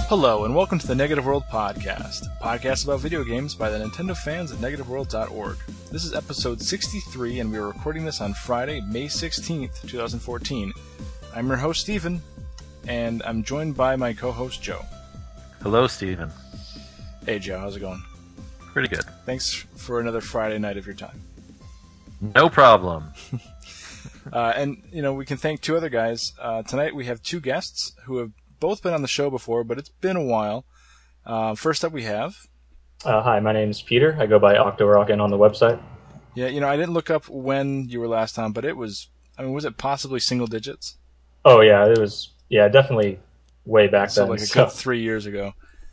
Hello, and welcome to the Negative World Podcast, a podcast about video games by the Nintendo fans at NegativeWorld.org. This is episode 63, and we are recording this on Friday, May 16th, 2014. I'm your host, Steven, and I'm joined by my co-host, Joe. Hello, Steven. Hey, Joe, how's it going? Pretty good. Thanks for another Friday night of your time. No problem. And, we can thank two other guys. Tonight we have two guests who have both been on the show before, but it's been a while. First up we have... Hi, my name is Peter. I go by Octorockin on the website. Yeah, I didn't look up when you were last on, but it was... was it possibly single digits? Oh, yeah, it was... Yeah, definitely way back then. Like a good 3 years ago.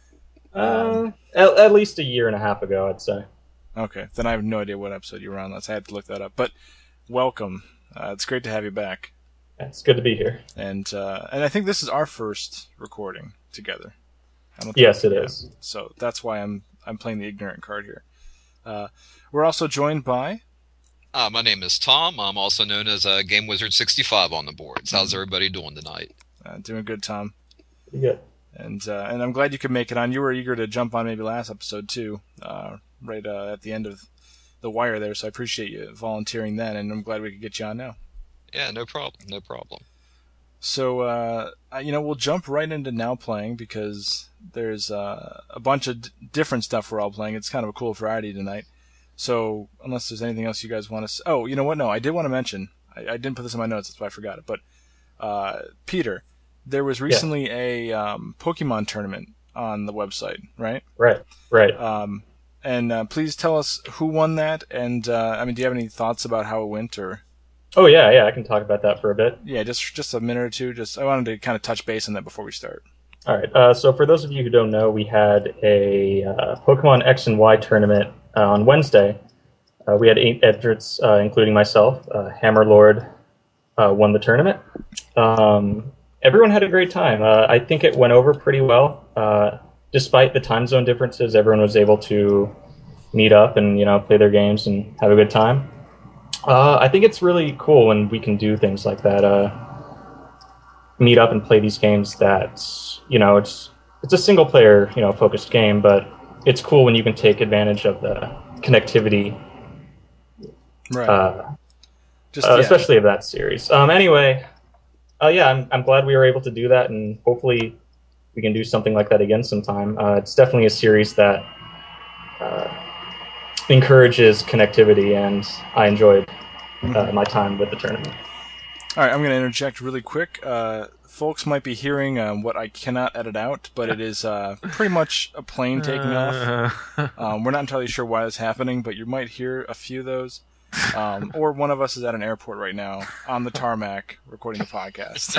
At least a year and a half ago, I'd say. Okay, then I have no idea what episode you were on. I had to look that up. But welcome. It's great to have you back. It's good to be here. And I think this is our first recording together. Yes, it is. So that's why I'm playing the ignorant card here. We're also joined by... my name is Tom. I'm also known as Game Wizard 65 on the boards. How's everybody doing tonight? Doing good, Tom. Pretty good. And I'm glad you could make it on. You were eager to jump on maybe last episode too, right at the end of the wire there. So I appreciate you volunteering then, and I'm glad we could get you on now. Yeah, no problem. No problem. So we'll jump right into now playing because there's a bunch of different stuff we're all playing. It's kind of a cool variety tonight. So unless there's anything else you guys want to... Oh, you know what? No, I did want to mention. I didn't put this in my notes. That's why I forgot it. But Peter, there was recently a Pokemon tournament on the website, right? Right. And please tell us who won that. And do you have any thoughts about how it went? Or? Oh yeah, I can talk about that for a bit. Yeah, just a minute or two. I wanted to kind of touch base on that before we start. All right. So for those of you who don't know, we had a Pokemon X and Y tournament on Wednesday. We had 8 entrants, including myself. Hammerlord won the tournament. Everyone had a great time. I think it went over pretty well. Despite the time zone differences, everyone was able to meet up and play their games and have a good time. I think it's really cool when we can do things like that. Meet up and play these games that it's a single player focused game, but it's cool when you can take advantage of the connectivity, right? Especially of that series. Anyway. I'm glad we were able to do that, and hopefully we can do something like that again sometime. It's definitely a series that encourages connectivity, and I enjoyed my time with the tournament. All right, I'm going to interject really quick. Folks might be hearing what I cannot edit out, but it is pretty much a plane taking off. We're not entirely sure why it's happening, but you might hear a few of those. Or one of us is at an airport right now on the tarmac recording the podcast.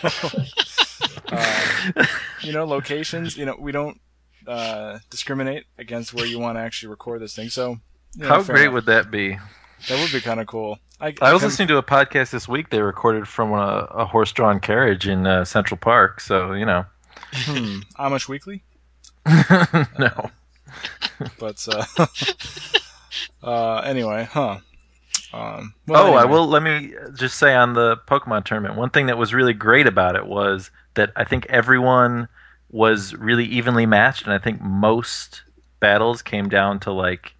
So, locations, we don't discriminate against where you want to actually record this thing. So, how great would that be? That would be kind of cool. I was listening to a podcast this week. They recorded from a horse-drawn carriage in Central Park. So, Amish Weekly? No. But, anyway, huh. Let me just say on the Pokemon tournament, one thing that was really great about it was that I think everyone was really evenly matched, and I think most battles came down to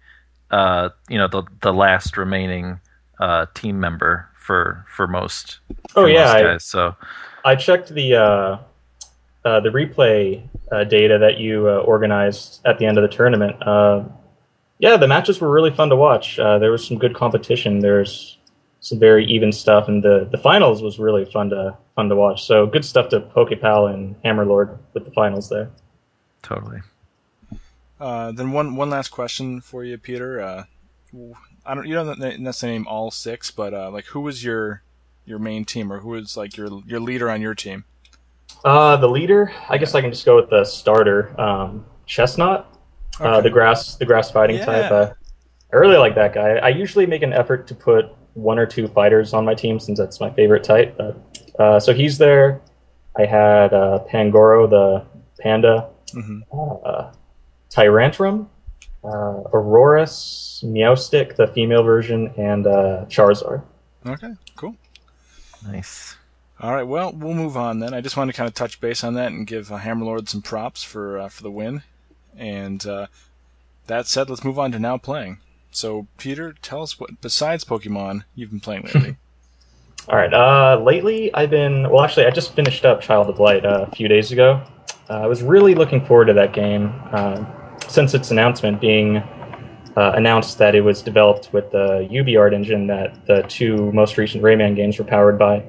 the last remaining team member for most. Most guys. So I checked the replay data that you organized at the end of the tournament. Yeah, the matches were really fun to watch. There was some good competition. There's some very even stuff, and the finals was really fun to watch. So good stuff to Pokepal and Hammerlord with the finals there. Totally. Then one last question for you, Peter. You don't necessarily name all 6, but who was your main team, or who was your leader on your team? The leader, I guess I can just go with the starter, Chestnut. Okay. The grass fighting type. I really like that guy. I usually make an effort to put 1 or 2 fighters on my team since that's my favorite type. So he's there. I had Pangoro, the panda, Tyrantrum, Aurorus, Meowstic, the female version, and Charizard. Okay, cool. Nice. All right, well, we'll move on then. I just wanted to kind of touch base on that and give Hammerlord some props for the win. And that said, let's move on to now playing. So, Peter, tell us what, besides Pokemon, you've been playing lately. All right, lately I just finished up Child of Light a few days ago. I was really looking forward to that game since its announcement being announced that it was developed with the UbiArt engine that the two most recent Rayman games were powered by.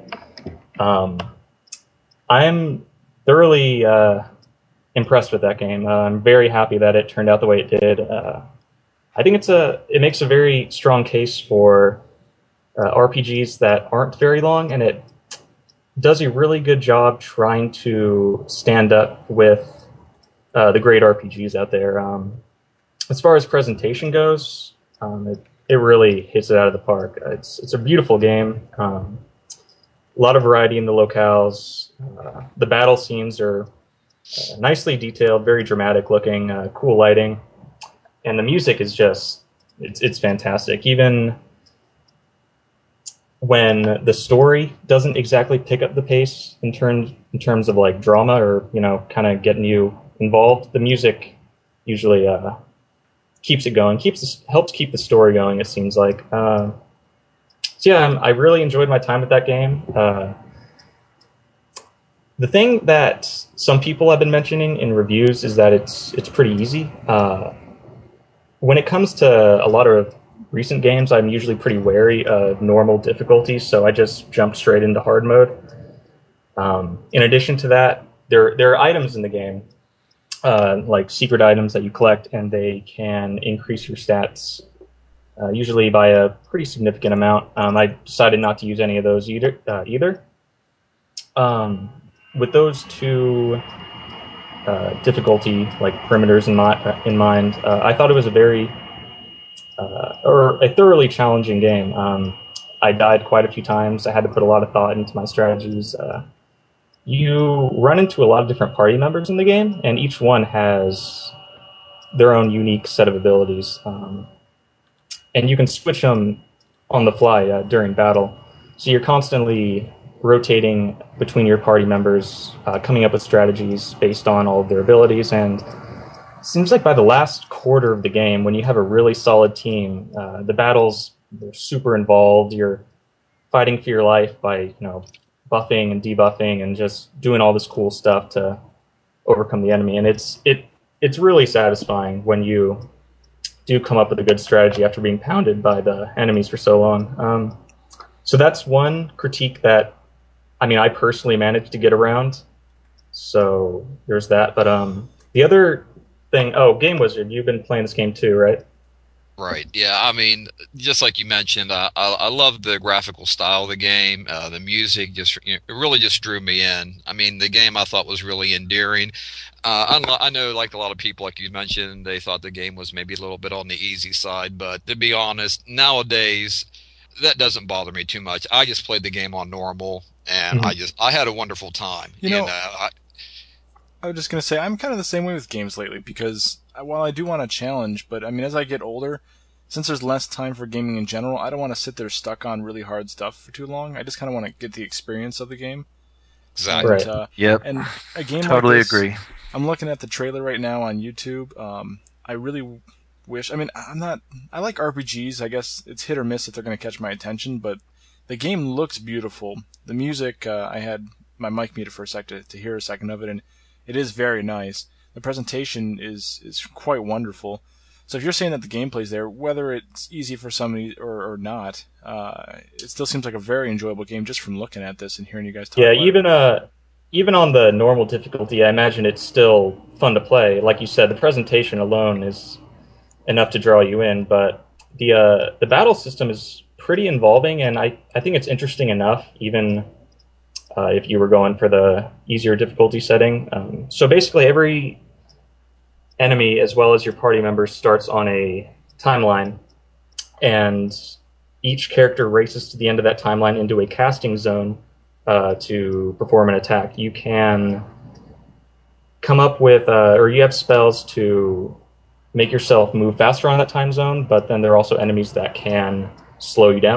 I'm thoroughly impressed with that game. I'm very happy that it turned out the way it did. I think it makes a very strong case for RPGs that aren't very long, and it does a really good job trying to stand up with the great RPGs out there. As far as presentation goes, it really hits it out of the park. It's a beautiful game. A lot of variety in the locales. The battle scenes are nicely detailed, very dramatic looking, cool lighting, and the music is just it's fantastic. Even when the story doesn't exactly pick up the pace in terms of like drama or kind of getting you involved, the music usually keeps it going, helps keep the story going. It seems like. So yeah, I really enjoyed my time with that game. The thing that some people have been mentioning in reviews is that it's pretty easy. When it comes to a lot of recent games, I'm usually pretty wary of normal difficulty, so I just jumped straight into hard mode. In addition to that, there are items in the game, like secret items that you collect, and they can increase your stats, usually by a pretty significant amount. I decided not to use any of those either. With those two difficulty like perimeters in mind, I thought it was a thoroughly challenging game. I died quite a few times. I had to put a lot of thought into my strategies. You run into a lot of different party members in the game, and each one has their own unique set of abilities. And you can switch them on the fly during battle. So you're constantly rotating between your party members, coming up with strategies based on all of their abilities. And it seems like by the last quarter of the game, when you have a really solid team, the battles, they're super involved. You're fighting for your life by, buffing and debuffing and just doing all this cool stuff to overcome the enemy. And it's really satisfying when you do come up with a good strategy after being pounded by the enemies for so long. So that's one critique that, I personally managed to get around. So there's that. But the other thing, Game Wizard, you've been playing this game too, right? Right. Yeah. Just like you mentioned, I love the graphical style of the game. The music it really just drew me in. The game I thought was really endearing. I know, like a lot of people, like you mentioned, they thought the game was maybe a little bit on the easy side. But to be honest, nowadays, that doesn't bother me too much. I just played the game on normal, and I had a wonderful time. I was just going to say, I'm kind of the same way with games lately, because while I do want a challenge, but as I get older, since there's less time for gaming in general, I don't want to sit there stuck on really hard stuff for too long. I just kind of want to get the experience of the game. Exactly. And, yep. And a game totally like this, agree. I'm looking at the trailer right now on YouTube. I really wish, I like RPGs. I guess it's hit or miss if they're going to catch my attention, but the game looks beautiful. The music, I had my mic muted for a sec to hear a second of it, and it is very nice. The presentation is quite wonderful. So if you're saying that the gameplay's there, whether it's easy for somebody or not, it still seems like a very enjoyable game just from looking at this and hearing you guys talk about it. Even on the normal difficulty, I imagine it's still fun to play. Like you said, the presentation alone is enough to draw you in, but the battle system is pretty involving, and I think it's interesting enough, even if you were going for the easier difficulty setting. So basically every enemy, as well as your party members, starts on a timeline, and each character races to the end of that timeline into a casting zone to perform an attack. You can come up with, or you have spells to make yourself move faster on that time zone, but then there are also enemies that can slow you down on it.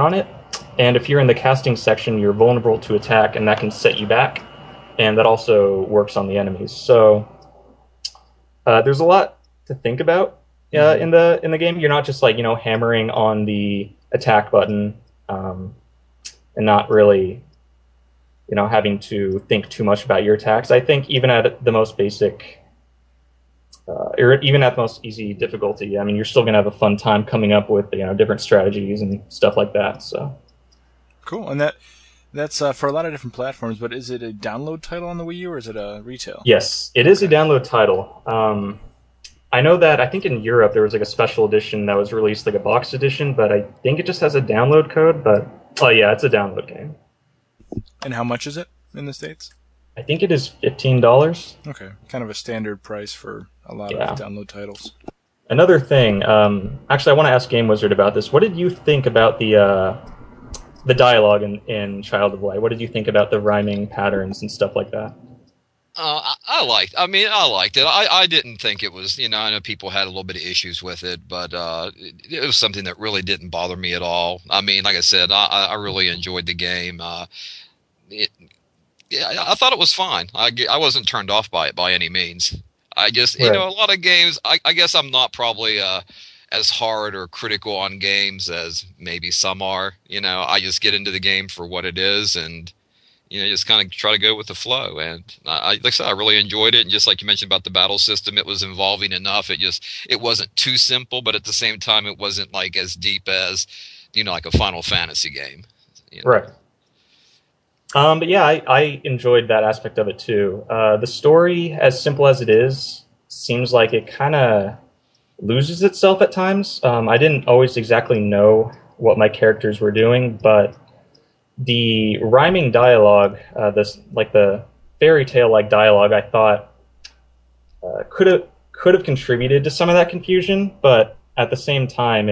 And if you're in the casting section, you're vulnerable to attack, and that can set you back. And that also works on the enemies. So there's a lot to think about in the game. You're not just like, hammering on the attack button and not really, having to think too much about your attacks. I think even at the most basic, or even at the most easy difficulty, I mean, you're still going to have a fun time coming up with, different strategies and stuff like that. So cool. And that's for a lot of different platforms, but is it a download title on the Wii U, or is it a retail? Yes, it is a download title. I know that I think in Europe there was like a special edition that was released, like a boxed edition, but I think it just has a download code. But it's a download game. And how much is it in the States? I think it is $15. Okay, kind of a standard price for a lot of download titles. Another thing, actually, I want to ask Game Wizard about this. What did you think about the dialogue in Child of Light? What did you think about the rhyming patterns and stuff like that? I liked it. I didn't think it was, I know people had a little bit of issues with it, but it was something that really didn't bother me at all. I mean, like I said, I really enjoyed the game. I thought it was fine. I wasn't turned off by it by any means. I just, a lot of games, I guess I'm not probably as hard or critical on games as maybe some are. I just get into the game for what it is and, just kind of try to go with the flow. And like I said, I really enjoyed it. And just like you mentioned about the battle system, it was involving enough. It wasn't too simple, but at the same time, it wasn't like as deep as, like a Final Fantasy game. Right. But yeah, I enjoyed that aspect of it too. The story, as simple as it is, seems like it kind of loses itself at times. I didn't always exactly know what my characters were doing, but the rhyming dialogue, the fairy tale like dialogue, I thought could have contributed to some of that confusion, but at the same time,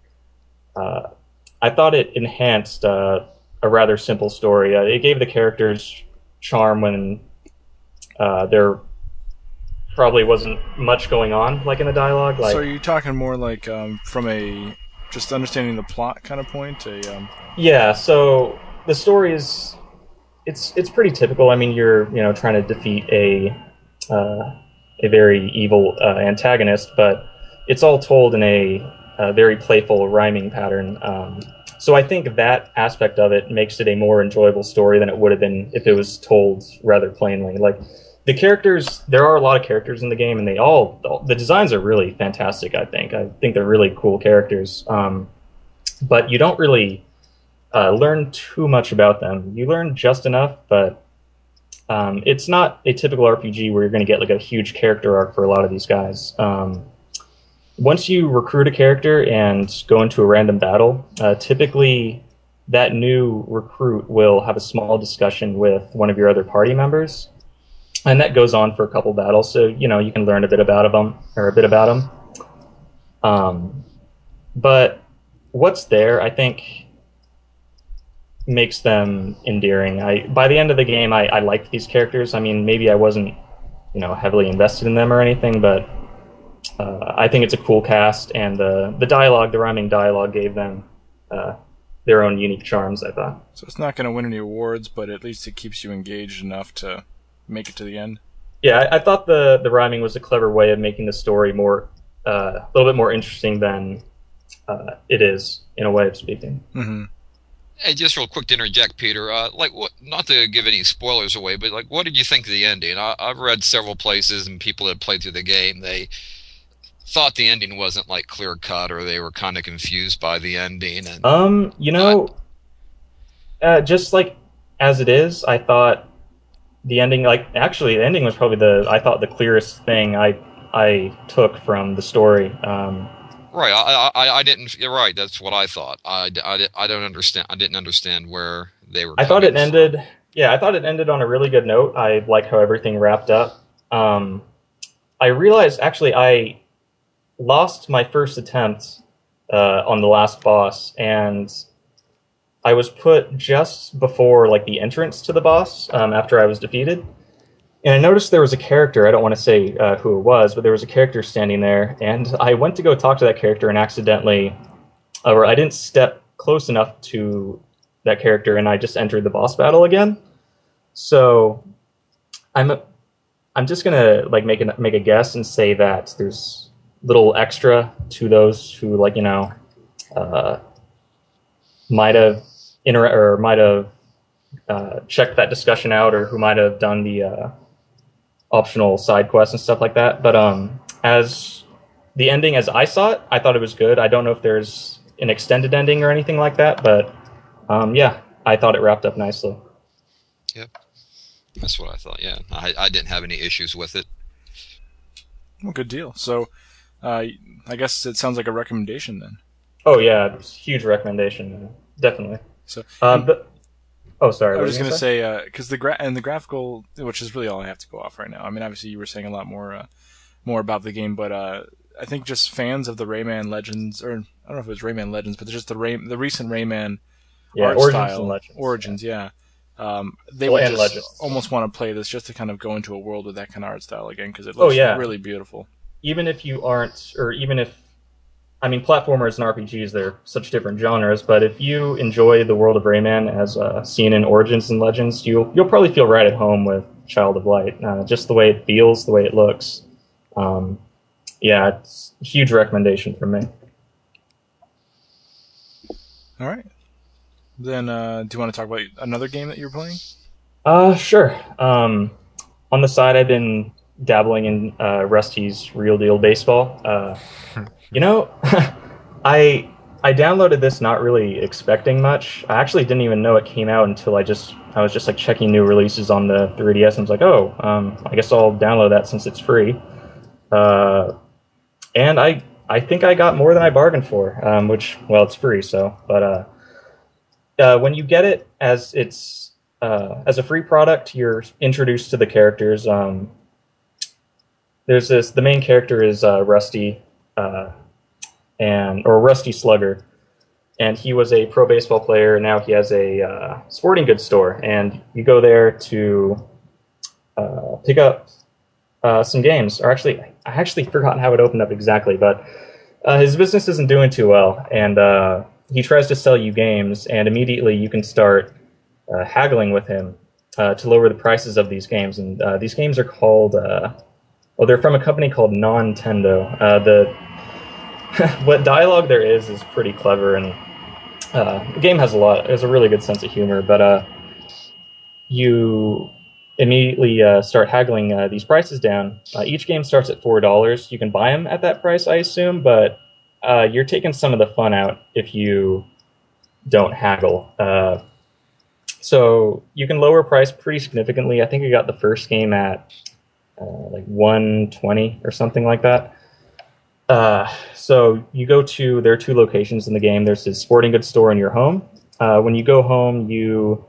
I thought it enhanced a rather simple story. It gave the characters charm when there probably wasn't much going on, like in the dialogue. So are you talking more like from a just understanding the plot kind of point? Yeah. So the story is it's pretty typical. I mean, you're trying to defeat a very evil antagonist, but it's all told in a very playful rhyming pattern. So I think that aspect of it makes it a more enjoyable story than it would have been if it was told rather plainly. Like the characters, there are a lot of characters in the game, and the designs are really fantastic. I think they're really cool characters, but you don't really learn too much about them. You learn just enough, but it's not a typical RPG where you're going to get like a huge character arc for a lot of these guys. Once you recruit a character and go into a random battle, typically that new recruit will have a small discussion with one of your other party members, and that goes on for a couple battles. So you can learn a bit about them. But what's there, I think, makes them endearing. By the end of the game, I liked these characters. I mean, maybe I wasn't heavily invested in them or anything, but I think it's a cool cast, and the rhyming dialogue gave them their own unique charms, I thought. So it's not going to win any awards, but at least it keeps you engaged enough to make it to the end. Yeah, I thought the rhyming was a clever way of making the story more a little bit more interesting than it is, in a way of speaking. Mm-hmm. Hey, just real quick to interject, Peter. Not to give any spoilers away, but what did you think of the ending? I've read several places, and people that played through the game, they thought the ending wasn't like clear cut, or they were kind of confused by the ending. And just like as it is, I thought the ending, the ending was probably the clearest thing I took from the story. Right, I didn't. You're right. That's what I thought. I don't understand. I didn't understand where they were. I thought it ended. Yeah, I thought it ended on a really good note. I like how everything wrapped up. I realized actually I lost my first attempt on the last boss, and I was put just before the entrance to the boss after I was defeated. And I noticed there was a character, I don't want to say who it was, but there was a character standing there, and I went to go talk to that character and accidentally, or I didn't step close enough to that character, and I just entered the boss battle again. So I'm just gonna like make a guess and say that there's little extra to those who might have checked that discussion out, or who might have done the optional side quests and stuff like that. But as the ending as I saw it, I thought it was good. I don't know if there's an extended ending or anything like that, but yeah, I thought it wrapped up nicely. Yep, that's what I thought. Yeah, I didn't have any issues with it. Well, good deal. So, I guess it sounds like a recommendation then. Oh yeah, huge recommendation, definitely. So, sorry. I was just going to say because the graphical, which is really all I have to go off right now. I mean, obviously you were saying a lot more about the game, but I think just fans of the Rayman Legends, or I don't know if it was Rayman Legends, but just the recent Rayman art Origins style, and Legends. Origins, yeah. They would just almost want to play this just to kind of go into a world with that kind of art style again, because it looks really beautiful. Even if you aren't, or even if, I mean, platformers and RPGs, they're such different genres, but if you enjoy the world of Rayman as seen in Origins and Legends, you'll probably feel right at home with Child of Light. Just the way it feels, the way it looks. Yeah, it's a huge recommendation from me. All right. Then, do you want to talk about another game that you're playing? Sure. On the side, I've been dabbling in Rusty's Real Deal Baseball. I downloaded this not really expecting much. I actually didn't even know it came out until I was just like checking new releases on the 3DS, and I was like, I guess I'll download that since it's free. And I think I got more than I bargained for, which, well, it's free, so. But when you get it as a free product, you're introduced to the characters. The main character is Rusty, or Rusty Slugger, and he was a pro baseball player. Now he has a sporting goods store, and you go there to pick up some games. Or actually, I actually forgotten how it opened up exactly, but his business isn't doing too well, and he tries to sell you games, and immediately you can start haggling with him to lower the prices of these games. And these games are called, they're from a company called Nintendo. What dialogue there is pretty clever, and the game has a really good sense of humor, but you immediately start haggling these prices down. Each game starts at $4. You can buy them at that price, I assume, but you're taking some of the fun out if you don't haggle. So you can lower price pretty significantly. I think we got the first game at like $120 or something like that. So you go to, there are two locations in the game. There's this sporting goods store in your home. When you go home, you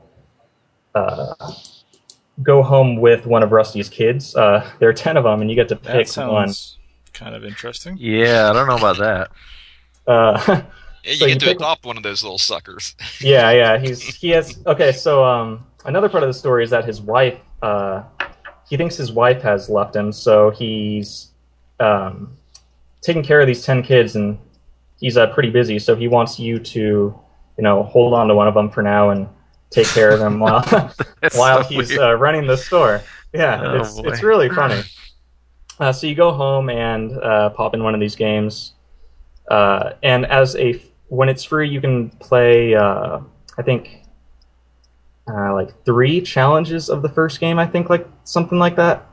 go home with one of Rusty's kids. There are 10 of them, and you get to pick one. Kind of interesting. Yeah, I don't know about that. You get to adopt one of those little suckers. Yeah. He has. Okay, so another part of the story is that his wife. He thinks his wife has left him, so he's taking care of these 10 kids, and he's pretty busy. So he wants you to, hold on to one of them for now and take care of them while he's running the store. Yeah, it's really funny. So you go home and pop in one of these games, and when it's free, you can play. I think like 3 challenges of the first game. I think like something like that.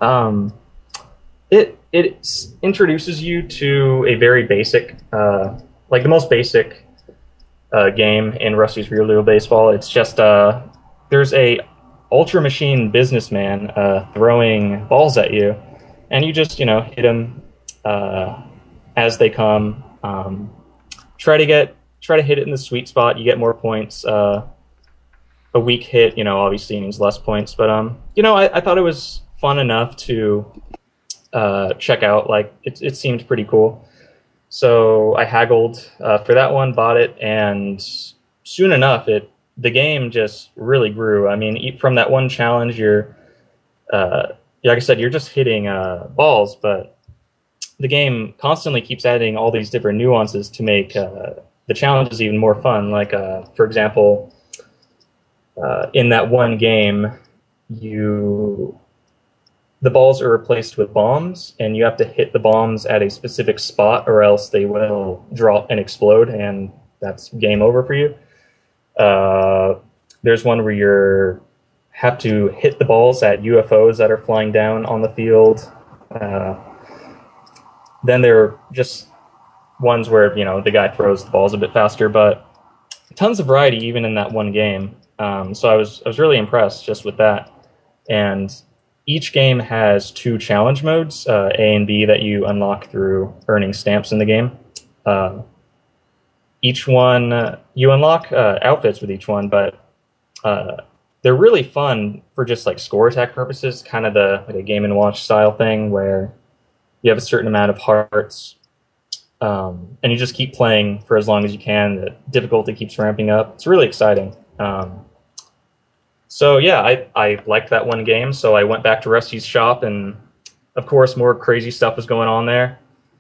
It introduces you to a very basic, like the most basic game in Rusty's Real Deal Baseball. It's just there's a Ultra Machine businessman throwing balls at you, and you just hit them as they come. Try to hit it in the sweet spot. You get more points. A weak hit, obviously means less points. But I thought it was fun enough to check out. Like it seemed pretty cool. So I haggled for that one, bought it, and soon enough, the game just really grew. I mean, from that one challenge, you're like I said, you're just hitting balls, but the game constantly keeps adding all these different nuances to make the the challenge is even more fun. Like, for example, in that one game, the balls are replaced with bombs, and you have to hit the bombs at a specific spot, or else they will drop and explode, and that's game over for you. There's one where you have to hit the balls at UFOs that are flying down on the field. Then there are just ones where the guy throws the balls a bit faster, but tons of variety even in that one game. So I was really impressed just with that. And each game has 2 challenge modes, A and B, that you unlock through earning stamps in the game. Each one, you unlock outfits with each one, but they're really fun for just like score attack purposes, kind of like a Game & Watch style thing where you have a certain amount of hearts, and you just keep playing for as long as you can. The difficulty keeps ramping up. It's really exciting. So yeah, I liked that one game, so I went back to Rusty's shop, and of course more crazy stuff was going on there.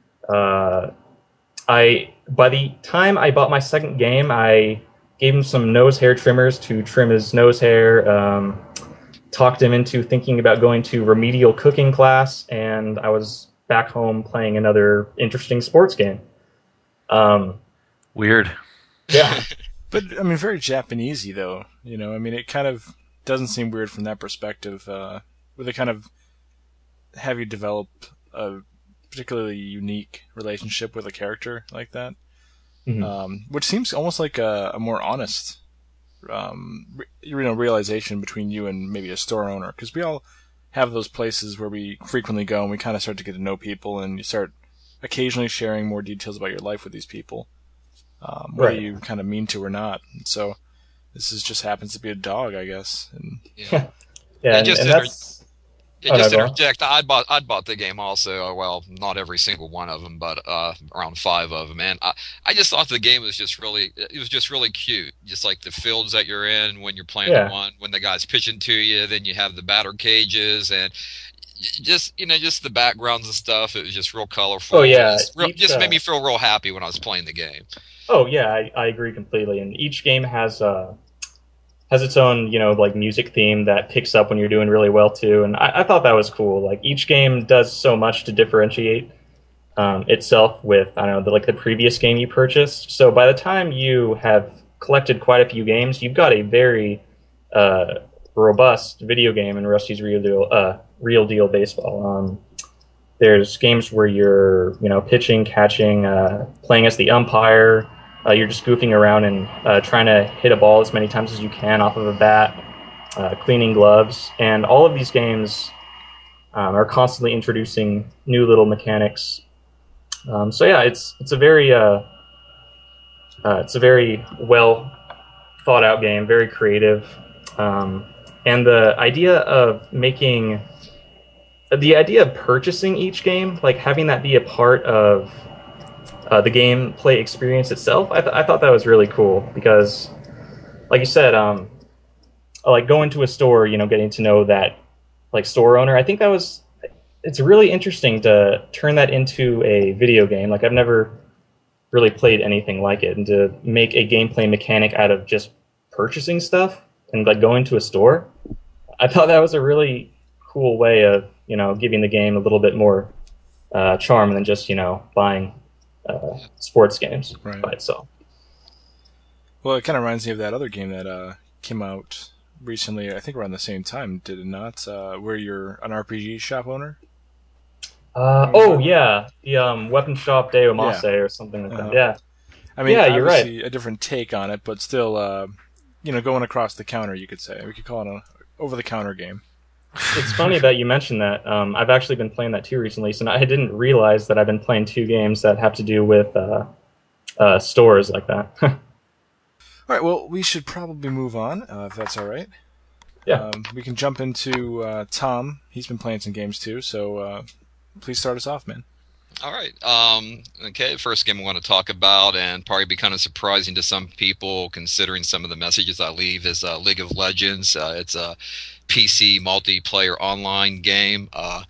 By the time I bought my second game, I gave him some nose hair trimmers to trim his nose hair, talked him into thinking about going to remedial cooking class, and I was back home playing another interesting sports game. Weird. Yeah. But, I mean, very Japanesey, though. I mean, it kind of doesn't seem weird from that perspective, where they kind of have you develop a particularly unique relationship with a character like that. Mm-hmm. Which seems almost like a more honest realization between you and maybe a store owner. Because we all have those places where we frequently go and we kind of start to get to know people, and you start occasionally sharing more details about your life with these people. Whether you kind of mean to or not. And so this just happens to be a dog, I guess. And yeah, and that's... just interject. I bought the game also. Well, not every single one of them, but around 5 of them. And I just thought the game was just really cute. Just like the fields that you're in when you're playing the one, when the guy's pitching to you, then you have the batter cages, and just the backgrounds and stuff. It was just real colorful. Oh yeah, just made me feel real happy when I was playing the game. Oh yeah, I agree completely. And each game has its own like music theme that picks up when you're doing really well too. And I thought that was cool. Like each game does so much to differentiate itself with the previous game you purchased. So by the time you have collected quite a few games, you've got a very robust video game in Rusty's Real Deal Baseball. There's games where you're pitching, catching, playing as the umpire. You're just goofing around and trying to hit a ball as many times as you can off of a bat, cleaning gloves. And all of these games are constantly introducing new little mechanics. So yeah, it's a very well thought out game, very creative. And the idea of purchasing each game, like having that be a part of the gameplay experience itself, I thought that was really cool because, like you said, like going to a store, getting to know that like store owner. I think it's really interesting to turn that into a video game. Like I've never really played anything like it, and to make a gameplay mechanic out of just purchasing stuff and like going to a store. I thought that was a really cool way of giving the game a little bit more charm than just buying sports games by itself. Well, it kind of reminds me of that other game that came out recently. I think around the same time, did it not? Where you're an RPG shop owner. Yeah, the Weapon Shop de Omase or something like that. Yeah, I mean, you're right. A different take on it, but still, going across the counter, you could say. We could call it an over-the-counter game. It's funny that you mentioned that. I've actually been playing that too recently, so I didn't realize that I've been playing 2 games that have to do with stores like that. All right, well, we should probably move on, if that's all right. Yeah. We can jump into Tom. He's been playing some games too, so please start us off, man. All right. Okay, first game I want to talk about, and probably be kind of surprising to some people considering some of the messages I leave, is League of Legends. It's a PC multiplayer online game.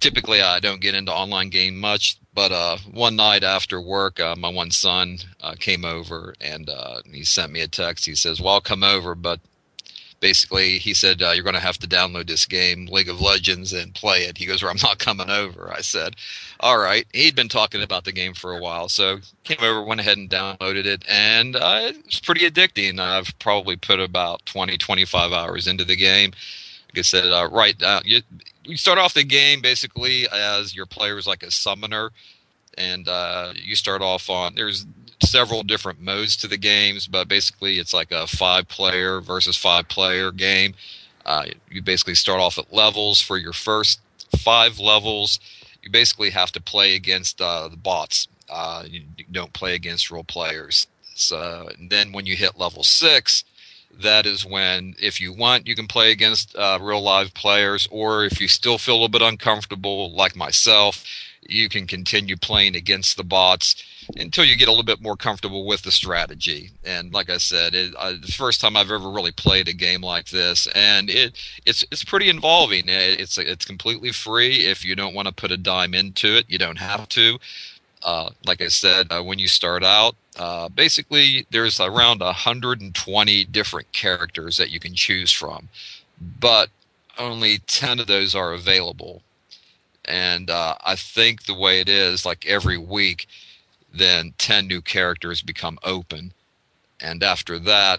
typically I don't get into online game much, but one night after work, my one son came over and he sent me a text. He says, "Well, I'll come over, but basically he said you're going to have to download this game, League of Legends, and play it." He goes, "Or I'm not coming over." I said, "All right." He'd been talking about the game for a while, so came over, went ahead and downloaded it, and it's pretty addicting. I've probably put about 20, 25 hours into the game. Like I said, you start off the game basically as your player is like a summoner, and you start off on, there's several different modes to the games, but basically it's like a 5-player versus 5-player game. You basically start off at levels. For your first 5 levels, you basically have to play against the bots. You don't play against real players. So and then when you hit level 6, that is when, if you want, you can play against real live players, or if you still feel a little bit uncomfortable, like myself, you can continue playing against the bots until you get a little bit more comfortable with the strategy. And like I said, the first time I've ever really played a game like this, and it's pretty involving. It's completely free. If you don't want to put a dime into it, you don't have to. Like I said, when you start out, basically there's around 120 different characters that you can choose from, but only 10 of those are available. And I think the way it is, like every week, then 10 new characters become open. And after that,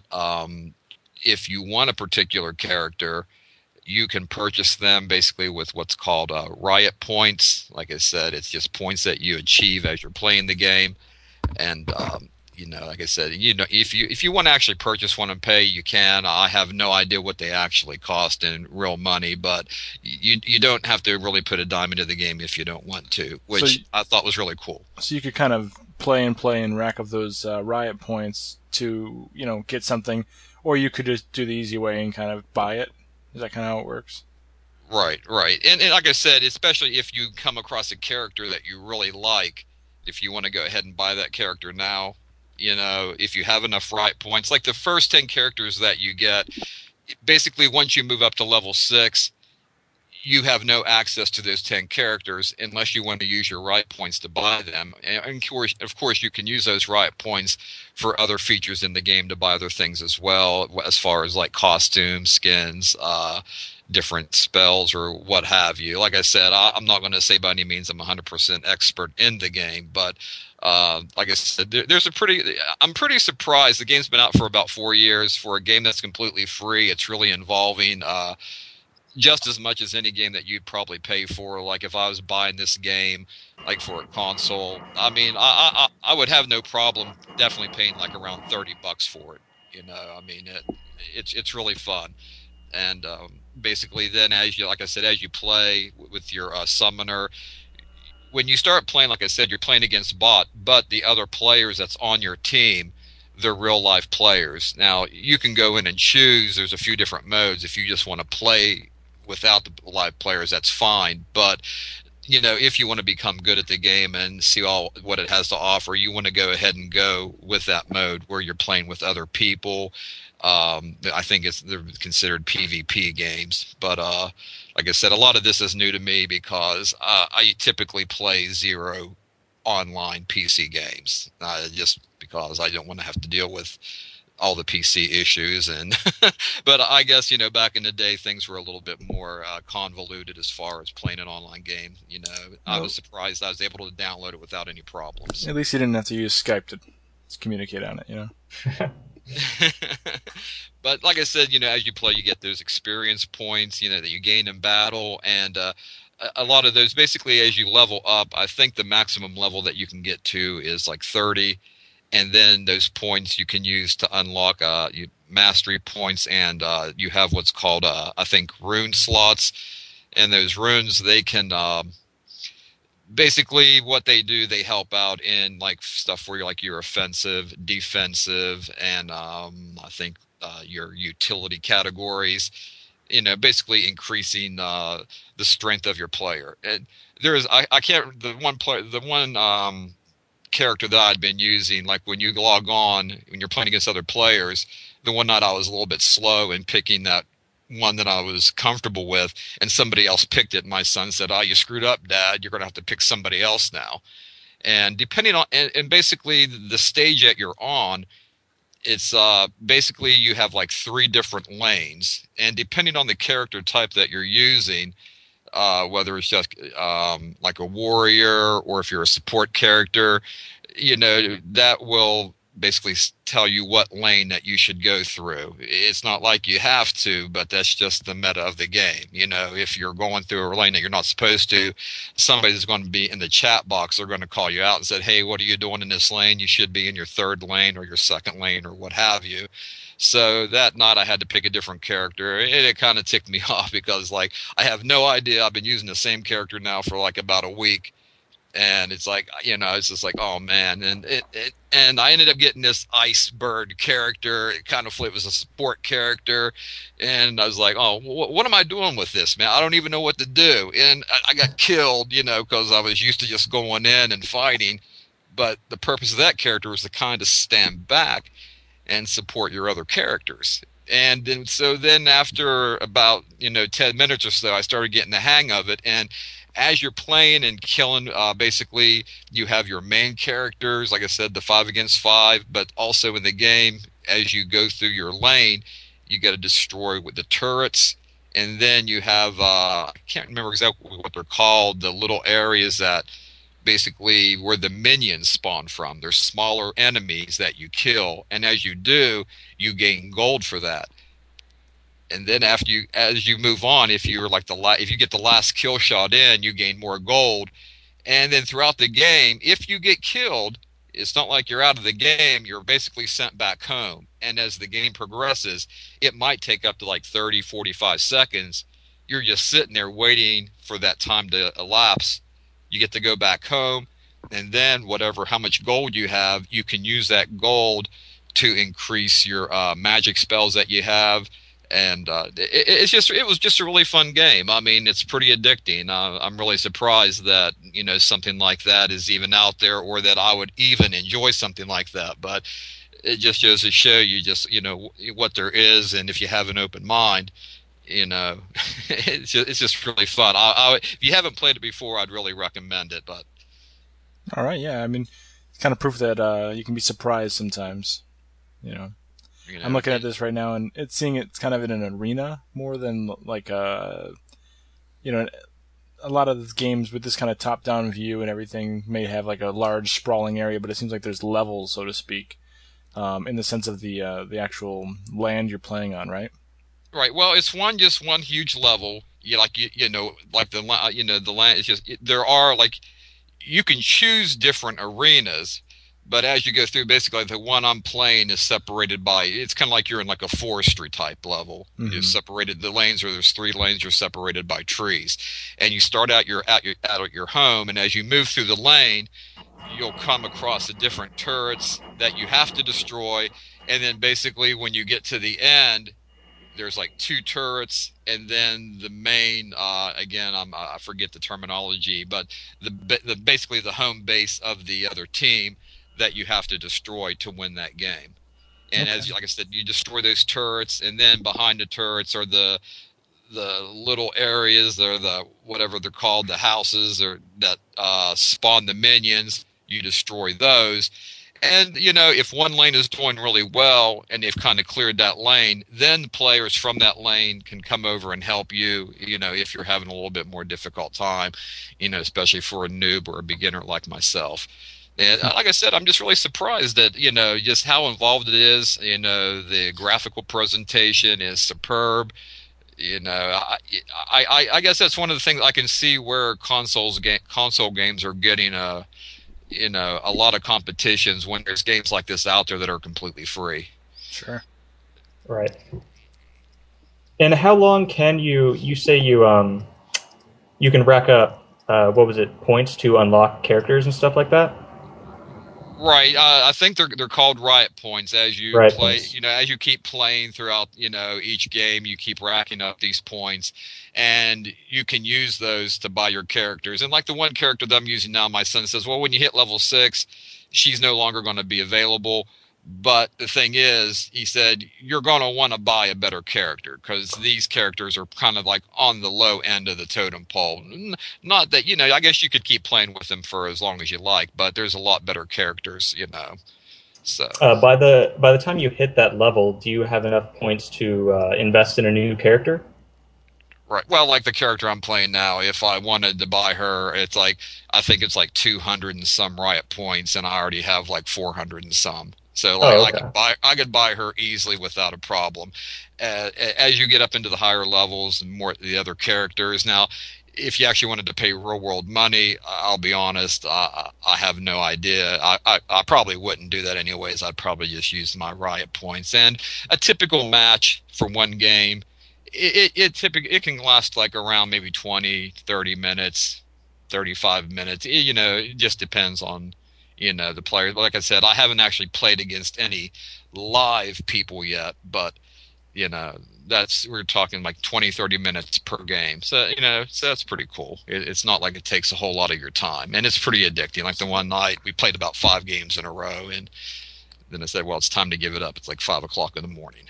if you want a particular character, you can purchase them basically with what's called riot points. Like I said, it's just points that you achieve as you're playing the game. And like I said, if you want to actually purchase one and pay, you can. I have no idea what they actually cost in real money, but you don't have to really put a dime into the game if you don't want to, which I thought was really cool. So you could kind of play and rack up those riot points to get something, or you could just do the easy way and kind of buy it. Is that kind of how it works? Right. And like I said, especially if you come across a character that you really like, if you want to go ahead and buy that character now, if you have enough riot points, like the first 10 characters that you get, basically once you move up to level 6, you have no access to those 10 characters unless you want to use your riot points to buy them. And of course, you can use those riot points for other features in the game to buy other things as well, as far as like costumes, skins, different spells, or what have you. Like I said, I'm not going to say by any means I'm 100% expert in the game, but like I said, I'm pretty surprised. The game's been out for about 4 years. For a game that's completely free, it's really involving just as much as any game that you'd probably pay for. Like if I was buying this game like for a console, I mean, I would have no problem definitely paying like around $30 for it. I mean, it's really fun. And basically then, as you play with your summoner, when you start playing, like I said, you're playing against but the other players that's on your team, they're real life players. Now you can go in and choose. There's a few different modes. If you just want to play without the live players, that's fine. But if you want to become good at the game and see all what it has to offer, you want to go ahead and go with that mode where you're playing with other people. I think they're considered PvP games, but like I said, a lot of this is new to me because I typically play zero online PC games, just because I don't want to have to deal with all the PC issues. And but I guess back in the day things were a little bit more convoluted as far as playing an online game. I was surprised I was able to download it without any problems. At least you didn't have to use Skype to communicate on it. But like I said, as you play, you get those experience points, that you gain in battle, and a lot of those, basically, as you level up, I think the maximum level that you can get to is like 30, and then those points you can use to unlock mastery points, and you have what's called, I think, rune slots, and those runes, they can... basically what they do, they help out in like stuff where you're offensive, defensive, and I think your utility categories, basically increasing the strength of your player. And the one character that I'd been using, like when you log on, when you're playing against other players, the one night I was a little bit slow in picking that one that I was comfortable with, and somebody else picked it. My son said, "Oh, you screwed up, Dad. You're going to have to pick somebody else now." And depending on, and basically the stage that you're on, it's basically you have like 3 different lanes, and depending on the character type that you're using, whether it's just like a warrior or if you're a support character, that will basically tell you what lane that you should go through. It's not like you have to, but that's just the meta of the game. If you're going through a lane that you're not supposed to, somebody's going to be in the chat box. They're going to call you out and say, "Hey, what are you doing in this lane? You should be in your 3rd lane or your 2nd lane," or what have you. So that night I had to pick a different character. It kind of ticked me off because I have no idea. I've been using the same character now for about a week. And it's it's just like, oh man. And I ended up getting this Ice Bird character. It was a support character. And I was like, oh, what am I doing with this, man? I don't even know what to do. And I got killed, because I was used to just going in and fighting. But the purpose of that character was to kind of stand back and support your other characters. And then after about, 10 minutes or so, I started getting the hang of it. And as you're playing and killing, basically, you have your main characters, like I said, the 5 against 5, but also in the game, as you go through your lane, you got to destroy with the turrets. And then you have, I can't remember exactly what they're called, the little areas that basically where the minions spawn from. They're smaller enemies that you kill. And as you do, you gain gold for that. And then as you move on, if you get the last kill shot in, you gain more gold. And then throughout the game, if you get killed, it's not like you're out of the game. You're basically sent back home. And as the game progresses, it might take up to 30, 45 seconds. You're just sitting there waiting for that time to elapse. You get to go back home. And then how much gold you have, you can use that gold to increase your magic spells that you have. And it was just a really fun game. I mean, it's pretty addicting. I'm really surprised that something like that is even out there, or that I would even enjoy something like that. But it just goes to show you just what there is, and if you have an open mind, it's just really fun. If you haven't played it before, I'd really recommend it. But all right, yeah, I mean, it's kind of proof that you can be surprised sometimes. I'm looking at this right now, and it's kind of in an arena more than a lot of games with this kind of top-down view and everything may have a large sprawling area, but it seems like there's levels, so to speak, in the sense of the actual land you're playing on, right? Right. Well, it's just one huge level. The land. It's just there are you can choose different arenas. But as you go through, basically, the one I'm playing is separated by, it's kind of like you're in a forestry type level. Mm-hmm. You're separated, the lanes, or there's 3 lanes, you're separated by trees. And you start out at your home, and as you move through the lane, you'll come across the different turrets that you have to destroy. And then basically when you get to the end, there's 2 turrets, and then the main, again, I forget the terminology, but basically the home base of the other team that you have to destroy to win that game. And like I said, you destroy those turrets, and then behind the turrets are the little areas, or the whatever they're called, the houses, or that spawn the minions. You destroy those. And, if one lane is doing really well and they've kind of cleared that lane, then the players from that lane can come over and help you, if you're having a little bit more difficult time, especially for a noob or a beginner like myself. And like I said, I'm just really surprised that, just how involved it is. The graphical presentation is superb. I guess that's one of the things I can see where console games are getting a lot of competitions when there's games like this out there that are completely free. Sure. Right. And how long can you say you can rack up, points to unlock characters and stuff like that? Right. I think they're called riot points. As you play, as you keep playing throughout, each game, you keep racking up these points, and you can use those to buy your characters. And the one character that I'm using now, my son says, well, when you hit level 6, she's no longer going to be available. But the thing is, he said, you're going to want to buy a better character because these characters are kind of like on the low end of the totem pole. Not that, I guess you could keep playing with them for as long as you like, but there's a lot better characters, So by the time you hit that level, do you have enough points to invest in a new character? Right. Well, like the character I'm playing now, if I wanted to buy her, I think it's like 200 and some riot points, and I already have like 400 and some. So like okay. I could buy her easily without a problem. As you get up into the higher levels and more the other characters, now if you actually wanted to pay real world money, I'll be honest, I have no idea. I probably wouldn't do that anyways. I'd probably just use my riot points. And a typical match for one game, it can last like around maybe 20, 30 minutes, 35 minutes. It just depends on, the player. Like I said, I haven't actually played against any live people yet, but, we're talking like 20, 30 minutes per game. So, so that's pretty cool. It's not like it takes a whole lot of your time, and it's pretty addicting. Like the one night we played about 5 games in a row, and then I said, well, it's time to give it up. It's like 5 o'clock in the morning.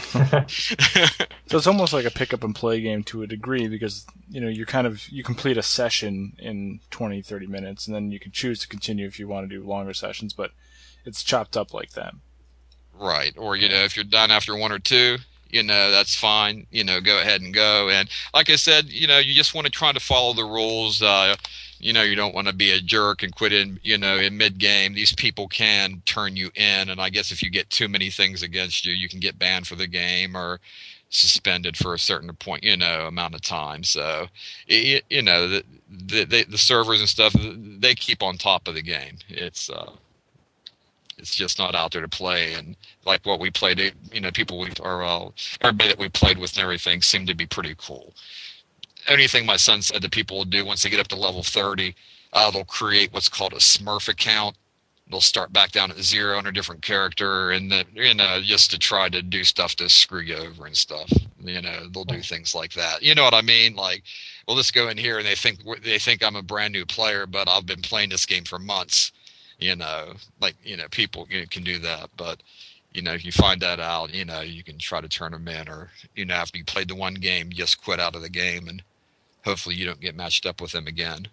So it's almost like a pick up and play game to a degree because, you complete a session in 20, 30 minutes, and then you can choose to continue if you want to do longer sessions, but it's chopped up like that. Right. Or, if you're done after 1 or 2, that's fine. Go ahead and go. And like I said, you just want to try to follow the rules. You don't want to be a jerk and quit in mid-game. These people can turn you in, and I guess if you get too many things against you, you can get banned for the game or suspended for a certain point, amount of time. So, the servers and stuff, they keep on top of the game. It's just not out there to play. And like what we played, everybody that we played with and everything seemed to be pretty cool. Anything my son said that people will do once they get up to level 30, they'll create what's called a Smurf account. They'll start back down at 0 on a different character, and then, just to try to do stuff to screw you over and stuff. They'll do things like that. You know what I mean? Like, well, let's go in here, and they think I'm a brand new player, but I've been playing this game for months. People can do that, but if you find that out, you can try to turn them in, or after you played the one game, just quit out of the game, and hopefully you don't get matched up with them again.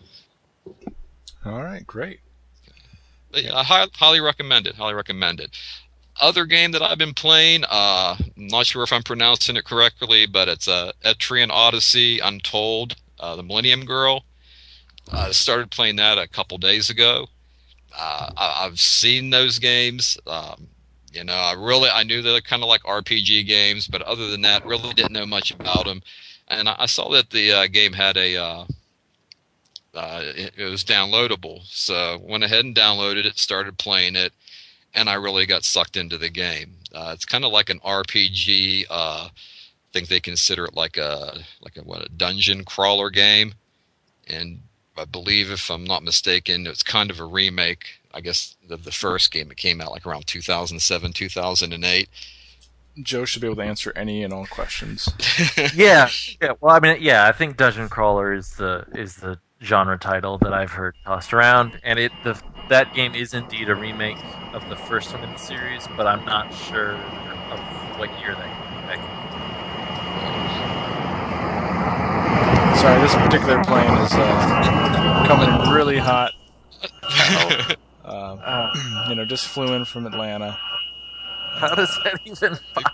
All right, great. I highly recommend it. Highly recommend it. Other game that I've been playing, I'm not sure if I'm pronouncing it correctly, but it's Etrian Odyssey Untold, the Millennium Girl. I started playing that a couple days ago. I've seen those games. I knew they're kind of like RPG games, but other than that, really didn't know much about them. And I saw that the game had it was downloadable, so went ahead and downloaded it, started playing it, and I really got sucked into the game. It's kind of like an RPG. I think they consider it like a dungeon crawler game, and I believe, if I'm not mistaken, it's kind of a remake, I guess, of the first game. It came out like around 2007, 2008. Joe should be able to answer any and all questions. Yeah. Well, I think Dungeon Crawler is the genre title that I've heard tossed around, and that game is indeed a remake of the first one in the series, but I'm not sure of what year that came. Sorry, this particular plane is coming in really hot. Just flew in from Atlanta. How does that even?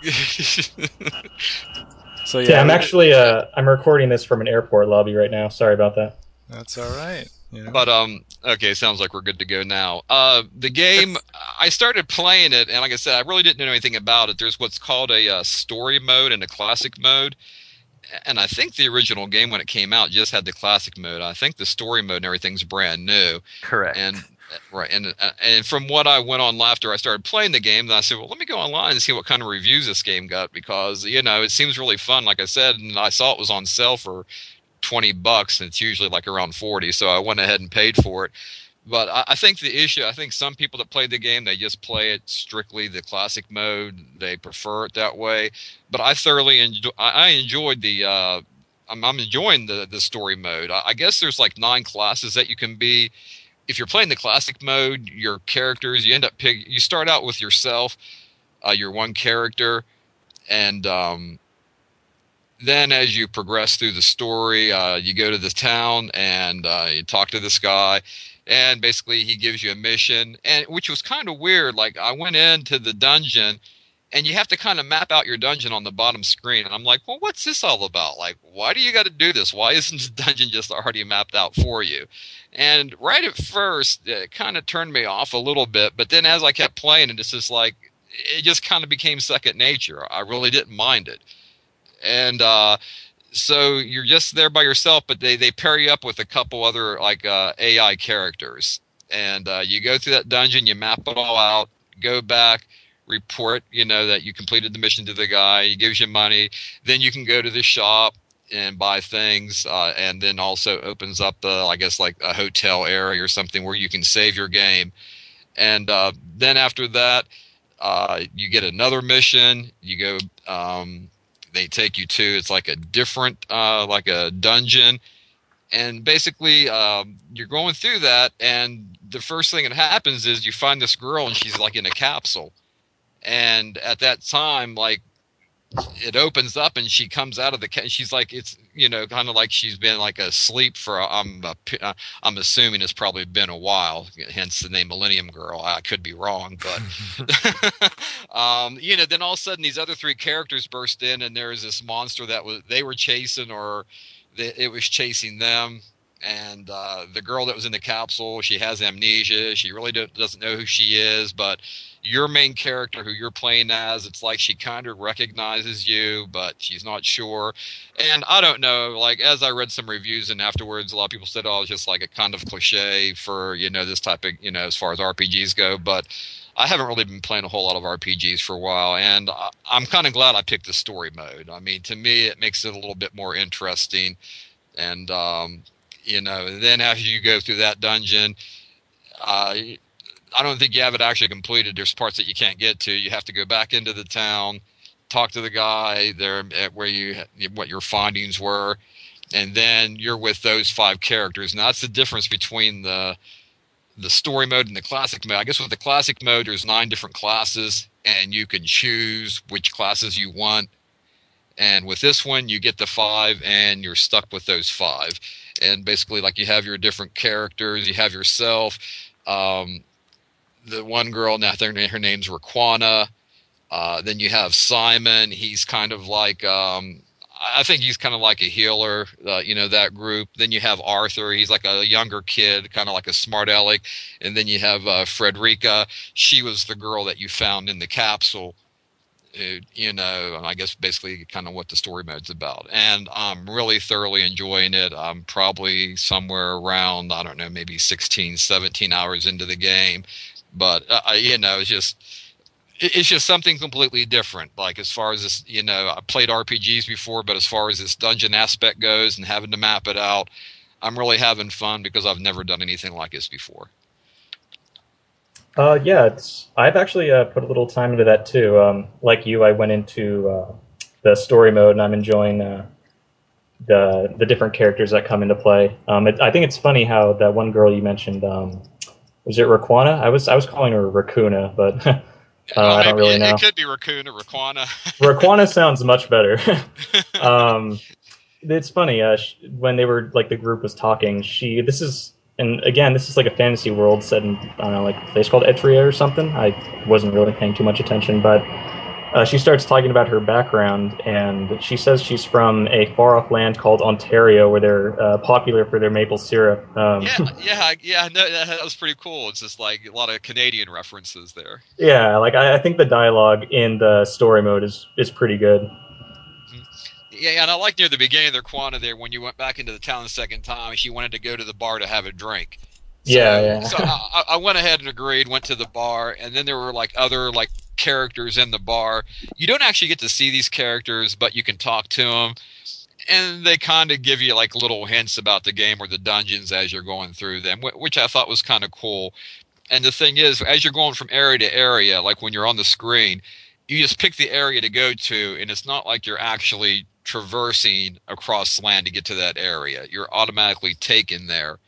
So yeah, I'm actually I'm recording this from an airport lobby right now. Sorry about that. That's all right. But okay, sounds like we're good to go now. The game, I started playing it, and like I said, I really didn't know anything about it. There's what's called a story mode and a classic mode. And I think the original game, when it came out, just had the classic mode. I think the story mode and everything's brand new. Correct. And from what I went on after I started playing the game, then I said, well, let me go online and see what kind of reviews this game got, because it seems really fun. Like I said, and I saw it was on sale for $20, and it's usually like around 40, so I went ahead and paid for it. But I think the issue, I think some people that played the game, they just play it strictly the classic mode. They prefer it that way. But I thoroughly enjoyed the. I'm enjoying the story mode. I guess there's like 9 classes that you can be, if you're playing the classic mode, your characters, you start out with yourself, your one character, and then as you progress through the story, you go to the town and you talk to this guy, and basically he gives you a mission, and which was kind of weird. Like, I went into the dungeon, and you have to kind of map out your dungeon on the bottom screen. And I'm like, well, what's this all about? Like, why do you got to do this? Why isn't the dungeon just already mapped out for you? And right at first, it kind of turned me off a little bit. But then as I kept playing, it's just like, it just kind of became second nature. I really didn't mind it. And so you're just there by yourself, but they pair you up with a couple other like AI characters. And you go through that dungeon, you map it all out, go back, report, that you completed the mission to the guy. He gives you money. Then you can go to the shop and buy things, and then also opens up I guess like a hotel area or something where you can save your game. And then after that, you get another mission. You go, they take you to, it's like a different, like a dungeon. And basically, you're going through that, and the first thing that happens is you find this girl, and she's like in a capsule. And at that time, like, it opens up and she comes out of she's like, it's, kind of like she's been like asleep for, I'm assuming it's probably been a while, hence the name Millennium Girl. I could be wrong, but, then all of a sudden these other three characters burst in, and there's this monster they were chasing, or it was chasing them. And the girl that was in the capsule, she has amnesia. She really doesn't know who she is, but your main character, who you're playing as, it's like she kind of recognizes you, but she's not sure. And I don't know, like, as I read some reviews and afterwards, a lot of people said, oh, it's just like a kind of cliche for, this type of, as far as RPGs go. But I haven't really been playing a whole lot of RPGs for a while, and I'm kind of glad I picked the story mode. I mean, to me, it makes it a little bit more interesting. And, then after you go through that dungeon, I don't think you have it actually completed. There's parts that you can't get to. You have to go back into the town, talk to the guy there what your findings were, and then you're with those 5 characters. Now, that's the difference between the story mode and the classic mode. I guess with the classic mode, there's 9 different classes, and you can choose which classes you want. And with this one, you get the 5, and you're stuck with those 5. And basically, like, you have your different characters. You have yourself. The one girl, now her name's Raquana. Then you have Simon. He's kind of like, I think he's kind of like a healer, that group. Then you have Arthur. He's like a younger kid, kind of like a smart aleck. And then you have Frederica. She was the girl that you found in the capsule. I guess basically kind of what the story mode's about. And I'm really thoroughly enjoying it. I'm probably somewhere around, I don't know, maybe 16, 17 hours into the game. But, it's just something completely different. Like, as far as this, I played RPGs before, but as far as this dungeon aspect goes and having to map it out, I'm really having fun because I've never done anything like this before. I've actually put a little time into that too. Like you, I went into the story mode, and I'm enjoying the different characters that come into play. I think it's funny how that one girl you mentioned, was it Raquana? I was calling her Raccoona, but I don't really know. It could be Raccoona, Raquana. Raquana sounds much better. It's funny, when they were, like, the group was talking, this is like a fantasy world set in, I don't know, like a place called Etria or something. I wasn't really paying too much attention, but she starts talking about her background, and she says she's from a far-off land called Ontario, where they're popular for their maple syrup. No, that was pretty cool. It's just like a lot of Canadian references there. Yeah, like I think the dialogue in the story mode is pretty good. Yeah, and I like near the beginning of their Raquana there, when you went back into the town the second time, she wanted to go to the bar to have a drink. So I went ahead and agreed, went to the bar, and then there were like other like characters in the bar. You don't actually get to see these characters, but you can talk to them, and they kind of give you like little hints about the game or the dungeons as you're going through them, which I thought was kind of cool. And the thing is, as you're going from area to area, like when you're on the screen, you just pick the area to go to, and it's not like you're actually traversing across land to get to that area. You're automatically taken there.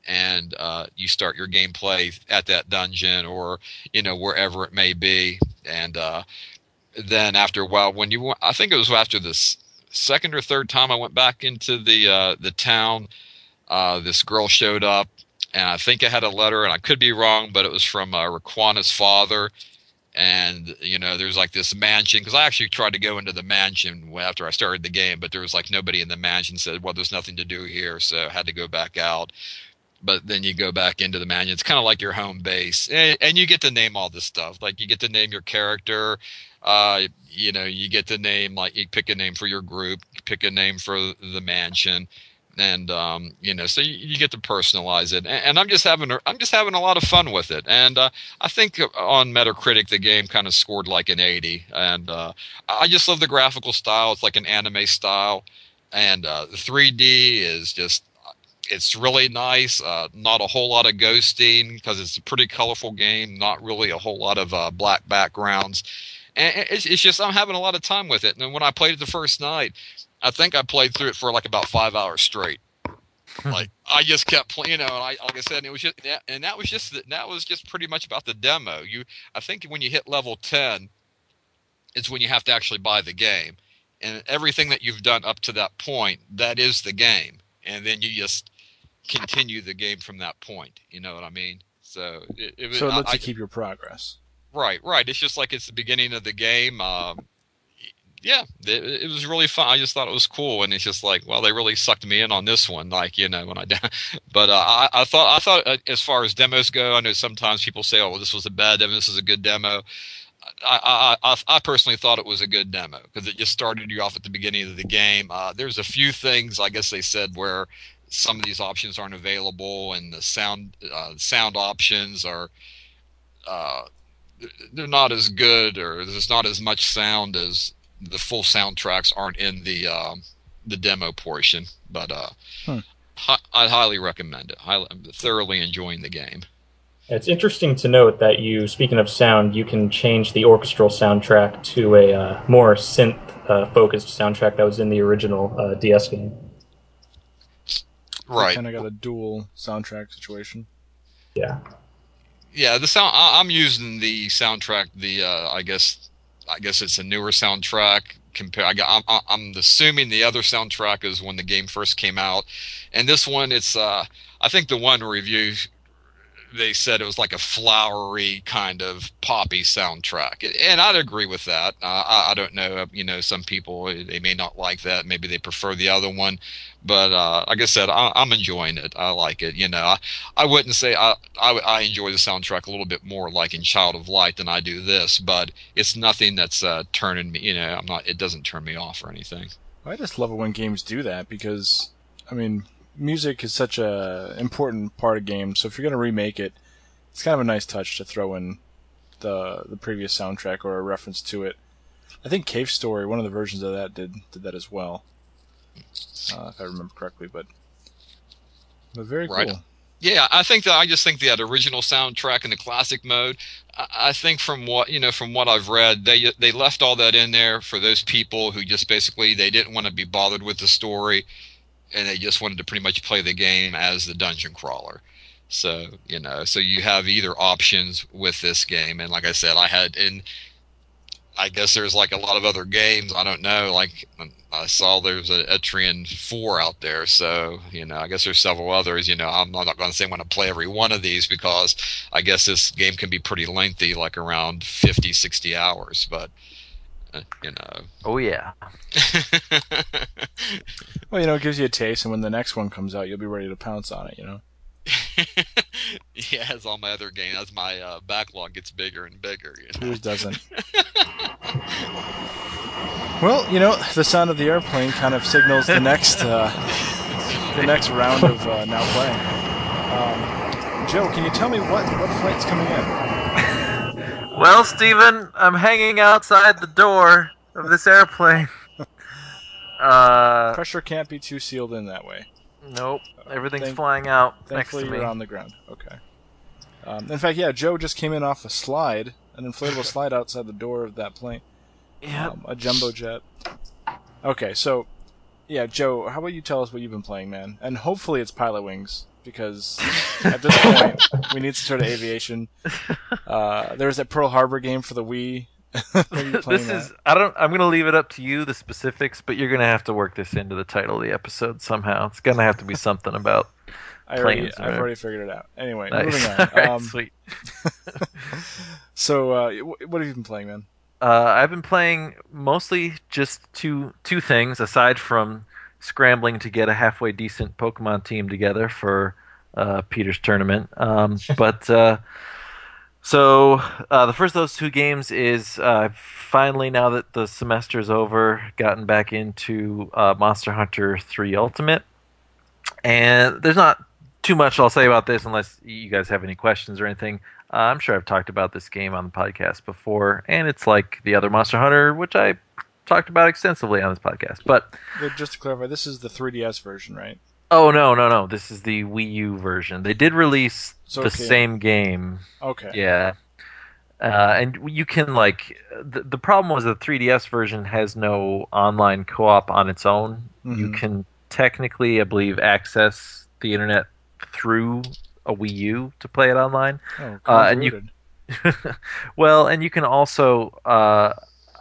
and you start your gameplay at that dungeon or wherever it may be. And then after a while, I think it was after this second or third time I went back into the town, this girl showed up, and I think I had a letter, and I could be wrong, but it was from Raquana's father. And, there's like this mansion, because I actually tried to go into the mansion after I started the game, but there was like nobody in the mansion. Said, well, there's nothing to do here, so I had to go back out. But then you go back into the mansion. It's kind of like your home base, and you get to name all this stuff. Like you get to name your character. You get to name, like, you pick a name for your group, you pick a name for the mansion, and so you get to personalize it. And I'm just having a lot of fun with it. And I think on Metacritic the game kind of scored like an 80. And I just love the graphical style. It's like an anime style, and the 3D is just. It's really nice. Not a whole lot of ghosting because it's a pretty colorful game. Not really a whole lot of black backgrounds. And it's just I'm having a lot of time with it. And when I played it the first night, I think I played through it for like about 5 hours straight. Like I just kept playing, and like I said, it was just, and that was just pretty much about the demo. I think when you hit level 10, it's when you have to actually buy the game, and everything that you've done up to that point, that is the game, and then you just continue the game from that point. You know what I mean? So it lets you keep your progress. Right. It's just like it's the beginning of the game. It was really fun. I just thought it was cool, and it's just like, well, they really sucked me in on this one. Like, when I, but I thought as far as demos go, I know sometimes people say, oh, well, this was a bad demo, this is a good demo. I personally thought it was a good demo because it just started you off at the beginning of the game. There's a few things, I guess they said, where some of these options aren't available, and the sound options are they're not as good, or there's not as much sound as the full soundtracks aren't in the demo portion. But I highly recommend it. I'm thoroughly enjoying the game. It's interesting to note that speaking of sound, you can change the orchestral soundtrack to a more synth-focused soundtrack that was in the original DS game. Right. Kind of got a dual soundtrack situation. Yeah. Yeah, the sound. I'm using the soundtrack. I guess it's a newer soundtrack. I'm assuming the other soundtrack is when the game first came out, and this one, it's. I think the one review, they said it was like a flowery kind of poppy soundtrack, and I'd agree with that. I don't know, some people, they may not like that. Maybe they prefer the other one, but like I said, I'm enjoying it. I like it. I wouldn't say I enjoy the soundtrack a little bit more like in Child of Light than I do this, but it's nothing that's turning me. It doesn't turn me off or anything. I just love it when games do that because, music is such a important part of games. So if you're going to remake it, it's kind of a nice touch to throw in the previous soundtrack or a reference to it. I think Cave Story, one of the versions of that, did that as well, if I remember correctly. But very cool. Yeah, I just think that original soundtrack in the classic mode. I think from what I've read, they left all that in there for those people who just basically they didn't want to be bothered with the story, and they just wanted to pretty much play the game as the dungeon crawler. So, so you have either options with this game. And like I said, I guess there's like a lot of other games. I don't know. Like I saw there's a Etrian 4 out there. So, I guess there's several others. I'm not going to say I'm going to play every one of these because I guess this game can be pretty lengthy, like around 50, 60 hours. But, Oh, yeah. Well, it gives you a taste, and when the next one comes out, you'll be ready to pounce on it, Yeah, as all my other games, as my backlog gets bigger and bigger. Whose doesn't? Well, the sound of the airplane kind of signals the next round of now playing. Joe, can you tell me what flight's coming in? Well, Steven, I'm hanging outside the door of this airplane. Pressure can't be too sealed in that way. Nope. Everything's flying out next to me. Thankfully, you're on the ground. Okay. In fact, yeah, Joe just came in off a slide, an inflatable slide outside the door of that plane. Yeah. A jumbo jet. Okay, so, yeah, Joe, how about you tell us what you've been playing, man? And hopefully it's Pilot Wings. because at this point we need some sort of aviation. There's that Pearl Harbor game for the Wii. I'm gonna leave it up to you, the specifics, but you're gonna have to work this into the title of the episode somehow. It's gonna have to be something about planes. I've already figured it out. Anyway, nice. Moving on. Right, sweet. So, what have you been playing, man? I've been playing mostly just two things, aside from scrambling to get a halfway decent Pokemon team together for Peter's tournament. So the first of those two games is finally, now that the semester's over, gotten back into Monster Hunter 3 Ultimate. And there's not too much I'll say about this unless you guys have any questions or anything. I'm sure I've talked about this game on the podcast before, and it's like the other Monster Hunter, which I talked about extensively on this podcast. But just to clarify, this is the 3DS version, right? Oh, no. This is the Wii U version. They did release the same game. Okay. Yeah. And you can, the problem was the 3DS version has no online co-op on its own. Mm-hmm. You can technically, I believe, access the internet through a Wii U to play it online. Oh, and you can also,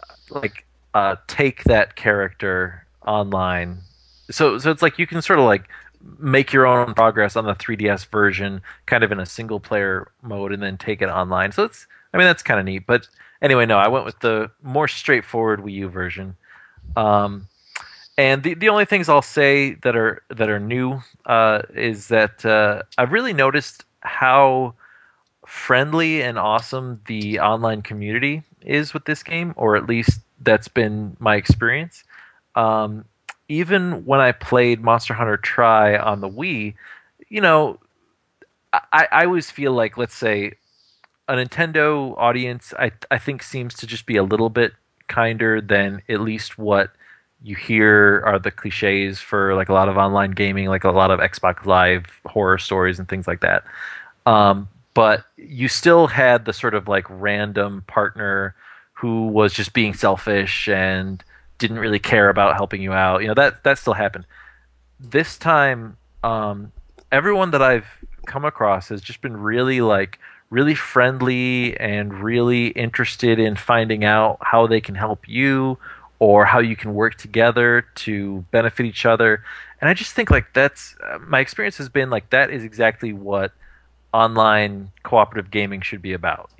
take that character online. So it's like you can sort of make your own progress on the 3DS version, kind of in a single player mode, and then take it online. So that's kind of neat. But anyway, no, I went with the more straightforward Wii U version. And the only things I'll say that are new is that I've really noticed how friendly and awesome the online community is with this game, or at least that's been my experience. Even when I played Monster Hunter Tri on the Wii, I always feel like, let's say, a Nintendo audience, I think seems to just be a little bit kinder than at least what you hear are the cliches for a lot of online gaming, like a lot of Xbox Live horror stories and things like that. But you still had the sort of random partner who was just being selfish and didn't really care about helping you out. That still happened. This time, everyone that I've come across has just been really really friendly and really interested in finding out how they can help you or how you can work together to benefit each other. And I just think that's my experience has been that is exactly what online cooperative gaming should be about.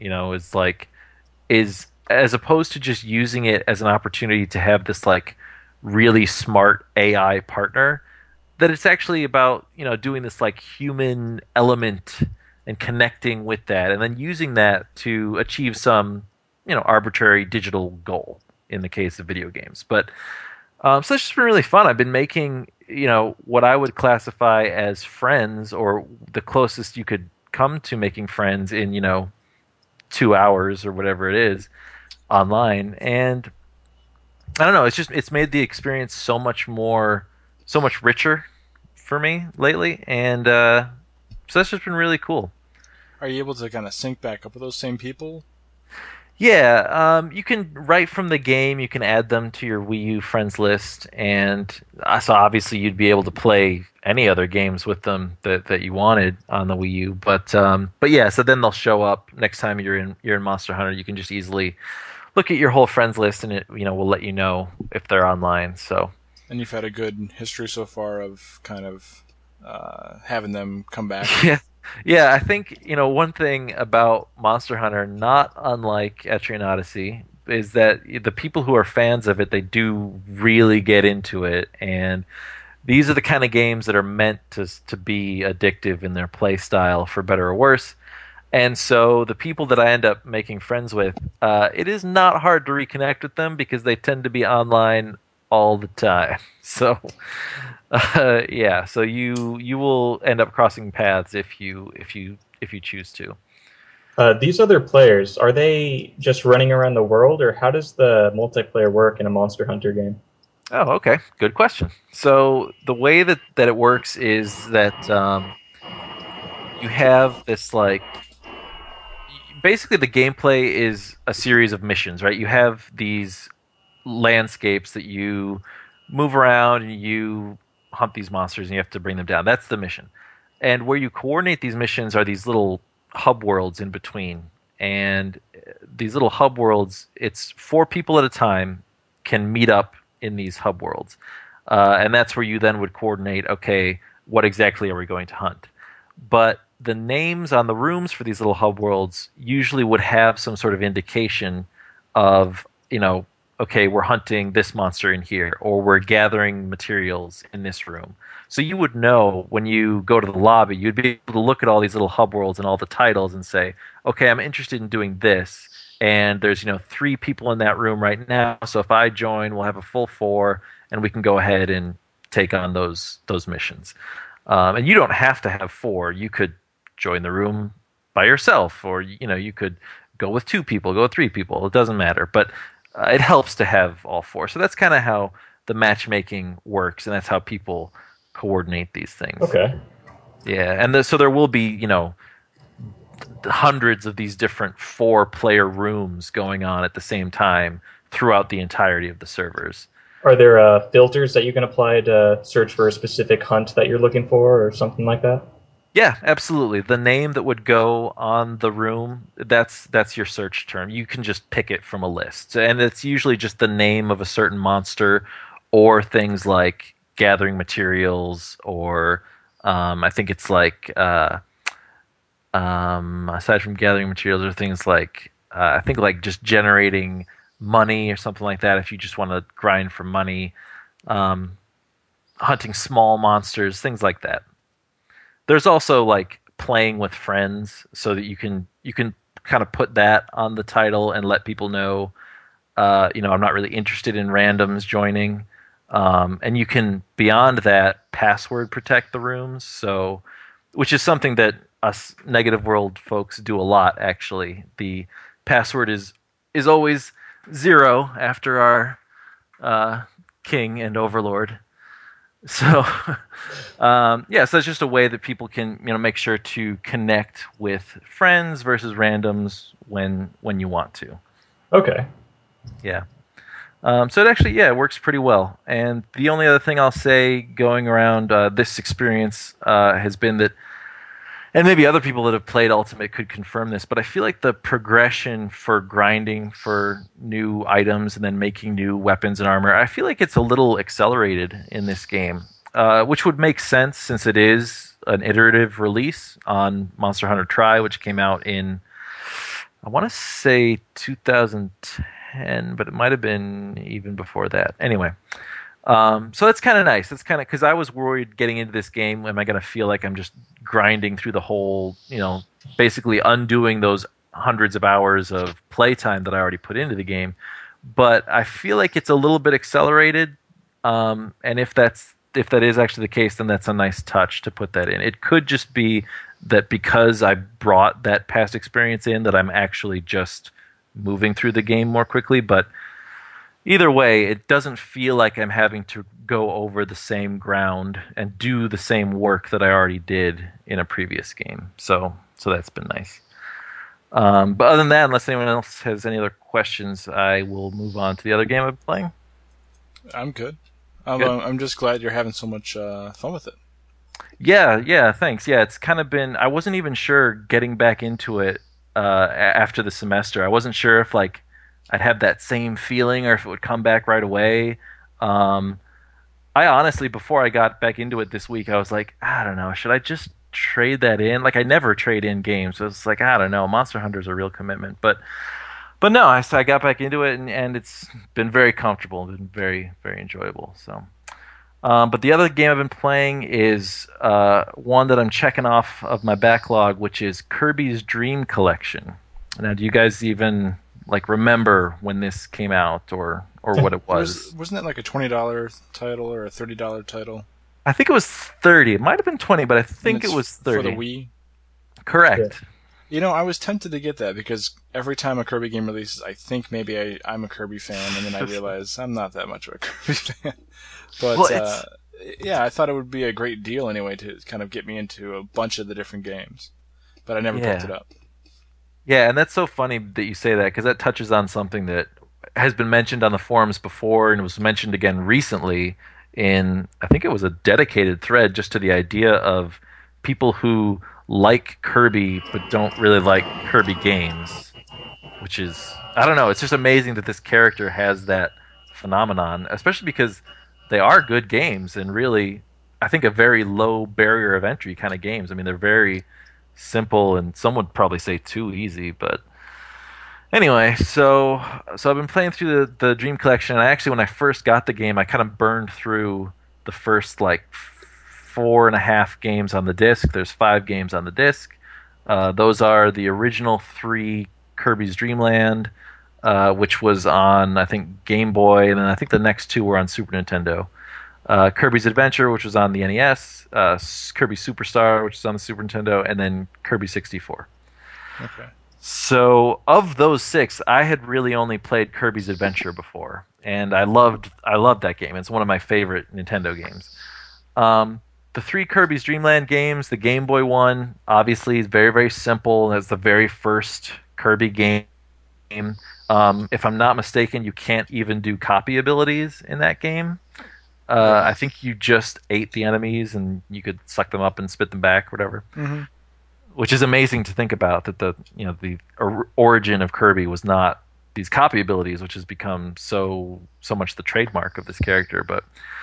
Is as opposed to just using it as an opportunity to have this really smart AI partner, that it's actually about doing this human element and connecting with that, and then using that to achieve some arbitrary digital goal in the case of video games. But so it's just been really fun. I've been making what I would classify as friends, or the closest you could come to making friends in 2 hours or whatever it is online. And I don't know, it's made the experience so much richer for me lately, and so that's just been really cool. Are you able to kind of sync back up with those same people? Yeah, you can, right from the game, you can add them to your Wii U friends list, and so obviously you'd be able to play any other games with them that you wanted on the Wii U. But yeah, so then they'll show up next time you're in Monster Hunter. You can just easily look at your whole friends list, and it will let you know if they're online. So. And you've had a good history so far of kind of having them come back. Yeah, I think one thing about Monster Hunter, not unlike Etrian Odyssey, is that the people who are fans of it, they do really get into it, and these are the kind of games that are meant to be addictive in their play style, for better or worse. And so the people that I end up making friends with, it is not hard to reconnect with them because they tend to be online all the time. So yeah, so you will end up crossing paths if you choose to. These other players, are they just running around the world, or how does the multiplayer work in a Monster Hunter game? Oh, okay, good question. So the way that it works is that you have this basically the gameplay is a series of missions, right? You have these landscapes that you move around and you hunt these monsters and you have to bring them down. That's the mission. And where you coordinate these missions are these little hub worlds in between. And these little hub worlds, it's 4 people at a time can meet up in these hub worlds. And that's where you then would coordinate, okay, what exactly are we going to hunt? But the names on the rooms for these little hub worlds usually would have some sort of indication of, okay, we're hunting this monster in here, or we're gathering materials in this room. So you would know when you go to the lobby, you'd be able to look at all these little hub worlds and all the titles and say, okay, I'm interested in doing this, and there's 3 people in that room right now, so if I join, we'll have a full 4, and we can go ahead and take on those missions. And you don't have to have 4. You could join the room by yourself, or you could go with 2 people, go with 3 people. It doesn't matter, but it helps to have all 4. So that's kind of how the matchmaking works, and that's how people coordinate these things. Okay. Yeah, and so there will be hundreds of these different 4-player rooms going on at the same time throughout the entirety of the servers. Are there filters that you can apply to search for a specific hunt that you're looking for, or something like that? Yeah, absolutely. The name that would go on the room, that's your search term. You can just pick it from a list. And it's usually just the name of a certain monster, or things like gathering materials, or I think it's like aside from gathering materials, or things like I think like just generating money or something like that, if you just want to grind for money, hunting small monsters, things like that. There's also like playing with friends, so that you can kind of put that on the title and let people know, I'm not really interested in randoms joining. And you can, beyond that, password protect the rooms, so which is something that us Negative World folks do a lot, actually. The password is always 0 after our king and overlord. So, so it's just a way that people can, make sure to connect with friends versus randoms when you want to. Okay. Yeah. So it actually, it works pretty well. And the only other thing I'll say going around this experience has been that, and maybe other people that have played Ultimate could confirm this, but I feel like the progression for grinding for new items and then making new weapons and armor, I feel like it's a little accelerated in this game, which would make sense since it is an iterative release on Monster Hunter Tri, which came out in, I want to say 2010, but it might have been even before that. Anyway. So that's kind of nice. That's kind of, because I was worried getting into this game, am I going to feel like I'm just grinding through the whole, basically undoing those hundreds of hours of playtime that I already put into the game. But I feel like it's a little bit accelerated. And if that is actually the case, then that's a nice touch to put that in. It could just be that because I brought that past experience in, that I'm actually just moving through the game more quickly, but either way, it doesn't feel like I'm having to go over the same ground and do the same work that I already did in a previous game. So that's been nice. But other than that, unless anyone else has any other questions, I will move on to the other game I've been playing. I'm good. I'm just glad you're having so much fun with it. Yeah, thanks. Yeah, it's kind of been, I wasn't even sure getting back into it after the semester. I wasn't sure if I'd have that same feeling or if it would come back right away. I honestly, before I got back into it this week, I was like, I don't know, should I just trade that in? I never trade in games, so it's like, I don't know, Monster Hunter's a real commitment. But no, I got back into it, and it's been very comfortable, been very, very enjoyable. So, but the other game I've been playing is one that I'm checking off of my backlog, which is Kirby's Dream Collection. Now, do you guys even remember when this came out or what it was? Wasn't it like a $20 title or a $30 title? I think it was 30. It might have been 20, but I think it was 30. For the Wii? Correct. Yeah. I was tempted to get that because every time a Kirby game releases, I think maybe I'm a Kirby fan, and then I realize I'm not that much of a Kirby fan. But I thought it would be a great deal anyway to kind of get me into a bunch of the different games. But I never picked it up. Yeah, and that's so funny that you say that, because that touches on something that has been mentioned on the forums before and was mentioned again recently in, I think it was a dedicated thread just to the idea of people who like Kirby but don't really like Kirby games, which is, I don't know, it's just amazing that this character has that phenomenon, especially because they are good games and really, I think, a very low barrier of entry kind of games. I mean, they're very simple, and some would probably say too easy, but anyway, so I've been playing through the Dream Collection, and when I first got the game, I kind of burned through the first, like, 4.5 games on the disc. There's 5 games on the disc. Those are the original 3 Kirby's Dream Land, which was on, I think, Game Boy, and then I think the next 2 were on Super Nintendo. Kirby's Adventure, which was on the NES, Kirby Superstar, which is on the Super Nintendo, and then Kirby 64. Okay. So, of those 6, I had really only played Kirby's Adventure before, and I loved that game. It's one of my favorite Nintendo games. The 3 Kirby's Dream Land games, the Game Boy one, obviously is very, very simple. It's the very first Kirby game. If I'm not mistaken, you can't even do copy abilities in that game. I think you just ate the enemies and you could suck them up and spit them back, or whatever. Mm-hmm. Which is amazing to think about, that the origin of Kirby was not these copy abilities, which has become so much the trademark of this character. But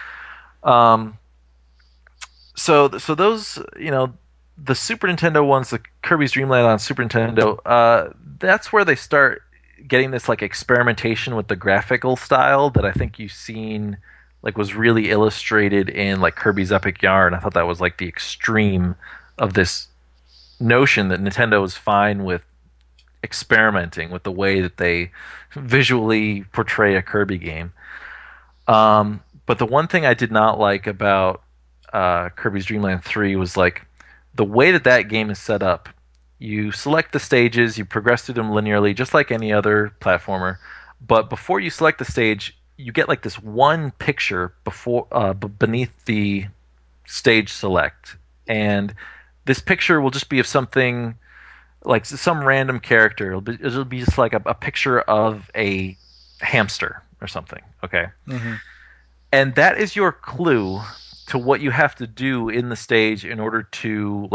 so those, the Super Nintendo ones, the Kirby's Dream Land on Super Nintendo, that's where they start getting this like experimentation with the graphical style that I think you've seen, like, was really illustrated in like Kirby's Epic Yarn. I thought that was like the extreme of this notion that Nintendo was fine with experimenting with the way that they visually portray a Kirby game. But the one thing I did not like about Kirby's Dream Land 3 was like the way that game is set up. You select the stages, you progress through them linearly, just like any other platformer. But before you select the stage, you get like this one picture beneath the stage select, and this picture will just be of something like some random character. It'll be just like a picture of a hamster or something. Okay, Mm-hmm. and that is your clue to what you have to do in the stage in order to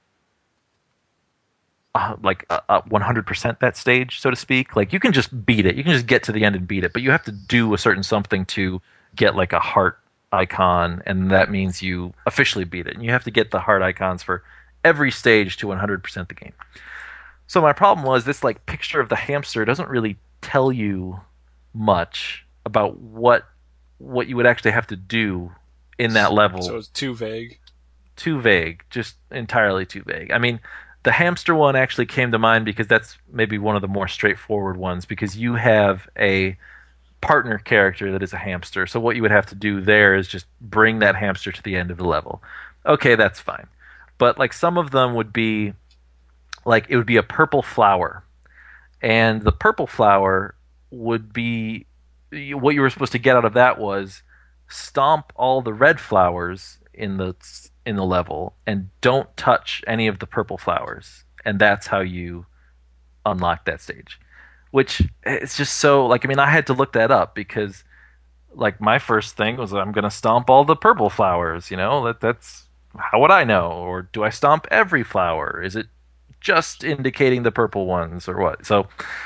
100% that stage, so to speak. Like, you can just beat it. You can just get to the end and beat it, but you have to do a certain something to get like a heart icon, and that means you officially beat it. And you have to get the heart icons for every stage to 100% the game. So my problem was this like picture of the hamster doesn't really tell you much about what you would actually have to do in that level. So it's too vague. Too vague, just entirely too vague. I mean, the hamster one actually came to mind because that's maybe one of the more straightforward ones, because you have a partner character that is a hamster. So what you would have to do there is just bring that hamster to the end of the level. Okay, that's fine. But like some of them would be like, it would be a purple flower, and the purple flower would be, what you were supposed to get out of that was stomp all the red flowers in the level and don't touch any of the purple flowers, and that's how you unlock that stage. Which, it's just so, like, I mean, I had to look that up because, like, my first thing was, I'm gonna stomp all the purple flowers, that's, how would I know? Or do I stomp every flower? Is it just indicating the purple ones, or what? So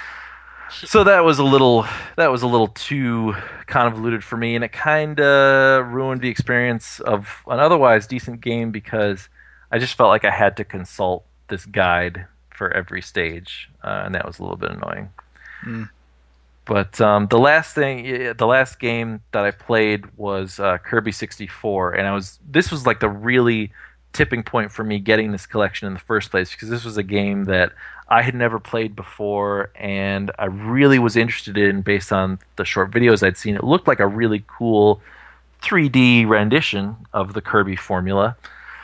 that was a little too convoluted for me, and it kind of ruined the experience of an otherwise decent game, because I just felt like I had to consult this guide for every stage, and that was a little bit annoying. Mm. But the last game that I played was Kirby 64, and this was like the really tipping point for me getting this collection in the first place, because this was a game that I had never played before, and I really was interested in based on the short videos I'd seen. It looked like a really cool 3D rendition of the Kirby formula.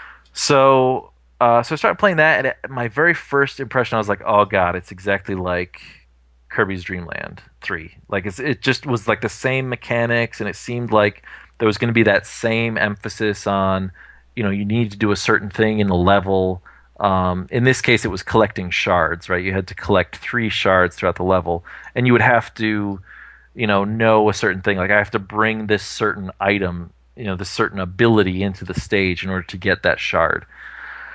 So I started playing that, and my very first impression, I was like, oh god, it's exactly like Kirby's Dream Land 3. Like, it just was like the same mechanics, and it seemed like there was going to be that same emphasis on, you need to do a certain thing in the level. In this case, it was collecting shards, right? You had to collect 3 shards throughout the level, and you would have to, know a certain thing. Like, I have to bring this certain item, this certain ability into the stage in order to get that shard.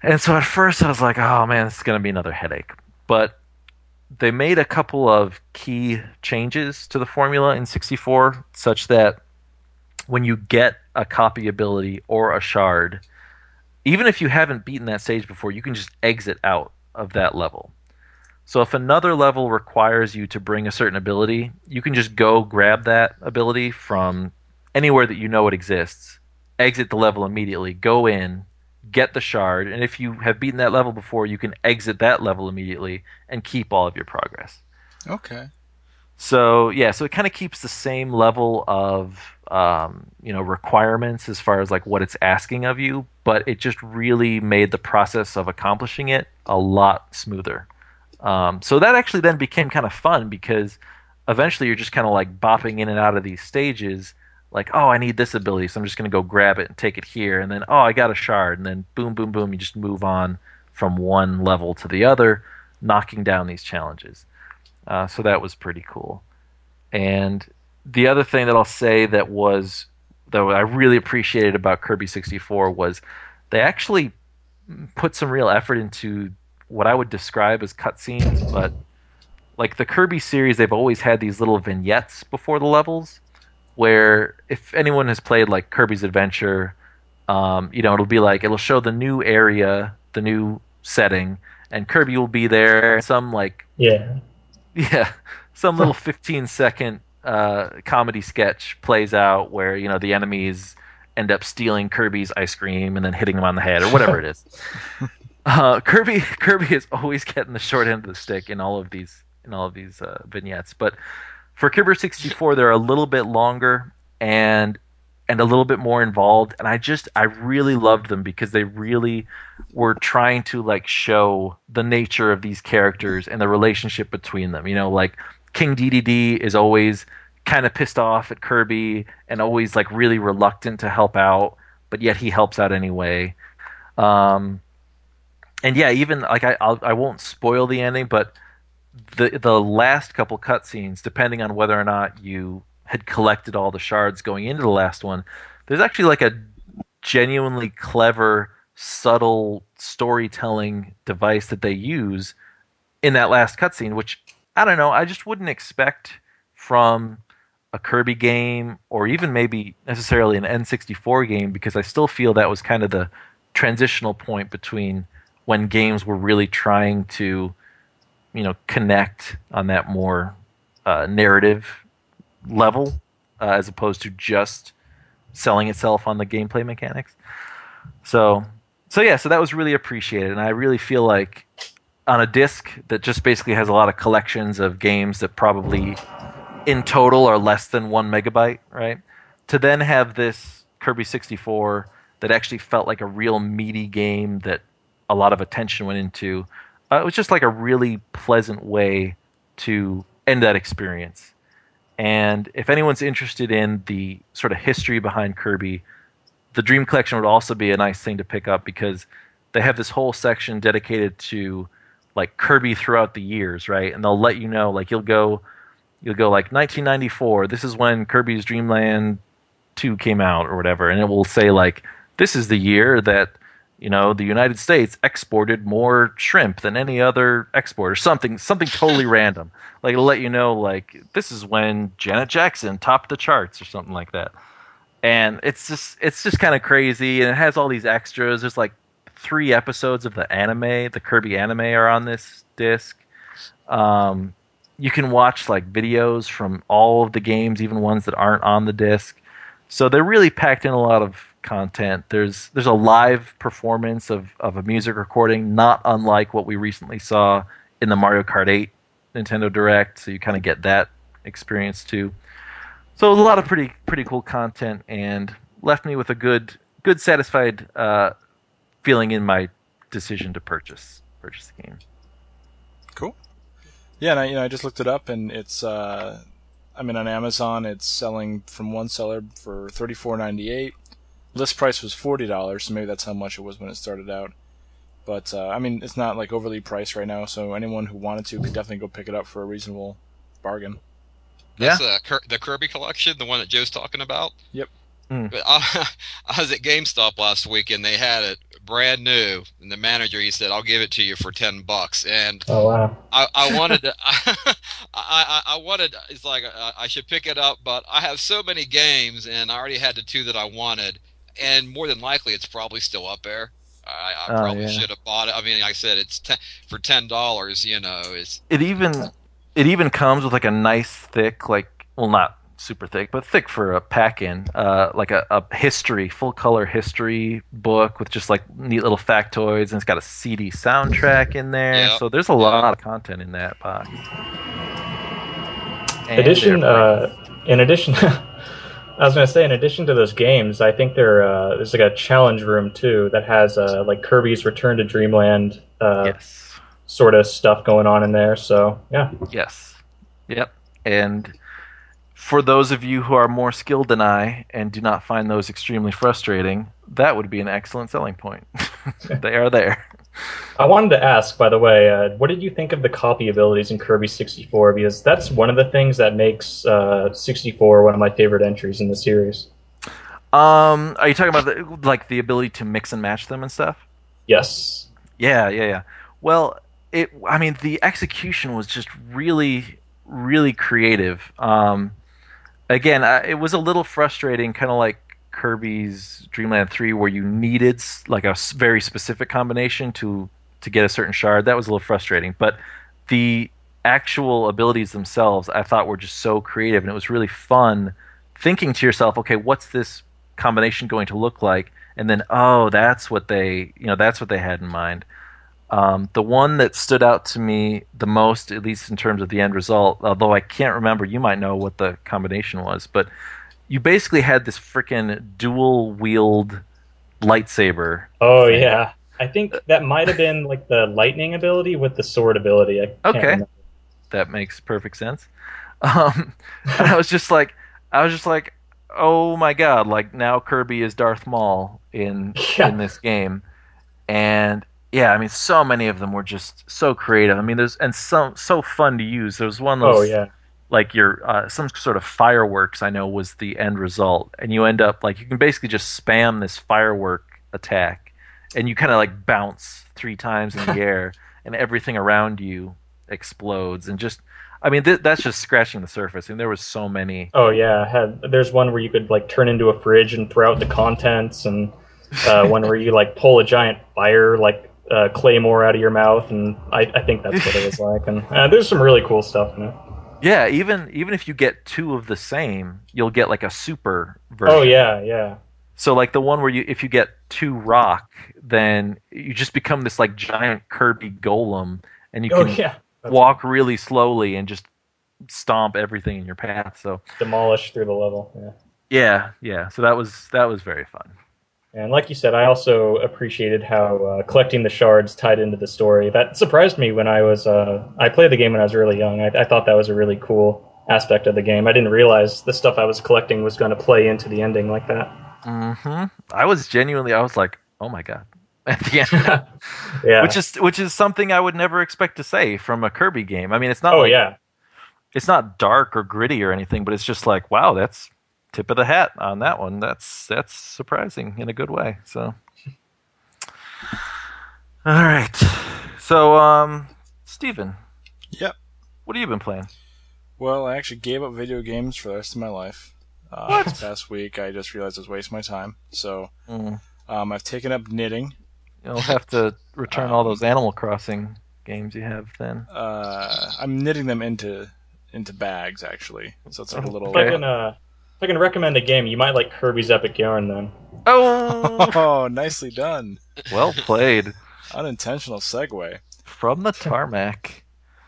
And so at first I was like, oh man, this is going to be another headache. But they made a couple of key changes to the formula in 64 such that when you get a copy ability or a shard, even if you haven't beaten that stage before, you can just exit out of that level. So if another level requires you to bring a certain ability, you can just go grab that ability from anywhere that you know it exists, exit the level immediately, go in, get the shard, and if you have beaten that level before, you can exit that level immediately and keep all of your progress. Okay. So yeah, so it kind of keeps the same level of requirements as far as like what it's asking of you, but it just really made the process of accomplishing it a lot smoother. So that actually then became kind of fun because eventually you're just kind of like bopping in and out of these stages, like, oh, I need this ability, so I'm just going to go grab it and take it here, and then, oh, I got a shard, and then boom, boom, boom, you just move on from one level to the other, knocking down these challenges. So that was pretty cool. And the other thing that I'll say that I really appreciated about Kirby 64 was they actually put some real effort into what I would describe as cutscenes, but like the Kirby series, they've always had these little vignettes before the levels, where if anyone has played like Kirby's Adventure, it'll be like it'll show the new area, the new setting, and Kirby will be there. Some like some little 15-second comedy sketch plays out where the enemies end up stealing Kirby's ice cream and then hitting him on the head or whatever it is. Kirby is always getting the short end of the stick in all of these vignettes, but for Kirby 64 they're a little bit longer and a little bit more involved, and I really loved them because they really were trying to like show the nature of these characters and the relationship between them. Like King Dedede is always kind of pissed off at Kirby and always like really reluctant to help out, but yet he helps out anyway. And yeah, even like I won't spoil the ending, but the last couple cutscenes, depending on whether or not you had collected all the shards going into the last one, there's actually like a genuinely clever, subtle storytelling device that they use in that last cutscene, which I don't know, I just wouldn't expect from a Kirby game or even maybe necessarily an N64 game, because I still feel that was kind of the transitional point between when games were really trying to connect on that more narrative level as opposed to just selling itself on the gameplay mechanics. So that was really appreciated, and I really feel like on a disc that just basically has a lot of collections of games that probably in total are less than 1 megabyte, right? To then have this Kirby 64 that actually felt like a real meaty game that a lot of attention went into, it was just like a really pleasant way to end that experience. And if anyone's interested in the sort of history behind Kirby, the Dream Collection would also be a nice thing to pick up, because they have this whole section dedicated to like Kirby throughout the years, right? And they'll let you know, like you'll go like 1994, this is when Kirby's Dream Land 2 came out or whatever, and it will say like, this is the year that the United States exported more shrimp than any other exporter. Something totally random. Like it'll let you know, like this is when Janet Jackson topped the charts or something like that. And it's just kind of crazy, and it has all these extras. There's like 3 episodes of the Kirby anime are on this disc. You can watch like videos from all of the games, even ones that aren't on the disc. So they're really packed in a lot of content. There's a live performance of a music recording, not unlike what we recently saw in the Mario Kart 8 Nintendo Direct, so you kind of get that experience too. So a lot of pretty cool content, and left me with a good satisfied feeling in my decision to purchase the game. Cool. Yeah, and I just looked it up, and it's on Amazon it's selling from one seller for $34.98. List price was $40, so maybe that's how much it was when it started out. But it's not like overly priced right now, so anyone who wanted to could definitely go pick it up for a reasonable bargain. That's the Kirby collection, the one that Joe's talking about? Yep. I was at GameStop last week, and they had it brand new, and the manager, he said, "I'll give it to you for $10." And Oh wow. I wanted to, I wanted. It's like I should pick it up, but I have so many games, and I already had the two that I wanted, and more than likely, it's probably still up there. I probably should have bought it. I mean, like I said, it's for $10. You know, it even comes with like a nice thick, like, well, not super thick, but thick for a pack-in, like a history, full color history book with just like neat little factoids, and it's got a CD soundtrack in there. Yep. So there's a lot of content in that box. In addition, I was going to say, in addition to those games, I think there's like a challenge room too that has like Kirby's Return to Dreamland sort of stuff going on in there. So yeah. Yes. Yep. And for those of you who are more skilled than I and do not find those extremely frustrating, that would be an excellent selling point. They are there. I wanted to ask, by the way, what did you think of the copy abilities in Kirby 64? Because that's one of the things that makes 64 one of my favorite entries in the series. Are you talking about the ability to mix and match them and stuff? Yes. Yeah. Well, the execution was just really, really creative. Again, it was a little frustrating, kind of like Kirby's Dreamland 3, where you needed like a very specific combination to get a certain shard. That was a little frustrating, but the actual abilities themselves I thought were just so creative, and it was really fun thinking to yourself, okay, what's this combination going to look like? And then, oh, that's what they had in mind. The one that stood out to me the most, at least in terms of the end result, although I can't remember, you might know what the combination was, but you basically had this freaking dual-wield lightsaber. Oh, thing. Yeah. I think that might have been like the lightning ability with the sword ability. I can't remember. That makes perfect sense. And I was just like, oh my god, like now Kirby is Darth Maul in this game. And yeah, I mean, so many of them were just so creative. I mean, so fun to use. There was one of those, like your some sort of fireworks, I know, was the end result, and you end up like you can basically just spam this firework attack, and you kind of like bounce 3 times in the air, and everything around you explodes, and just, I mean, that's just scratching the surface. And there was so many. Oh yeah, there's one where you could like turn into a fridge and throw out the contents, and one where you like pull a giant fire claymore out of your mouth, and I think that's what it was like. And there's some really cool stuff in it. Yeah, even if you get 2 of the same, you'll get like a super version. Oh yeah. So like the one where if you get 2 rock, then you just become this like giant Kirby golem, and you can walk really slowly and just stomp everything in your path. So demolish through the level. Yeah. So that was very fun. And like you said, I also appreciated how collecting the shards tied into the story. That surprised me when I played the game when I was really young. I thought that was a really cool aspect of the game. I didn't realize the stuff I was collecting was going to play into the ending like that. Mm-hmm. I was like, oh my god, at the end. Yeah. Which is something I would never expect to say from a Kirby game. I mean, it's not it's not dark or gritty or anything, but it's just like, wow, that's tip of the hat on that one. That's surprising in a good way. So, all right. So, Steven. Yep. What have you been playing? Well, I actually gave up video games for the rest of my life. This past week, I just realized I was wasting my time. So, I've taken up knitting. You'll have to return all those Animal Crossing games you have then. I'm knitting them into bags, actually. So it's like a little... If I can recommend a game, you might like Kirby's Epic Yarn, then. Oh, nicely done. Well played. Unintentional segue. From the tarmac.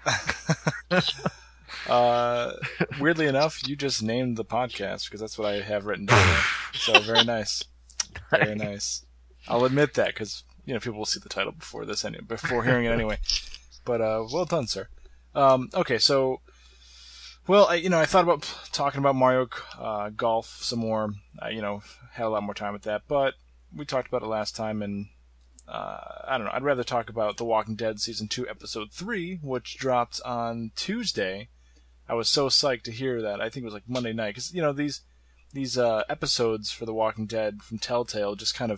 Weirdly enough, you just named the podcast, because that's what I have written down there. So very nice. Very nice. I'll admit that, because people will see the title before hearing it anyway. But well done, sir. Okay, so... Well, I thought about talking about Mario Golf some more. Had a lot more time with that, but we talked about it last time, and I don't know. I'd rather talk about The Walking Dead Season 2, Episode 3, which dropped on Tuesday. I was so psyched to hear that. I think it was like Monday night, because these episodes for The Walking Dead from Telltale just kind of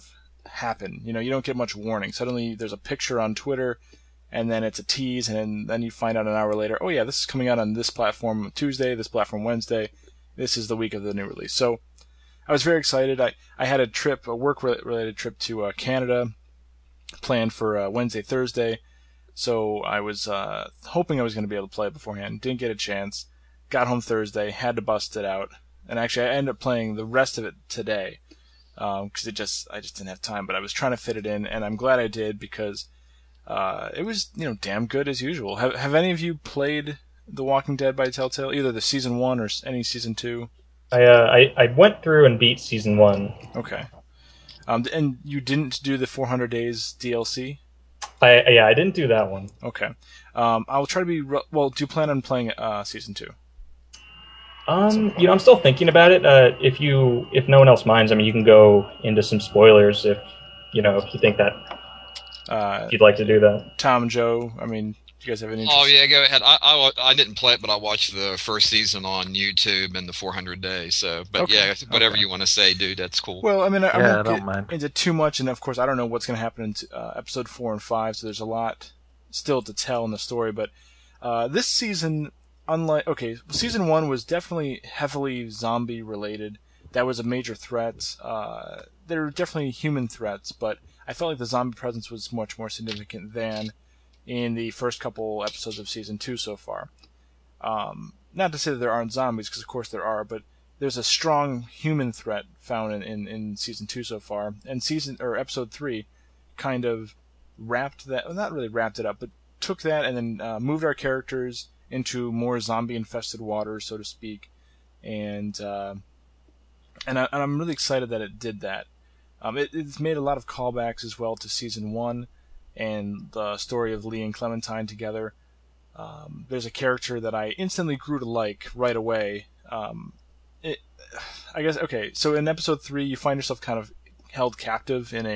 happen. You don't get much warning. Suddenly there's a picture on Twitter, and then it's a tease, and then you find out an hour later, oh yeah, this is coming out on this platform Tuesday, this platform Wednesday. This is the week of the new release. So I was very excited. I had a work-related trip to Canada planned for Wednesday, Thursday. So I was hoping I was going to be able to play it beforehand. Didn't get a chance. Got home Thursday, had to bust it out. And actually I ended up playing the rest of it today because I just didn't have time. But I was trying to fit it in, and I'm glad I did because it was damn good as usual. Have any of you played The Walking Dead by Telltale, either the season 1 or any season 2? I went through and beat season 1. Okay. And you didn't do the 400 Days DLC? I didn't do that one. Okay. I'll try to be... Well, do you plan on playing season 2? I'm still thinking about it. If no one else minds, I mean, you can go into some spoilers if you think that if you'd like to do that. Tom, Joe, I mean, do you guys have any interest? Oh yeah, go ahead. I didn't play it, but I watched the first season on YouTube and the 400 Days. So, but okay. Yeah, whatever you want to say, dude, that's cool. Well, I mean, I don't mind into too much, and of course, I don't know what's going to happen in episode 4 and 5. So there's a lot still to tell in the story. But this season, season 1 was definitely heavily zombie related. That was a major threat. There were definitely human threats, but I felt like the zombie presence was much more significant than in the first couple episodes of season 2 so far. Not to say that there aren't zombies, because of course there are, but there's a strong human threat found in season 2 so far, and episode 3 kind of wrapped that, well, not really wrapped it up, but took that and then moved our characters into more zombie-infested waters, so to speak, and I'm really excited that it did that. It's made a lot of callbacks as well to season 1 and the story of Lee and Clementine together. There's a character that I instantly grew to like right away. I guess, okay, so in episode 3, you find yourself kind of held captive in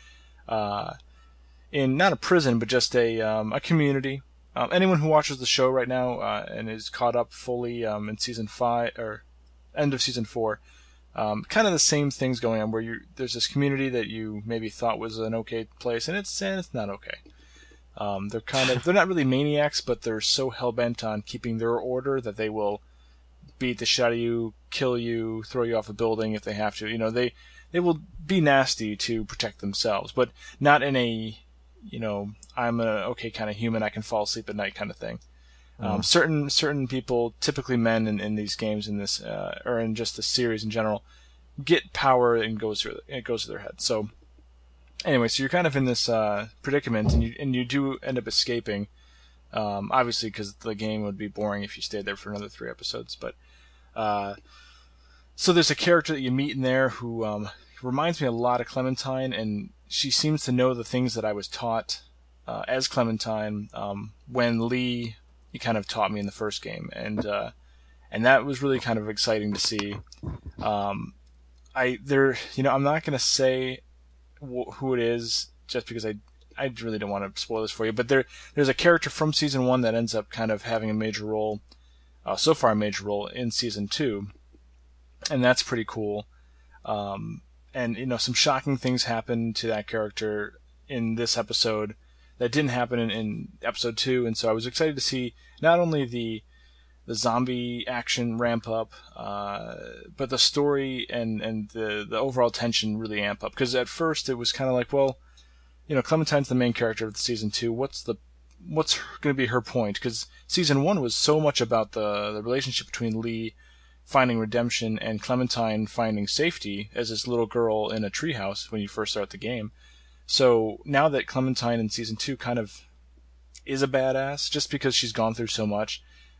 in not a prison, but just a community. Anyone who watches the show right now and is caught up fully in season 5 or end of season 4, kind of the same things going on where there's this community that you maybe thought was an okay place, and it's not okay. They're not really maniacs, but they're so hell-bent on keeping their order that they will beat the shit out of you, kill you, throw you off a building if they have to. They will be nasty to protect themselves, but not in a, I'm an okay kind of human, I can fall asleep at night kind of thing. Certain people, typically men in these games, in this or in just the series in general, get power and it goes to their head. So anyway, so you're kind of in this predicament, and you do end up escaping. Obviously, because the game would be boring if you stayed there for another 3 episodes. But so there's a character that you meet in there who reminds me a lot of Clementine, and she seems to know the things that I was taught as Clementine when Lee kind of taught me in the first game, and that was really kind of exciting to see. I'm not going to say who it is just because I really don't want to spoil this for you, but there's a character from season 1 that ends up kind of having a major role, so far a major role in season 2, and that's pretty cool. And some shocking things happen to that character in this episode that didn't happen in episode 2, and so I was excited to see not only the zombie action ramp up, but the story and the overall tension really amp up. Because at first it was kind of like, well, Clementine's the main character of the season 2. What's going to be her point? Because season 1 was so much about the relationship between Lee finding redemption and Clementine finding safety as this little girl in a treehouse when you first start the game. So now that Clementine in season 2 kind of is a badass, just because she's gone through so much,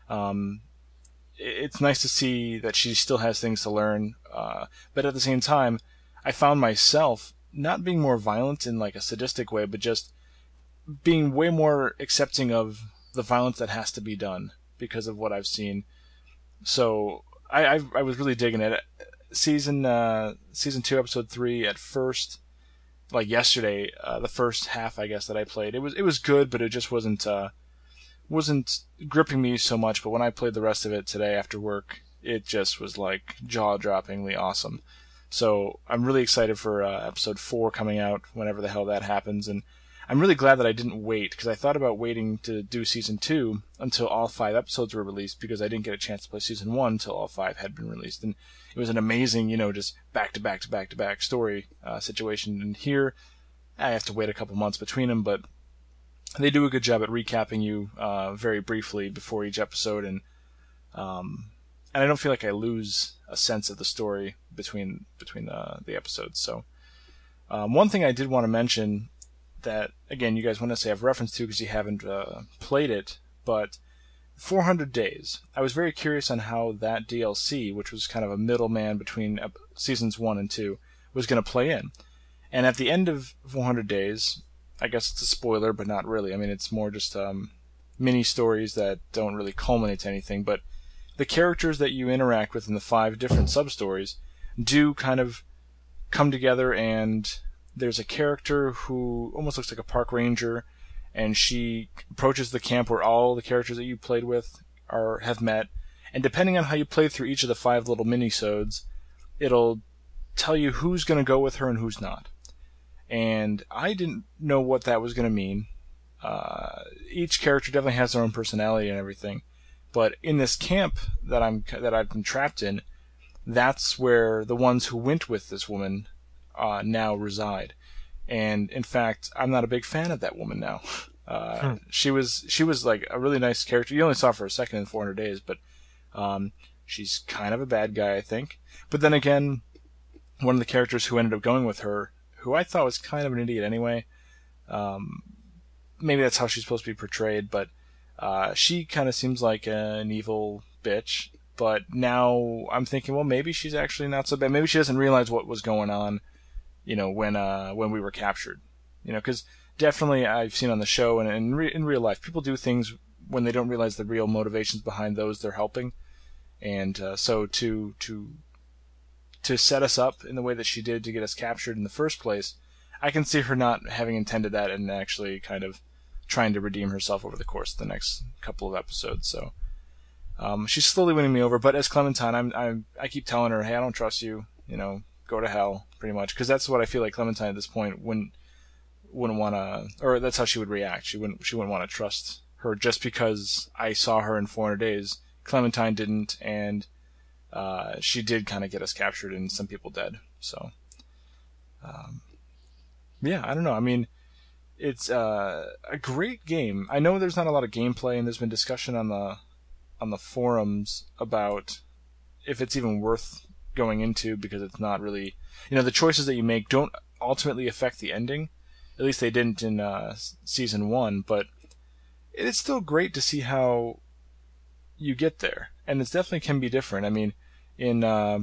it's nice to see that she still has things to learn. But at the same time, I found myself not being more violent in like a sadistic way, but just being way more accepting of the violence that has to be done because of what I've seen. So I was really digging it. Season 2, episode 3 at first, like yesterday, the first half I guess that I played, it was good, but it just wasn't gripping me so much. But when I played the rest of it today after work, it just was like jaw-droppingly awesome. So I'm really excited for episode 4 coming out whenever the hell that happens, and I'm really glad that I didn't wait, because I thought about waiting to do season 2 until all 5 episodes were released, because I didn't get a chance to play season 1 until all 5 had been released. And it was an amazing, just back-to-back story situation. And here, I have to wait a couple months between them, but they do a good job at recapping you very briefly before each episode, and I don't feel like I lose a sense of the story between the episodes. So one thing I did want to mention that, again, you guys want to say I've referenced to because you haven't played it, but 400 Days. I was very curious on how that DLC, which was kind of a middleman between seasons 1 and 2, was going to play in. And at the end of 400 Days, I guess it's a spoiler, but not really. I mean, it's more just mini stories that don't really culminate to anything, but the characters that you interact with in the 5 different sub-stories do kind of come together, and there's a character who almost looks like a park ranger, and she approaches the camp where all the characters that you played with have met, and depending on how you play through each of the 5 little mini-sodes, it'll tell you who's going to go with her and who's not. And I didn't know what that was going to mean. Each character definitely has their own personality and everything, but in this camp that I've been trapped in, that's where the ones who went with this woman now reside. And in fact, I'm not a big fan of that woman now. She was like a really nice character. You only saw her for a second in 400 Days, but she's kind of a bad guy, I think. But then again, one of the characters who ended up going with her, who I thought was kind of an idiot anyway, maybe that's how she's supposed to be portrayed, but she kind of seems like an evil bitch. But now I'm thinking, well, maybe she's actually not so bad. Maybe she doesn't realize what was going on, when we were captured. Because definitely I've seen on the show and in real life, people do things when they don't realize the real motivations behind those they're helping. And so to set us up in the way that she did to get us captured in the first place, I can see her not having intended that and actually kind of trying to redeem herself over the course of the next couple of episodes. So she's slowly winning me over. But as Clementine, I keep telling her, hey, I don't trust you. Go to hell, pretty much, because that's what I feel like Clementine at this point wouldn't want to, or that's how she would react. She wouldn't want to trust her just because I saw her in 400 Days. Clementine didn't, and she did kind of get us captured and some people dead. So, yeah, I don't know. I mean, it's a great game. I know there's not a lot of gameplay, and there's been discussion on the forums about if it's even worth going into, because it's not really, the choices that you make don't ultimately affect the ending. At least they didn't in season 1, but it is still great to see how you get there, and it definitely can be different. I mean, in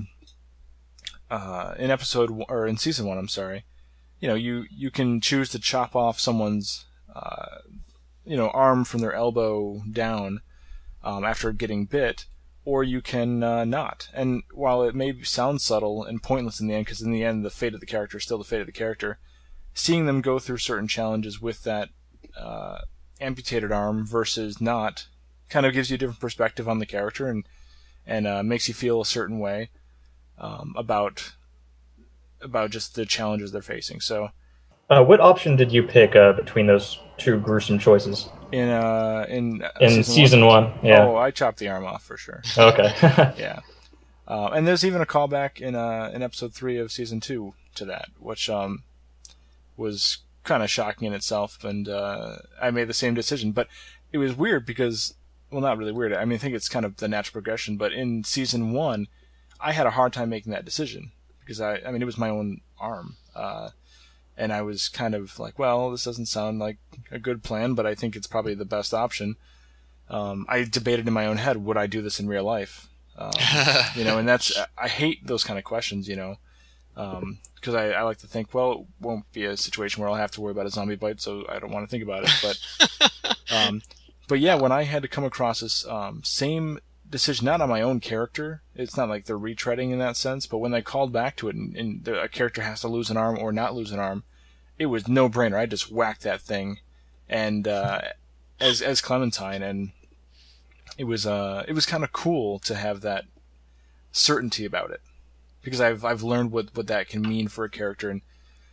season 1, I'm sorry, you can choose to chop off someone's arm from their elbow down after getting bit, or you can not. And while it may sound subtle and pointless in the end, because in the end the fate of the character is still the fate of the character, seeing them go through certain challenges with that amputated arm versus not kind of gives you a different perspective on the character and makes you feel a certain way about just the challenges they're facing. So, what option did you pick between those two gruesome choices? In season 1, yeah. Oh, I chopped the arm off for sure. Okay. Yeah. And there's even a callback in episode 3 of season 2 to that, which was kind of shocking in itself, and I made the same decision. But it was weird because, well, not really weird. I mean, I think it's kind of the natural progression. But in season 1, I had a hard time making that decision because I mean, it was my own arm. And I was kind of like, well, this doesn't sound like a good plan, but I think it's probably the best option. I debated in my own head, would I do this in real life? And I hate those kind of questions, because I like to think, well, it won't be a situation where I'll have to worry about a zombie bite, so I don't want to think about it. But yeah, when I had to come across this same decision, not on my own character, it's not like they're retreading in that sense, but when they called back to it and a character has to lose an arm or not lose an arm, it was no brainer. I just whacked that thing, and as Clementine, and it was kind of cool to have that certainty about it, because I've learned what that can mean for a character, and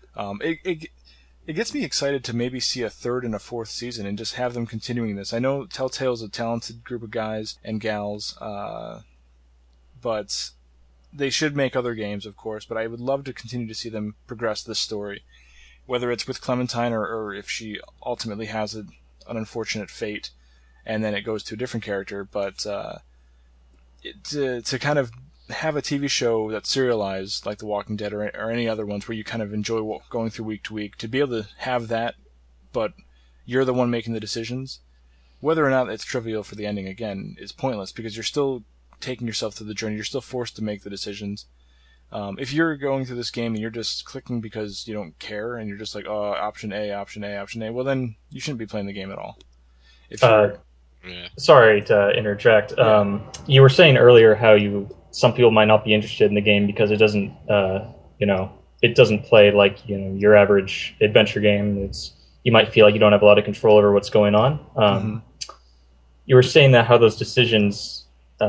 it gets me excited to maybe see a third and a fourth season and just have them continuing this. I know Telltale's a talented group of guys and gals, but they should make other games, of course, but I would love to continue to see them progress this story, whether it's with Clementine or if she ultimately has an unfortunate fate and then it goes to a different character. But to kind of have a TV show that's serialized like The Walking Dead or any other ones where you kind of enjoy going through week to week, to be able to have that, but you're the one making the decisions, whether or not it's trivial for the ending, again, is pointless because you're still taking yourself through the journey. You're still forced to make the decisions. If you're going through this game and you're just clicking because you don't care and you're just like, oh, option A, option A, option A, well then you shouldn't be playing the game at all. If Sorry to interject. Yeah. You were saying earlier how some people might not be interested in the game because it doesn't, it doesn't play like your average adventure game. You might feel like you don't have a lot of control over what's going on. You were saying that how those decisions,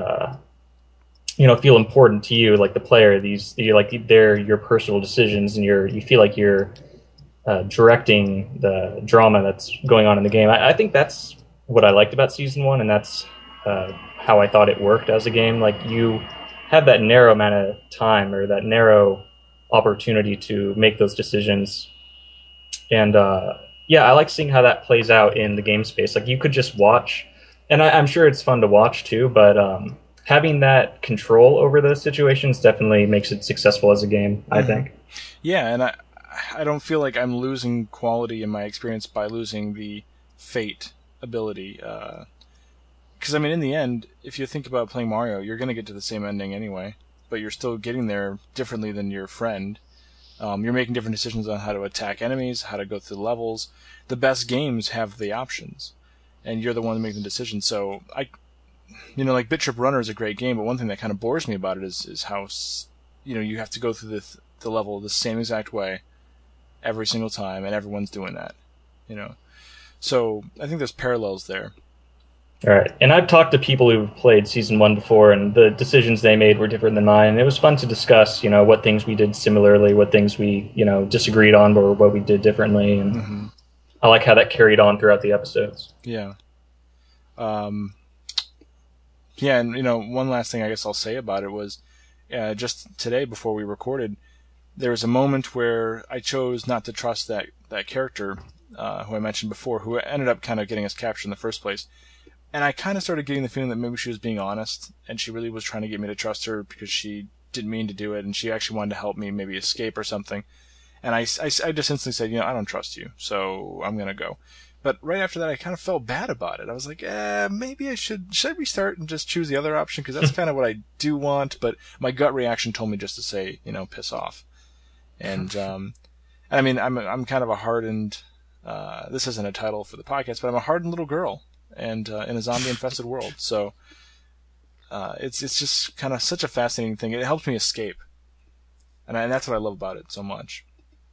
feel important to you, like the player. They're your personal decisions, and you feel like you're directing the drama that's going on in the game. I think that's what I liked about season 1, and that's how I thought it worked as a game. Like you have that narrow amount of time or that narrow opportunity to make those decisions. And I like seeing how that plays out in the game space. Like you could just watch, and I'm sure it's fun to watch too, but having that control over those situations definitely makes it successful as a game, I think. Yeah, and I don't feel like I'm losing quality in my experience by losing the fate ability. Because, in the end, if you think about playing Mario, you're going to get to the same ending anyway, but you're still getting there differently than your friend. You're making different decisions on how to attack enemies, how to go through the levels. The best games have the options, and you're the one making the decision. So, like Bit Trip Runner is a great game, but one thing that kind of bores me about it is how, you have to go through the level the same exact way every single time, and everyone's doing that, So, I think there's parallels there. All right. And I've talked to people who've played Season 1 before, and the decisions they made were different than mine. And it was fun to discuss, what things we did similarly, what things we, disagreed on, or what we did differently. And I like how that carried on throughout the episodes. Yeah. And, one last thing I guess I'll say about it was just today before we recorded, there was a moment where I chose not to trust that character who I mentioned before, who ended up kind of getting us captured in the first place. And I kind of started getting the feeling that maybe she was being honest, and she really was trying to get me to trust her because she didn't mean to do it, and she actually wanted to help me maybe escape or something. And I just instantly said, I don't trust you, so I'm going to go. But right after that, I kind of felt bad about it. I was like, maybe I should restart and just choose the other option, because that's kind of what I do want. But my gut reaction told me just to say, piss off. And, I'm kind of a hardened, this isn't a title for the podcast, but I'm a hardened little girl. And in a zombie-infested world. So it's just kind of such a fascinating thing. It helps me escape. And that's what I love about it so much.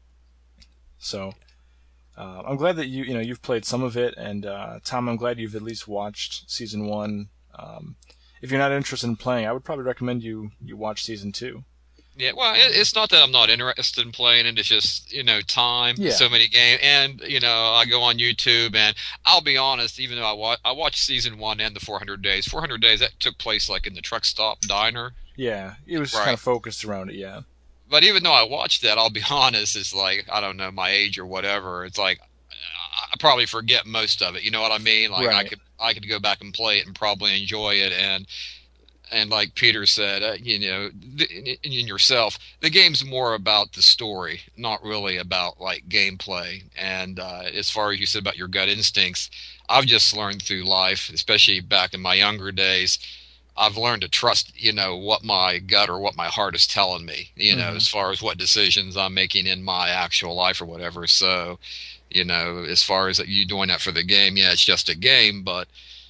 So I'm glad that you've played some of it. And Tom, I'm glad you've at least watched Season 1. If you're not interested in playing, I would probably recommend you watch Season 2. Yeah, well, it's not that I'm not interested in playing it. It's just, time, yeah. So many games. And, I go on YouTube, and I'll be honest, even though I watched Season 1 and the 400 Days. 400 Days, that took place, like, in the truck stop diner. Yeah, it was kind of focused around it, yeah. But even though I watched that, I'll be honest, it's like, I don't know, my age or whatever. It's like, I probably forget most of it. You know what I mean? Like, right. I could go back and play it and probably enjoy it, and like Peter said, in yourself, the game's more about the story, not really about like gameplay. And as far as you said about your gut instincts, I've just learned through life, especially back in my younger days, I've learned to trust, what my gut or what my heart is telling me, as far as what decisions I'm making in my actual life or whatever. So, as far as you doing that for the game, yeah, it's just a game, but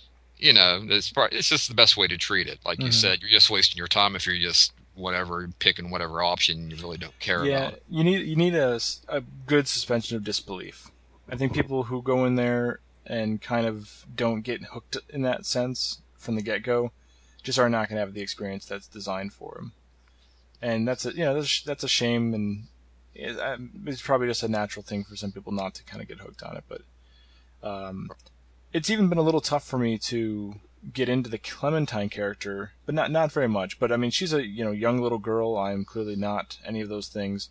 it's just the best way to treat it. Like you said, you're just wasting your time if you're just picking whatever option you really don't care about. Yeah, you need a good suspension of disbelief. I think people who go in there and kind of don't get hooked in that sense from the get-go just are not going to have the experience that's designed for them. and that's a shame, and it's probably just a natural thing for some people not to kind of get hooked on it. But it's even been a little tough for me to get into the Clementine character, but not very much. But I mean, she's a young little girl. I'm clearly not any of those things.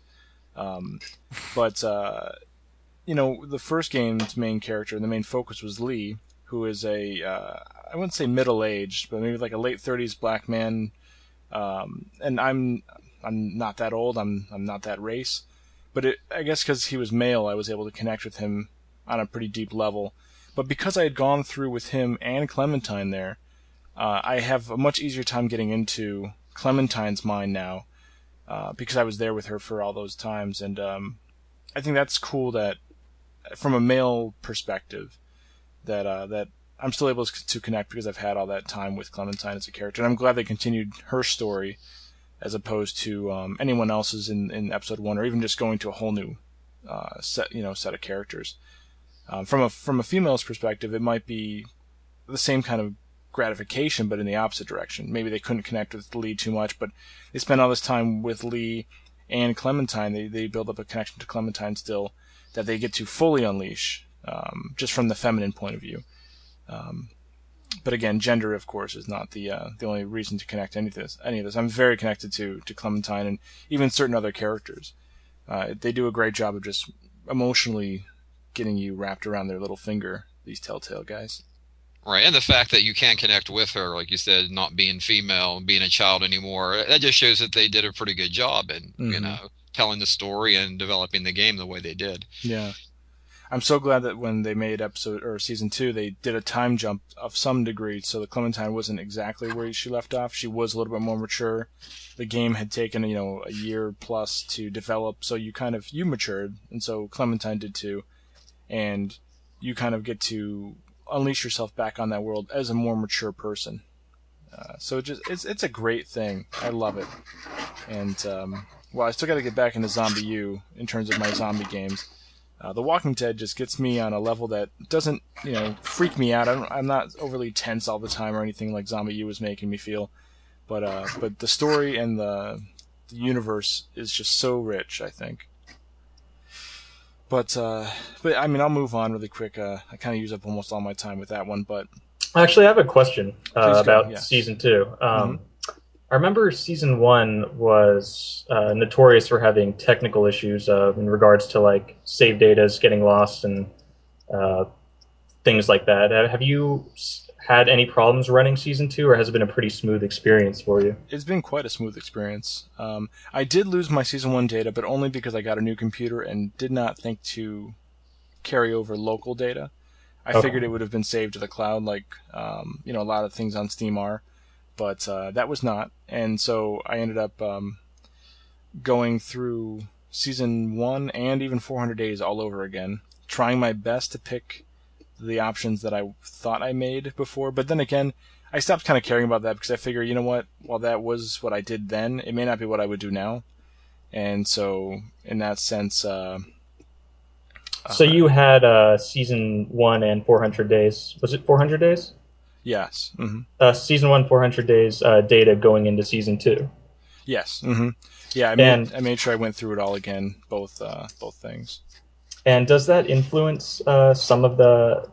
But the first game's main character and the main focus was Lee, who is I wouldn't say middle-aged, but maybe like a late 30s black man. And I'm not that old. I'm not that race. But I guess because he was male, I was able to connect with him on a pretty deep level. But because I had gone through with him and Clementine there, I have a much easier time getting into Clementine's mind now, because I was there with her for all those times. And I think that's cool that, from a male perspective, that I'm still able to connect because I've had all that time with Clementine as a character. And I'm glad they continued her story as opposed to anyone else's in episode 1, or even just going to a whole new set of characters. From a female's perspective, it might be the same kind of gratification, but in the opposite direction. Maybe they couldn't connect with Lee too much, but they spend all this time with Lee and Clementine. They build up a connection to Clementine still that they get to fully unleash, just from the feminine point of view. But again, gender, of course, is not the only reason to connect any of this. I'm very connected to Clementine and even certain other characters. They do a great job of just emotionally getting you wrapped around their little finger, these Telltale guys. Right, and the fact that you can connect with her, like you said, not being female, being a child anymore, that just shows that they did a pretty good job in, telling the story and developing the game the way they did. Yeah. I'm so glad that when they made season 2, they did a time jump of some degree, so that Clementine wasn't exactly where she left off. She was a little bit more mature. The game had taken, a year plus to develop, so you matured, and so Clementine did too. And you kind of get to unleash yourself back on that world as a more mature person. So it's a great thing. I love it. And I still got to get back into Zombie U in terms of my zombie games. The Walking Dead just gets me on a level that doesn't freak me out. I'm not overly tense all the time or anything like Zombie U was making me feel. But the story and the universe is just so rich, I think. But I mean, I'll move on really quick. I kind of use up almost all my time with that one, but actually, I have a question about season 2. I remember season 1 was notorious for having technical issues in regards to like save datas getting lost and things like that. Have you had any problems running season 2, or has it been a pretty smooth experience for you? It's been quite a smooth experience. I did lose my season 1 data, but only because I got a new computer and did not think to carry over local data. I figured it would have been saved to the cloud, like a lot of things on Steam are, but that was not. And so I ended up going through season 1 and even 400 Days all over again, trying my best to pick the options that I thought I made before. But then again, I stopped kind of caring about that because I figure, you know what, while that was what I did then, it may not be what I would do now. And so, in that sense... so you had season 1 and 400 Days. Was it 400 Days? Yes. Mm-hmm. Season 1, 400 Days data going into season 2. Yes. Mm-hmm. Yeah, I made sure I went through it all again, both things. And does that influence some of the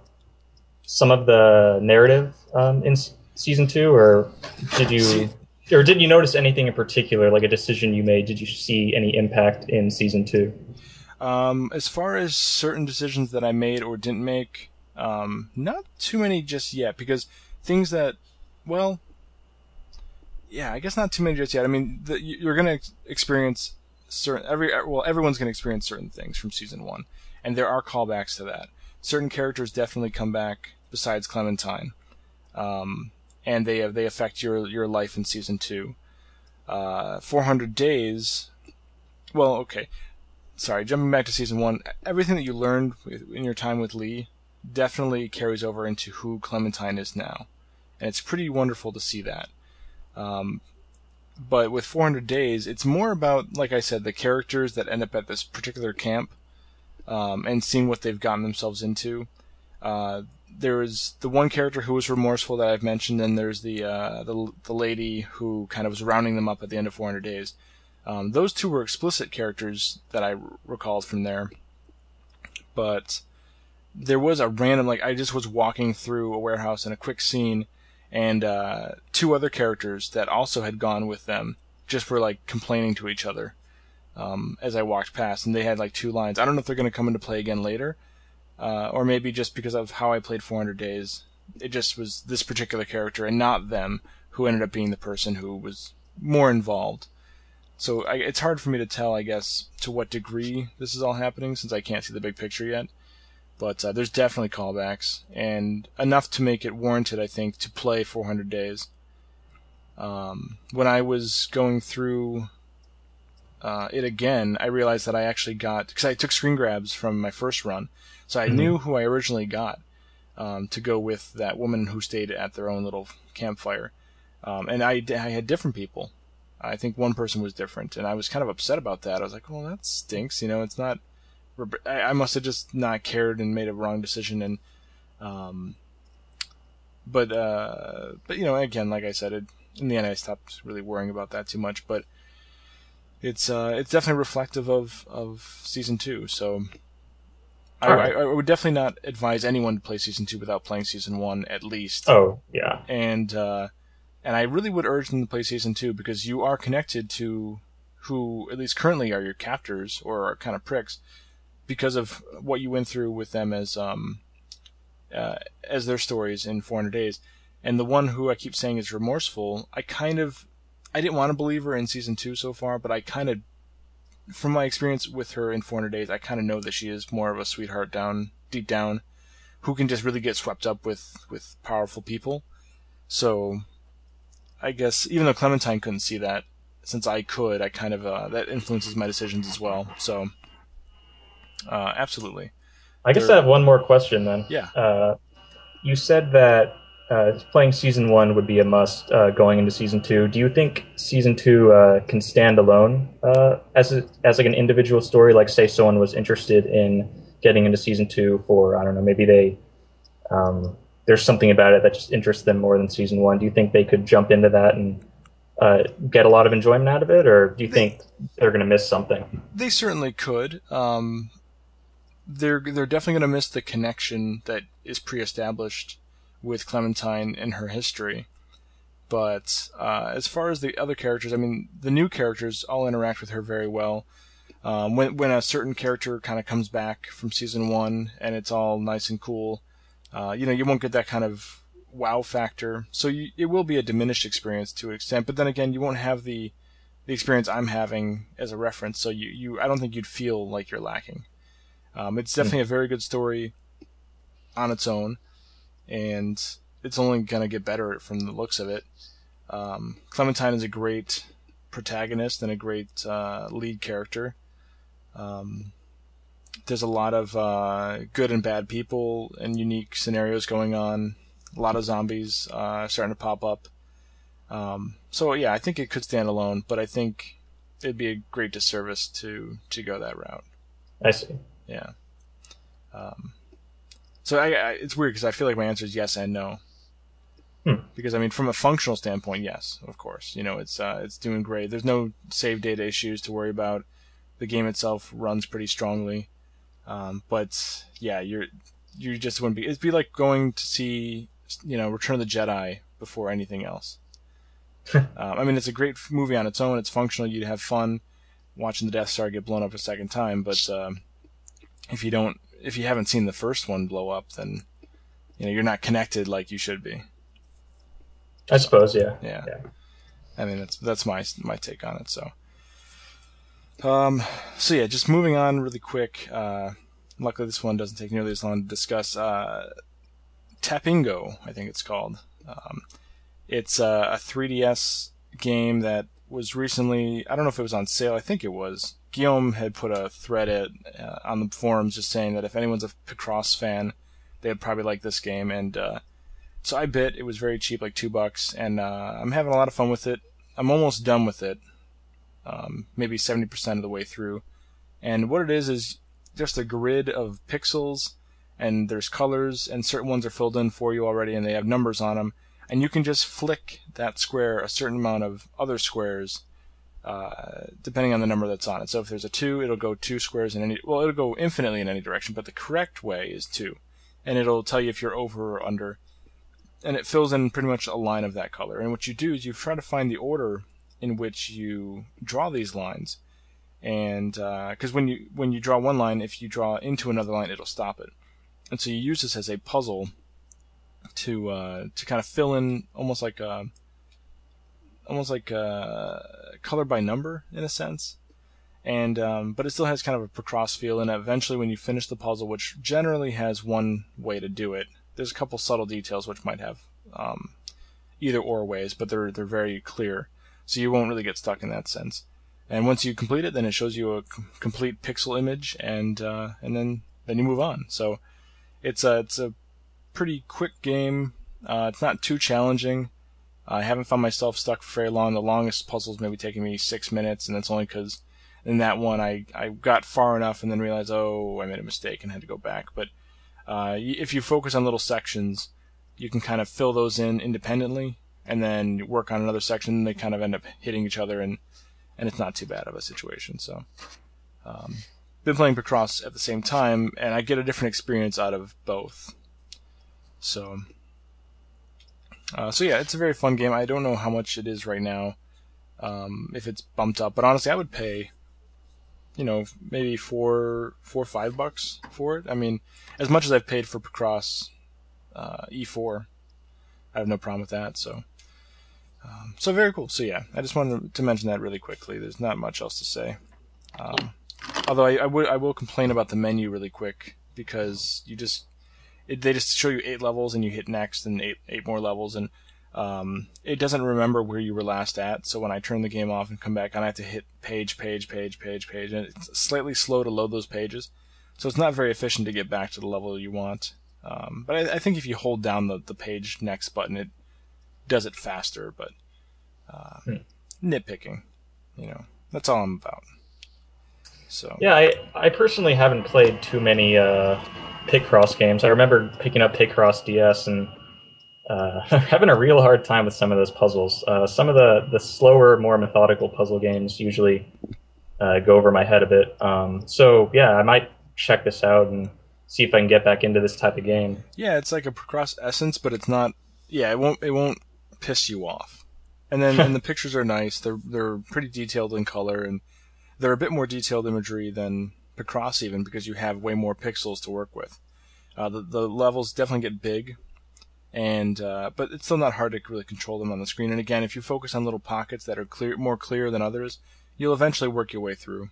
narrative in season 2, or did you notice anything in particular, like a decision you made? Did you see any impact in season 2? As far as certain decisions that I made or didn't make, not too many just yet, because things that, I guess not too many just yet. I mean, you're going to experience everyone's going to experience certain things from season 1, and there are callbacks to that. Certain characters definitely come back besides Clementine, and they affect your life in season 2. 400 Days. Well, okay. Sorry, jumping back to season 1. Everything that you learned in your time with Lee definitely carries over into who Clementine is now, and it's pretty wonderful to see that. But with 400 Days, it's more about, like I said, the characters that end up at this particular camp, and seeing what they've gotten themselves into. There was the one character who was remorseful that I've mentioned, and there's the lady who kind of was rounding them up at the end of 400 Days. Those two were explicit characters that I recalled from there. But there was a random, like, I just was walking through a warehouse in a quick scene, and two other characters that also had gone with them just were, like, complaining to each other as I walked past, and they had, like, 2 lines. I don't know if they're going to come into play again later, or maybe just because of how I played 400 Days, it just was this particular character and not them who ended up being the person who was more involved. So it's hard for me to tell, I guess, to what degree this is all happening, since I can't see the big picture yet. But there's definitely callbacks, and enough to make it warranted, I think, to play 400 Days. When I was going through it again, I realized that I actually got, because I took screen grabs from my first run, so I knew who I originally got to go with that woman who stayed at their own little campfire. And I had different people. I think one person was different, and I was kind of upset about that. I was like, well, that stinks, it's not... I must have just not cared and made a wrong decision, and but again, like I said, in the end I stopped really worrying about that too much. But it's definitely reflective of season 2. So I would definitely not advise anyone to play season 2 without playing season 1 at least. Oh yeah, and I really would urge them to play season 2 because you are connected to who at least currently are your captors or are kind of pricks, because of what you went through with them as their stories in 400 Days. And the one who I keep saying is remorseful, I didn't want to believe her in season 2 so far, but I kind of, from my experience with her in 400 Days, I kind of know that she is more of a sweetheart deep down, who can just really get swept up with powerful people. So I guess, even though Clementine couldn't see that, since I could, I kind of, that influences my decisions as well. So... absolutely. I guess I have one more question then. Yeah. You said that playing season 1 would be a must going into season 2. Do you think season 2 can stand alone as like an individual story? Like, say someone was interested in getting into season 2 for, I don't know, maybe they there's something about it that just interests them more than season 1. Do you think they could jump into that and get a lot of enjoyment out of it, or do you think they're going to miss something? They certainly could. They're definitely going to miss the connection that is pre-established with Clementine and her history. But as far as the other characters, I mean, the new characters all interact with her very well. When a certain character kind of comes back from season 1 and it's all nice and cool, you won't get that kind of wow factor. So it will be a diminished experience to an extent. But then again, you won't have the experience I'm having as a reference. So I don't think you'd feel like you're lacking. It's definitely a very good story on its own, and it's only going to get better from the looks of it. Clementine is a great protagonist and a great lead character. There's a lot of good and bad people and unique scenarios going on. A lot of zombies starting to pop up. So yeah, I think it could stand alone, but I think it'd be a great disservice to go that route. I see. Yeah. So it's weird because I feel like my answer is yes and no. Because I mean, from a functional standpoint, yes, of course. It's doing great. There's no save data issues to worry about. The game itself runs pretty strongly. But yeah, you just wouldn't be. It'd be like going to see, Return of the Jedi before anything else. I mean, it's a great movie on its own. It's functional. You'd have fun watching the Death Star get blown up a second time. But if you haven't seen the first one blow up, then you're not connected like you should be. I suppose, yeah. Yeah. I mean, that's my take on it. So yeah, just moving on really quick. Luckily, this one doesn't take nearly as long to discuss. Tapingo, I think it's called. It's a 3DS game that was recently, I don't know if it was on sale, I think it was. Guillaume had put a thread on the forums just saying that if anyone's a Picross fan, they would probably like this game, and so I bit. It was very cheap, like $2, and I'm having a lot of fun with it. I'm almost done with it, maybe 70% of the way through, and what it is just a grid of pixels, and there's colors, and certain ones are filled in for you already, and they have numbers on them, and you can just flick that square a certain amount of other squares depending on the number that's on it. So if there's a 2, it'll go 2 squares in any, well, it'll go infinitely in any direction, but the correct way is 2. And it'll tell you if you're over or under. And it fills in pretty much a line of that color. And what you do is you try to find the order in which you draw these lines. And because when you draw one line, if you draw into another line, it'll stop it. And so you use this as a puzzle to kind of fill in almost like color by number in a sense. And but it still has kind of a Picross feel. And eventually, when you finish the puzzle, which generally has one way to do it, there's a couple subtle details which might have either or ways, but they're very clear, so you won't really get stuck in that sense. And once you complete it, then it shows you a complete pixel image, and then you move on. So it's a pretty quick game. It's not too challenging. I haven't found myself stuck for very long. The longest puzzle's maybe taking me 6 minutes, and that's only because in that one I got far enough and then realized, oh, I made a mistake and had to go back. But if you focus on little sections, you can kind of fill those in independently, and then work on another section, and they kind of end up hitting each other, and it's not too bad of a situation. So, been playing Picross at the same time, and I get a different experience out of both. So yeah, it's a very fun game. I don't know how much it is right now, if it's bumped up, but honestly, I would pay, maybe $4 or $5 for it. I mean, as much as I've paid for Picross E4, I have no problem with that. So very cool. So yeah, I just wanted to mention that really quickly. There's not much else to say. Although I will complain about the menu really quick, because they just show you 8 levels and you hit next and 8 more levels, and it doesn't remember where you were last at. So when I turn the game off and come back on, I have to hit page, and it's slightly slow to load those pages. So it's not very efficient to get back to the level you want. But I think if you hold down the page next button, it does it faster. But nitpicking, that's all I'm about. So yeah, I personally haven't played too many Picross games. I remember picking up Picross DS and having a real hard time with some of those puzzles. Some of the slower, more methodical puzzle games usually go over my head a bit. So yeah, I might check this out and see if I can get back into this type of game. Yeah, it's like a Picross essence, but it's not. Yeah, it won't piss you off. And then and the pictures are nice. They're pretty detailed in color, and they're a bit more detailed imagery than Picross even, because you have way more pixels to work with. The levels definitely get big, and but it's still not hard to really control them on the screen. And again, if you focus on little pockets that are more clear than others, you'll eventually work your way through.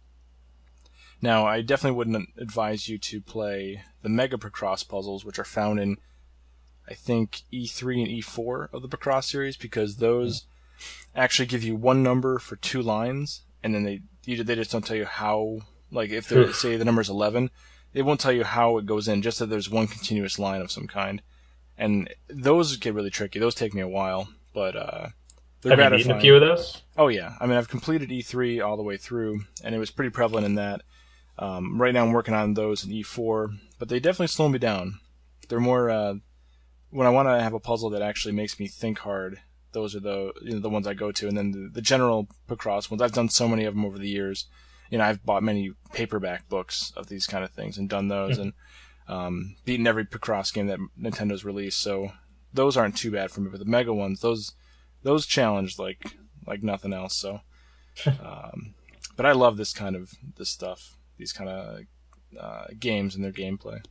Now, I definitely wouldn't advise you to play the Mega Picross puzzles, which are found in, I think, E3 and E4 of the Picross series, because those actually give you one number for 2 lines, and then they just don't tell you how. Like if they say the number is 11, they won't tell you how it goes in, just that there's one continuous line of some kind. And those get really tricky. Those take me a while, but they're gratifying. Have you beaten a few of those? Oh yeah, I mean I've completed E3 all the way through, and it was pretty prevalent in that. Right now I'm working on those in E4, but they definitely slow me down. They're more when I want to have a puzzle that actually makes me think hard. Those are the ones I go to, and then the general Picross ones. I've done so many of them over the years. I've bought many paperback books of these kind of things and done those, and beaten every Picross game that Nintendo's released. So those aren't too bad for me. But the Mega ones, those challenge like nothing else. So, but I love this stuff, these kind of games and their gameplay.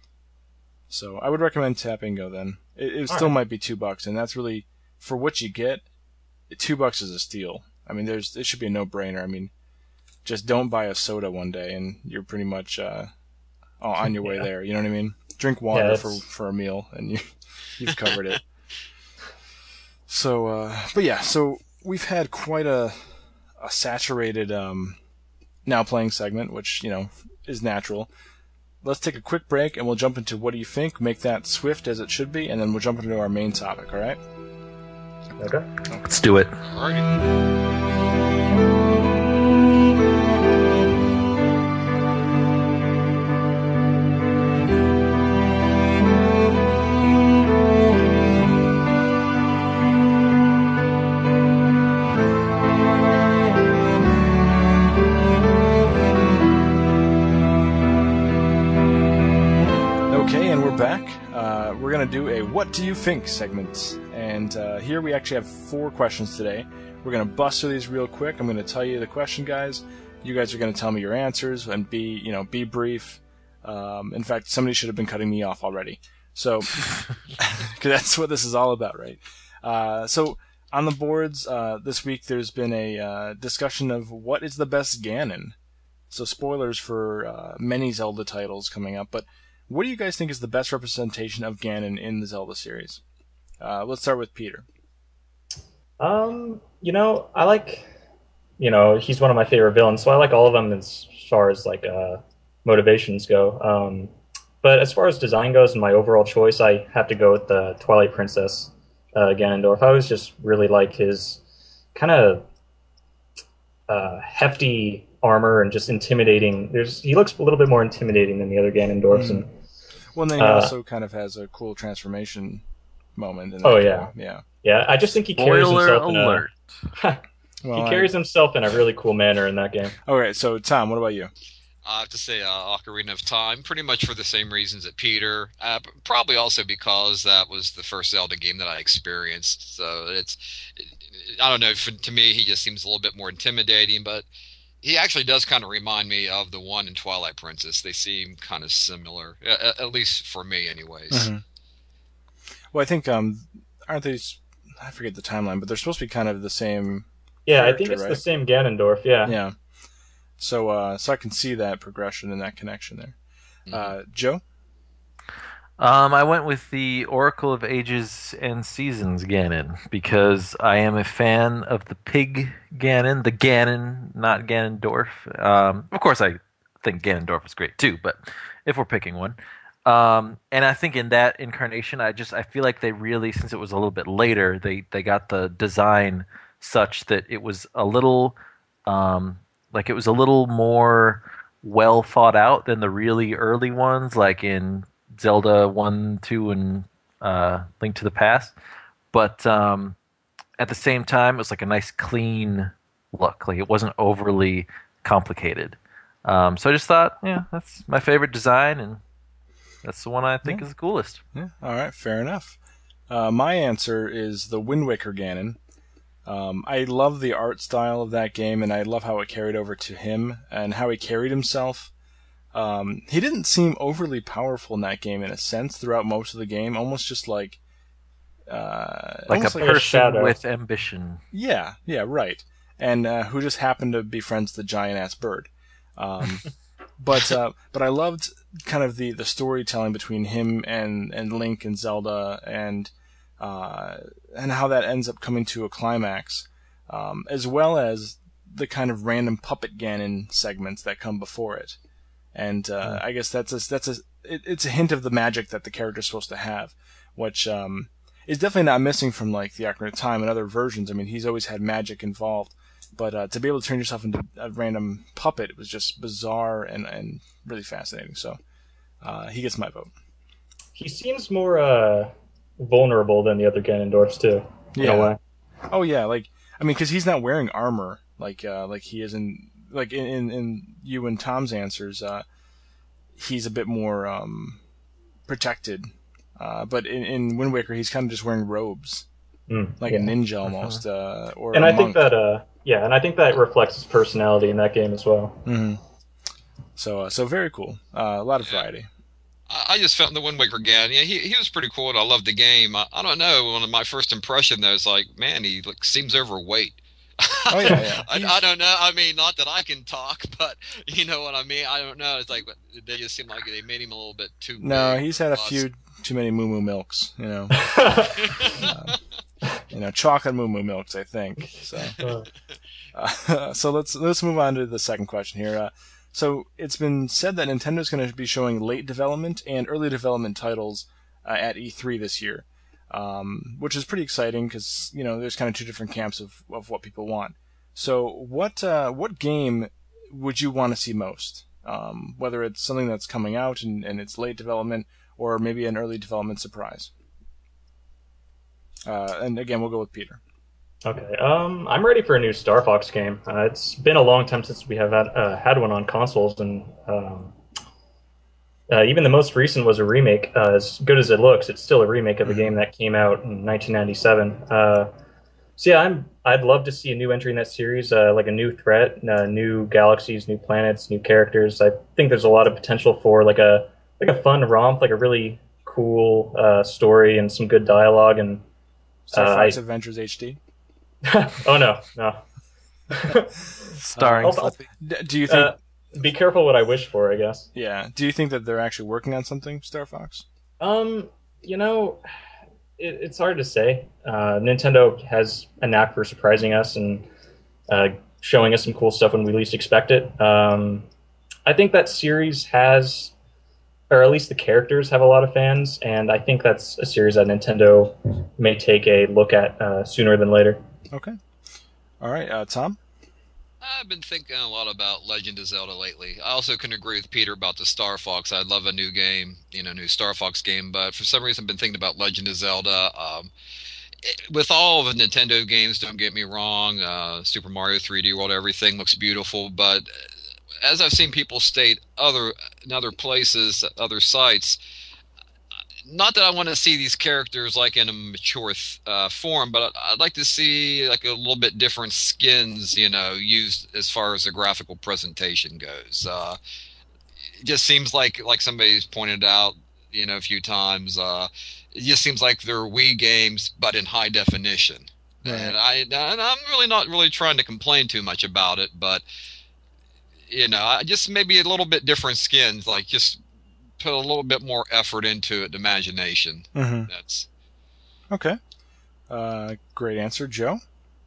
So I would recommend Tap and Go. Then it still might be $2, and that's really for what you get. $2 is a steal. I mean, it should be a no-brainer. I mean, just don't buy a soda one day, and you're pretty much on your way there. You know what I mean? Drink water for a meal, and you've covered it. So, but yeah, so we've had quite a saturated now playing segment, which is natural. Let's take a quick break, and we'll jump into what do you think. Make that swift as it should be, and then we'll jump into our main topic. All right? Okay. Let's do it. All right. Do You Think segment. And here we actually have 4 questions today. We're going to bust through these real quick. I'm going to tell you the question, guys. You guys are going to tell me your answers and be brief. In fact, somebody should have been cutting me off already. So, because that's what this is all about, right? So, on the boards this week, there's been a discussion of what is the best Ganon. So, spoilers for many Zelda titles coming up, but what do you guys think is the best representation of Ganon in the Zelda series? Let's start with Peter. I like, he's one of my favorite villains, so I like all of them as far as like motivations go. But as far as design goes and my overall choice, I have to go with the Twilight Princess Ganondorf. I always just really like his kind of hefty armor and just intimidating. He looks a little bit more intimidating than the other Ganondorfs. And well, then he also kind of has a cool transformation moment. Yeah. I just think he carries himself alert. He carries himself in a really cool manner in that game. Okay, so Tom, what about you? I have to say Ocarina of Time, pretty much for the same reasons that Peter. Probably also because that was the first Zelda game that I experienced. So I don't know, to me he just seems a little bit more intimidating, but he actually does kind of remind me of the one in Twilight Princess. They seem kind of similar, at least for me anyways. Mm-hmm. Well, I think, aren't they, I forget the timeline, but they're supposed to be kind of the same. Yeah, I think it's right? The same Ganondorf, yeah. Yeah. So I can see that progression and that connection there. Mm-hmm. Joe? I went with the Oracle of Ages and Seasons Ganon because I am a fan of the pig Ganon, the Ganon, not Ganondorf. Of course, I think Ganondorf is great too, but if we're picking one. And I think in that incarnation, I feel like they really, since it was a little bit later, they got the design such that it was a little more well thought out than the really early ones, like in Zelda 1, 2, and Link to the Past. But at the same time, it was like a nice clean look. Like it wasn't overly complicated. So I just thought, that's my favorite design, and that's the one I think is the coolest. Yeah, all right, fair enough. My answer is the Wind Waker Ganon. I love the art style of that game, and I love how it carried over to him and how he carried himself. He didn't seem overly powerful in that game in a sense throughout most of the game, almost just like a person with ambition. Yeah, right. And who just happened to befriend the giant-ass bird. But I loved kind of the storytelling between him and Link and Zelda and how that ends up coming to a climax, as well as the kind of random puppet Ganon segments that come before it. And I guess it's a hint of the magic that the character's supposed to have, which is definitely not missing from like the Ocarina of Time and other versions. I mean, he's always had magic involved, but to be able to turn yourself into a random puppet was just bizarre and really fascinating. So he gets my vote. He seems more vulnerable than the other Ganondorfs too. In a way. Oh yeah, because he's not wearing armor like he is in you and Tom's answers. He's a bit more protected, but in Wind Waker he's kind of just wearing robes, a ninja almost. Or and I think that reflects his personality in that game as well. Mm-hmm. So very cool. A lot of variety. I just felt the Wind Waker Ganon. Yeah, he was pretty cool, and I loved the game. I don't know. One of my first impression though is like, man, he seems overweight. Oh yeah. I don't know. I mean, not that I can talk, but you know what I mean. I don't know. It's like they just seem like they made him a little bit too. No, big. He's had a few too many Moo Moo Milks. Chocolate Moo Moo Milks, I think. So, so let's move on to the second question here. So it's been said that Nintendo's going to be showing late development and early development titles at E3 this year. Which is pretty exciting because there's kind of two different camps of what people want. So what game would you want to see most? Whether it's something that's coming out and it's late development, or maybe an early development surprise. And again, we'll go with Peter. Okay, I'm ready for a new Star Fox game. It's been a long time since we have had one on consoles, and Even the most recent was a remake. As good as it looks, it's still a remake of a game that came out in 1997. So yeah, I'd love to see a new entry in that series, like a new threat, new galaxies, new planets, new characters. I think there's a lot of potential for like a fun romp, like a really cool story and some good dialogue. And Star Fox Adventures HD. Oh no, no. Starring. Do you think? Be careful what I wish for, I guess. Yeah. Do you think that they're actually working on something, Star Fox? You know, it's hard to say. Nintendo has a knack for surprising us and showing us some cool stuff when we least expect it. I think that series has, or at least the characters have a lot of fans, and I think that's a series that Nintendo may take a look at sooner than later. Okay. All right, Tom? I've been thinking a lot about Legend of Zelda lately. I also can agree with Peter about the Star Fox. I'd love a new game, new Star Fox game, but for some reason I've been thinking about Legend of Zelda. With all of the Nintendo games, don't get me wrong, Super Mario 3D World, everything looks beautiful, but as I've seen people state in other places, other sites, not that I want to see these characters like in a mature form, but I'd like to see like a little bit different skins, used as far as the graphical presentation goes. It just seems like somebody's pointed out, a few times, it just seems like they're Wii games, but in high definition. Right. And I'm really not really trying to complain too much about it, but just maybe a little bit different skins, like just put a little bit more effort into it, imagination. Mm-hmm. That's okay. Great answer, Joe.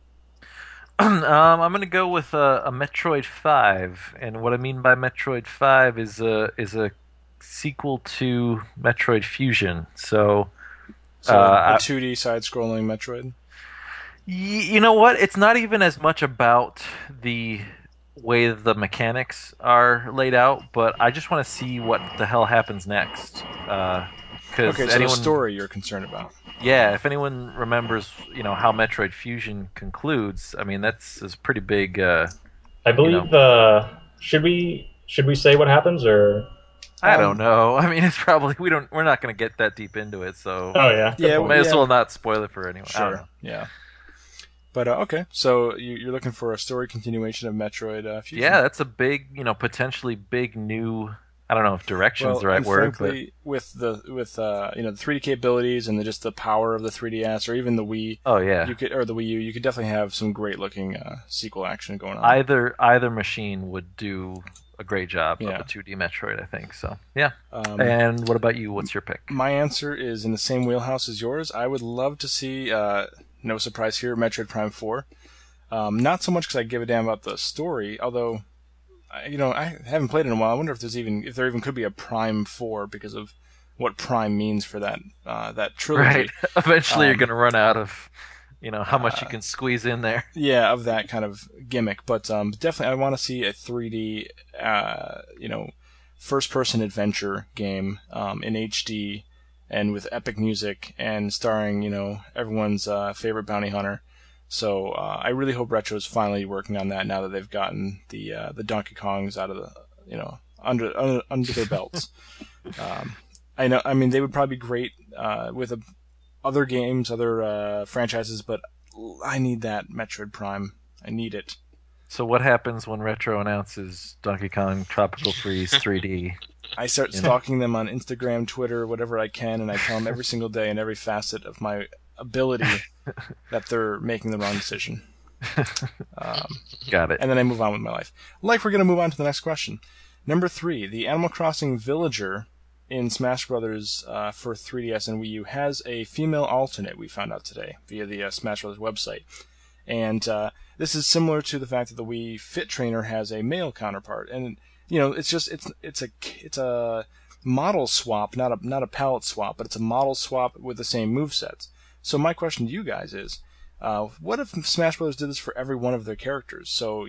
I'm going to go with a Metroid 5, and what I mean by Metroid 5 is a sequel to Metroid Fusion. So a 2D side-scrolling Metroid. You know what? It's not even as much about the way the mechanics are laid out, but I just want to see what the hell happens next. So the story you're concerned about. Yeah, if anyone remembers, how Metroid Fusion concludes, I mean that's pretty big. I believe. Should we say what happens, or? I don't know. I mean, it's probably we're not going to get that deep into it, so. Oh yeah. Yeah, may as well not spoil it for anyone. Sure. Yeah. But okay, so you're looking for a story continuation of Metroid Fusion. Yeah, that's a big, potentially big new. I don't know if direction is the right word, frankly, but with the 3D capabilities and just the power of the 3DS or even the Wii. Oh yeah. Or the Wii U, you could definitely have some great looking sequel action going on. Either machine would do a great job of a 2D Metroid, I think. So yeah. And what about you? What's your pick? My answer is in the same wheelhouse as yours. I would love to see. No surprise here, Metroid Prime 4. Not so much because I give a damn about the story, although, I haven't played it in a while. I wonder if there even could be a Prime 4 because of what Prime means for that trilogy. Right. Eventually, you're going to run out of, how much you can squeeze in there. Yeah, of that kind of gimmick. But definitely, I want to see a 3D, first-person adventure game in HD. And with epic music and starring, everyone's favorite bounty hunter. So I really hope Retro is finally working on that now that they've gotten the Donkey Kongs out of the, under their belts. I know. I mean, they would probably be great with other games, other franchises, but I need that Metroid Prime. I need it. So what happens when Retro announces Donkey Kong Tropical Freeze 3D? I start stalking them on Instagram, Twitter, whatever I can, and I tell them every single day in every facet of my ability that they're making the wrong decision. Got it. And then I move on with my life. We're going to move on to the next question. Number 3, the Animal Crossing Villager in Smash Brothers for 3DS and Wii U has a female alternate, we found out today, via the Smash Brothers website. And this is similar to the fact that the Wii Fit Trainer has a male counterpart. And it's a model swap, not a palette swap, but it's a model swap with the same movesets. So my question to you guys is, what if Smash Bros. Did this for every one of their characters? So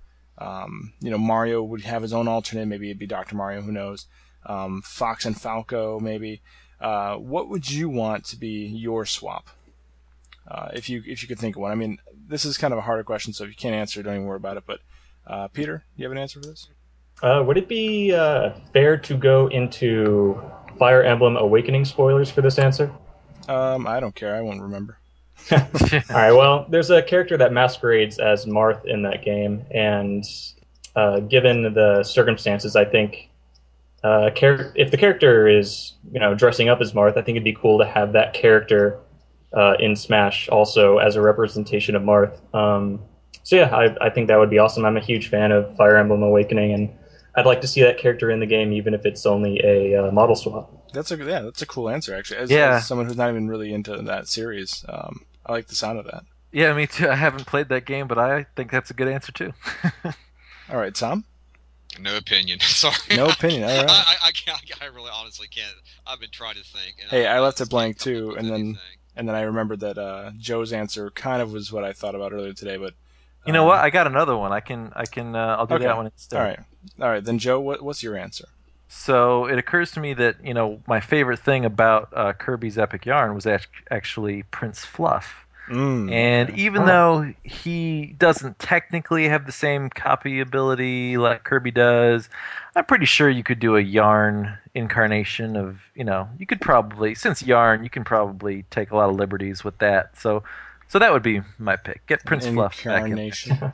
Mario would have his own alternate. Maybe it'd be Dr. Mario. Who knows? Fox and Falco, maybe. What would you want to be your swap? If you could think of one. I mean, this is kind of a harder question, so if you can't answer, don't even worry about it. But Peter, do you have an answer for this? Would it be fair to go into Fire Emblem Awakening spoilers for this answer? I don't care. I won't remember. All right. Well, there's a character that masquerades as Marth in that game, and given the circumstances, I think if the character is dressing up as Marth, I think it'd be cool to have that character in Smash also as a representation of Marth. So yeah, I think that would be awesome. I'm a huge fan of Fire Emblem Awakening, and I'd like to see that character in the game, even if it's only a model swap. That's a cool answer actually. As someone who's not even really into that series, I like the sound of that. Yeah, me too. I haven't played that game, but I think that's a good answer too. All right, Tom. No opinion. Sorry. No opinion. All right. I can't. I really, honestly can't. I've been trying to think. Hey, I left it blank too, and then I remembered that Joe's answer kind of was what I thought about earlier today. But you know what? I got another one. I'll do that one instead. All right. Then Joe, what's your answer? So it occurs to me that my favorite thing about Kirby's Epic Yarn was actually Prince Fluff. And even though he doesn't technically have the same copy ability like Kirby does, I'm pretty sure you could do a Yarn incarnation of, you could probably, since Yarn, you can probably take a lot of liberties with that. So that would be my pick. Get Prince Fluff back in.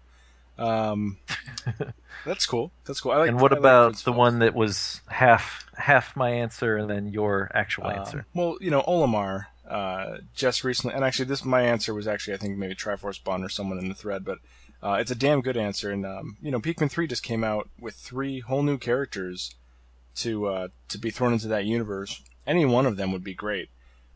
That's cool. And what about the one that was half my answer and then your actual answer? Well, Olimar just recently, and actually my answer was actually I think maybe Triforce Bond or someone in the thread, but it's a damn good answer. And Pikmin 3 just came out with 3 whole new characters to be thrown into that universe. Any one of them would be great.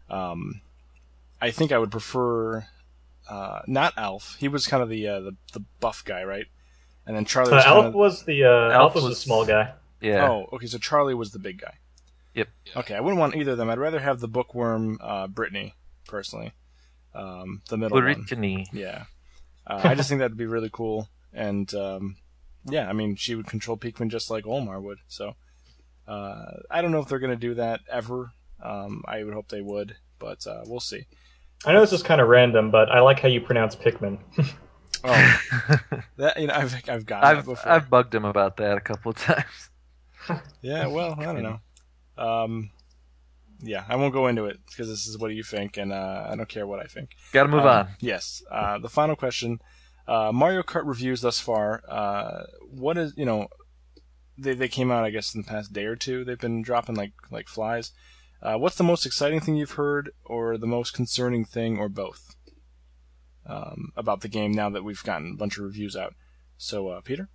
I think I would prefer not Alf. He was kind of the buff guy, right? And then Charlie was Alf was the small guy. Yeah. Oh, okay. So Charlie was the big guy. Yep. Okay, I wouldn't want either of them. I'd rather have the bookworm Brittany, personally. The middle Brittany. one. Yeah. I just think that'd be really cool. And, yeah, I mean, she would control Pikmin just like Olimar would. So, I don't know if they're going to do that ever. I would hope they would, but we'll see. I know this is kind of random, but I like how you pronounce Pikmin. Oh, that I've gotten that before. I've bugged him about that a couple of times. Yeah, well, I don't know. Yeah, I won't go into it because this is what you think, and I don't care what I think. Got to move on. Yes. The final question: Mario Kart reviews thus far. What is they came out I guess in the past day or two. They've been dropping like flies. What's the most exciting thing you've heard, or the most concerning thing, or both? About the game now that we've gotten a bunch of reviews out. So, Peter?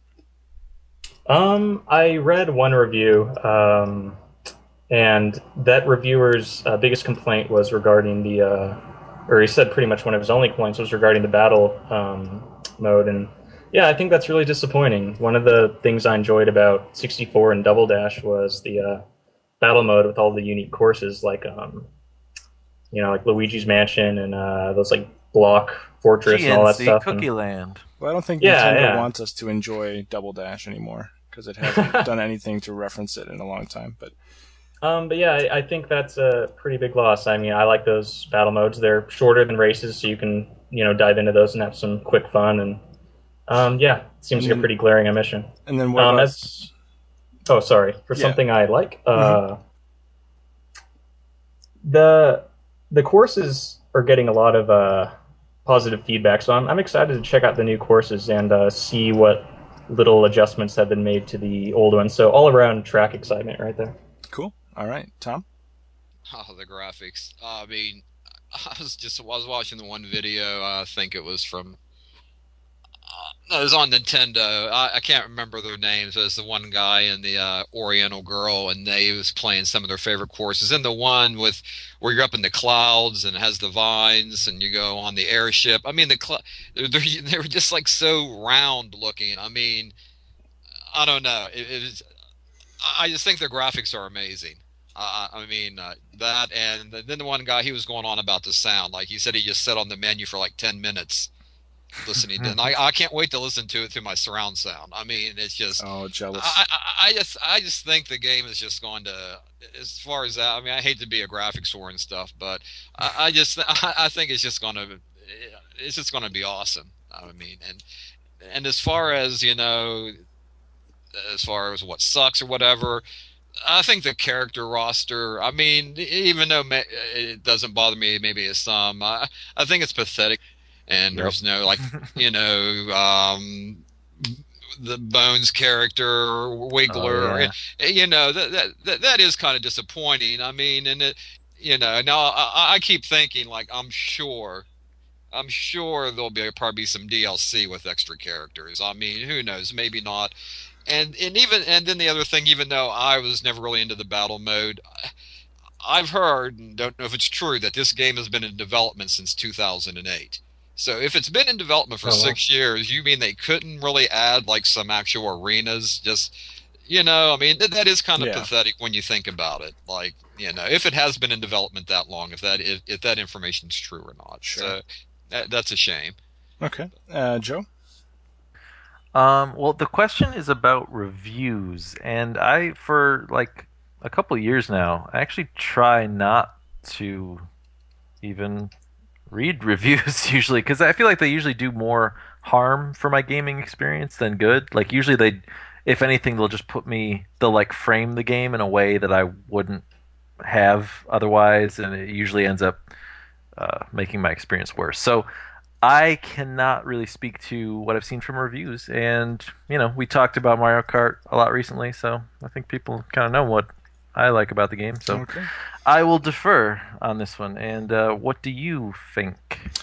I read one review, and that reviewer's biggest complaint was regarding or he said pretty much one of his only complaints was regarding the battle mode, and yeah, I think that's really disappointing. One of the things I enjoyed about 64 and Double Dash was the battle mode with all the unique courses, like like Luigi's Mansion and those like Block Fortress GNC, and all that stuff. Cookie Land. Well, I don't think Nintendo wants us to enjoy Double Dash anymore because it hasn't done anything to reference it in a long time. But yeah, I think that's a pretty big loss. I mean, I like those battle modes. They're shorter than races, so you can dive into those and have some quick fun. And yeah, it seems like a pretty glaring omission. And then what about... something I like. The courses are getting a lot of positive feedback, so I'm excited to check out the new courses and see what little adjustments have been made to the old ones. So all around track excitement right there. Cool. All right, Tom? Oh, the graphics. I mean, I was watching the one video, I think it was from... no, it was on Nintendo. I can't remember their names. It was the one guy and the Oriental girl, and they was playing some of their favorite courses. And the one where you're up in the clouds and it has the vines, and you go on the airship. I mean, they were just like so round looking. I mean, I don't know. I just think the graphics are amazing. I mean, that, and then the one guy, he was going on about the sound. Like, he said he just sat on the menu for like 10 minutes listening to it. And I can't wait to listen to it through my surround sound. I mean, it's just... Oh, jealous. I just think the game is just going to... As far as that, I mean, I hate to be a graphics whore and stuff, but I think it's just going to... It's just going to be awesome. I mean, and as far as, as far as what sucks or whatever. I think the character roster, I mean, even though it doesn't bother me, maybe it's some, I think it's pathetic. And there's no, like, the Bones character, Wiggler, that is kind of disappointing. I mean, and now I keep thinking, like, I'm sure there'll probably some DLC with extra characters. I mean, who knows? Maybe not. And then the other thing, even though I was never really into the battle mode, I've heard, and don't know if it's true, that this game has been in development since 2008. So if it's been in development for 6 years, you mean they couldn't really add like some actual arenas? Just, I mean, that is kind of pathetic when you think about it. Like, if it has been in development that long, if that information is true or not. Sure. So that's a shame. Okay. Joe? Well, the question is about reviews, and for like a couple of years now, I actually try not to even read reviews usually, because I feel like they usually do more harm for my gaming experience than good. Like usually if anything, they'll like frame the game in a way that I wouldn't have otherwise, and it usually ends up making my experience worse. So I cannot really speak to what I've seen from reviews, and we talked about Mario Kart a lot recently, so I think people kind of know what I like about the game. So I will defer on this one. And what do you think?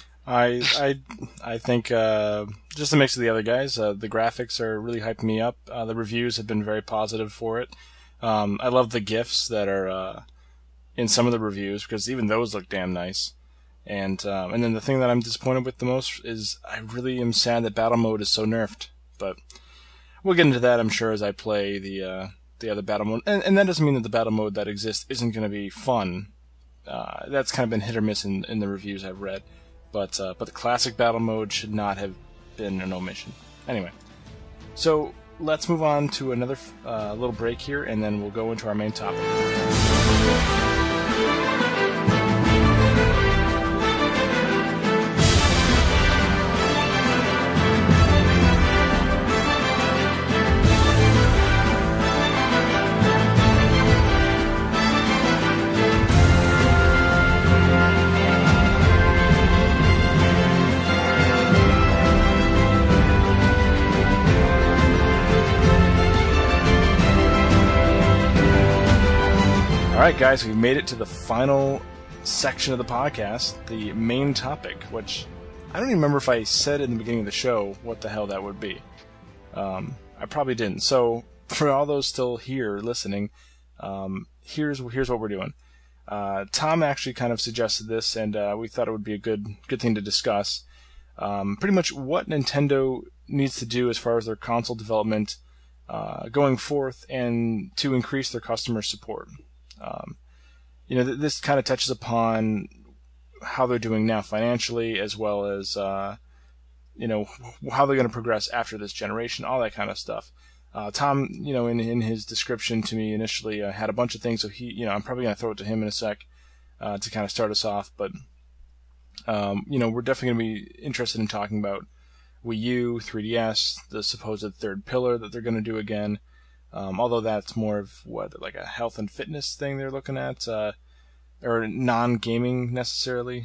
I think just a mix of the other guys. The graphics are really hyping me up. The reviews have been very positive for it. I love the GIFs that are in some of the reviews, because even those look damn nice. And then the thing that I'm disappointed with the most is I really am sad that battle mode is so nerfed. But we'll get into that, I'm sure, as I play the other battle mode. And that doesn't mean that the battle mode that exists isn't going to be fun. That's kind of been hit or miss in the reviews I've read. But the classic battle mode should not have been an omission. Anyway, so let's move on to another little break here, and then we'll go into our main topic. Alright guys, we've made it to the final section of the podcast, the main topic, which I don't even remember if I said in the beginning of the show what the hell that would be. I probably didn't. So, for all those still here listening, here's what we're doing. Tom actually kind of suggested this, and we thought it would be a good thing to discuss. Pretty much what Nintendo needs to do as far as their console development going forth, and to increase their customer support. This kind of touches upon how they're doing now financially, as well as how they're going to progress after this generation, all that kind of stuff. Tom, in his description to me initially, had a bunch of things, so I'm probably going to throw it to him in a sec to kind of start us off. But we're definitely going to be interested in talking about Wii U, 3DS, the supposed third pillar that they're going to do again. Although that's more of like a health and fitness thing they're looking at, or non-gaming necessarily.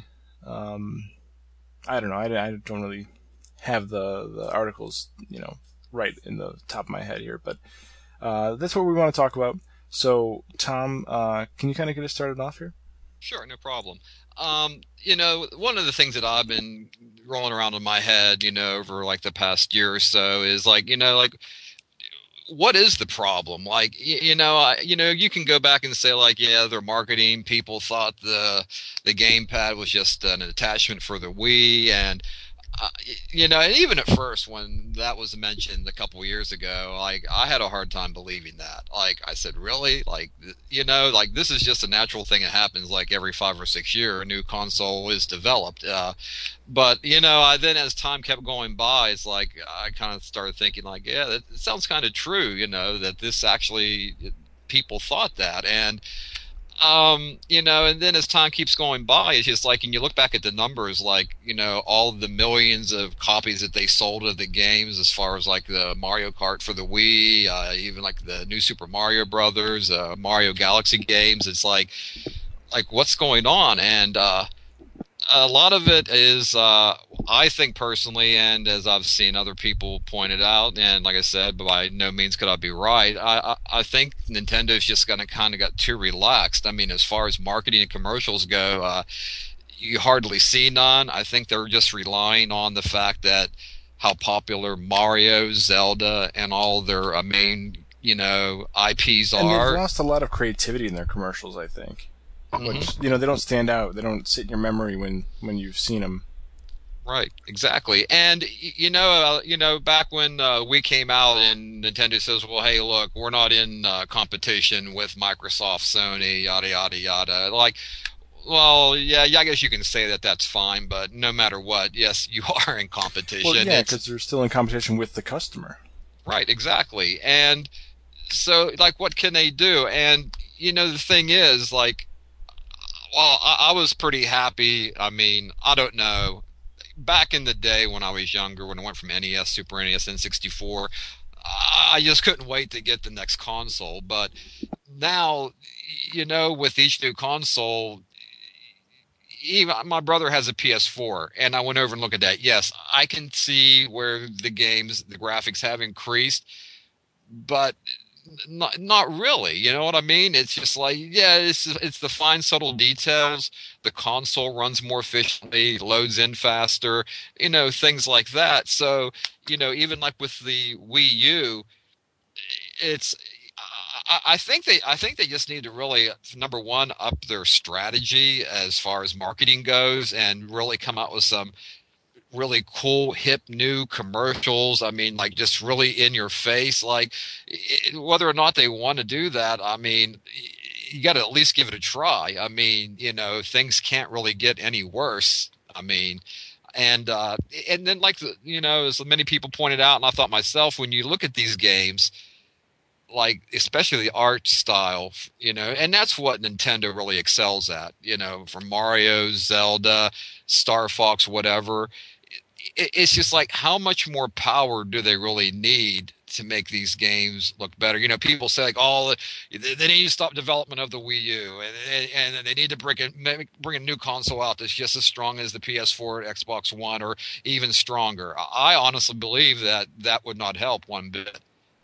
I don't know. I don't really have the articles, right in the top of my head here, but that's what we want to talk about. So, Tom, can you kind of get us started off here? Sure, no problem. One of the things that I've been rolling around in my head, over like the past year or so is like, what is the problem? Like, you can go back and say like, yeah, their marketing people thought the gamepad was just an attachment for the Wii, and and even at first when that was mentioned a couple of years ago, like I had a hard time believing that. Like I said, really? Like, like this is just a natural thing that happens like every 5 or 6 years, a new console is developed. But, then as time kept going by, it's like I kind of started thinking like, yeah, that sounds kind of true, that this actually, people thought that. And And then as time keeps going by, it's just like, and you look back at the numbers, like, all the millions of copies that they sold of the games, as far as like the Mario Kart for the Wii, even like the new Super Mario Brothers, Mario Galaxy games. It's like what's going on? And a lot of it is, I think personally, and as I've seen other people pointed out, and like I said, by no means could I be right, I think Nintendo's just going to kind of got too relaxed. I mean, as far as marketing and commercials go, you hardly see none. I think they're just relying on the fact that how popular Mario, Zelda, and all their main, IPs are. And they've lost a lot of creativity in their commercials, I think. Which, they don't stand out. They don't sit in your memory when you've seen them. Right, exactly. And, back when we came out and Nintendo says, well, hey, look, we're not in competition with Microsoft, Sony, yada, yada, yada. Like, well, yeah, I guess you can say that that's fine, but no matter what, yes, you are in competition. Well, yeah, because they're still in competition with the customer. Right, exactly. And so, like, what can they do? And, the thing is, like, well, I was pretty happy. I mean, I don't know. Back in the day when I was younger, when I went from NES, Super NES, N64, I just couldn't wait to get the next console. But now, with each new console, even my brother has a PS4, and I went over and looked at that. Yes, I can see where the graphics have increased, but not really, you know what I mean? It's just like, yeah, it's the fine subtle details. The console runs more efficiently, loads in faster, things like that. So, even like with the Wii U, it's I think they just need to really, number one, up their strategy as far as marketing goes, and really come out with some really cool, hip, new commercials. I mean, like, just really in your face. Like, whether or not they want to do that, I mean, you got to at least give it a try. I mean, things can't really get any worse. I mean, and then, like, as many people pointed out, and I thought myself, when you look at these games, like, especially the art style, and that's what Nintendo really excels at, from Mario, Zelda, Star Fox, whatever. It's just like, how much more power do they really need to make these games look better? People say, like, oh, they need to stop development of the Wii U, and they need to bring a new console out that's just as strong as the PS4 or Xbox One, or even stronger. I honestly believe that would not help one bit.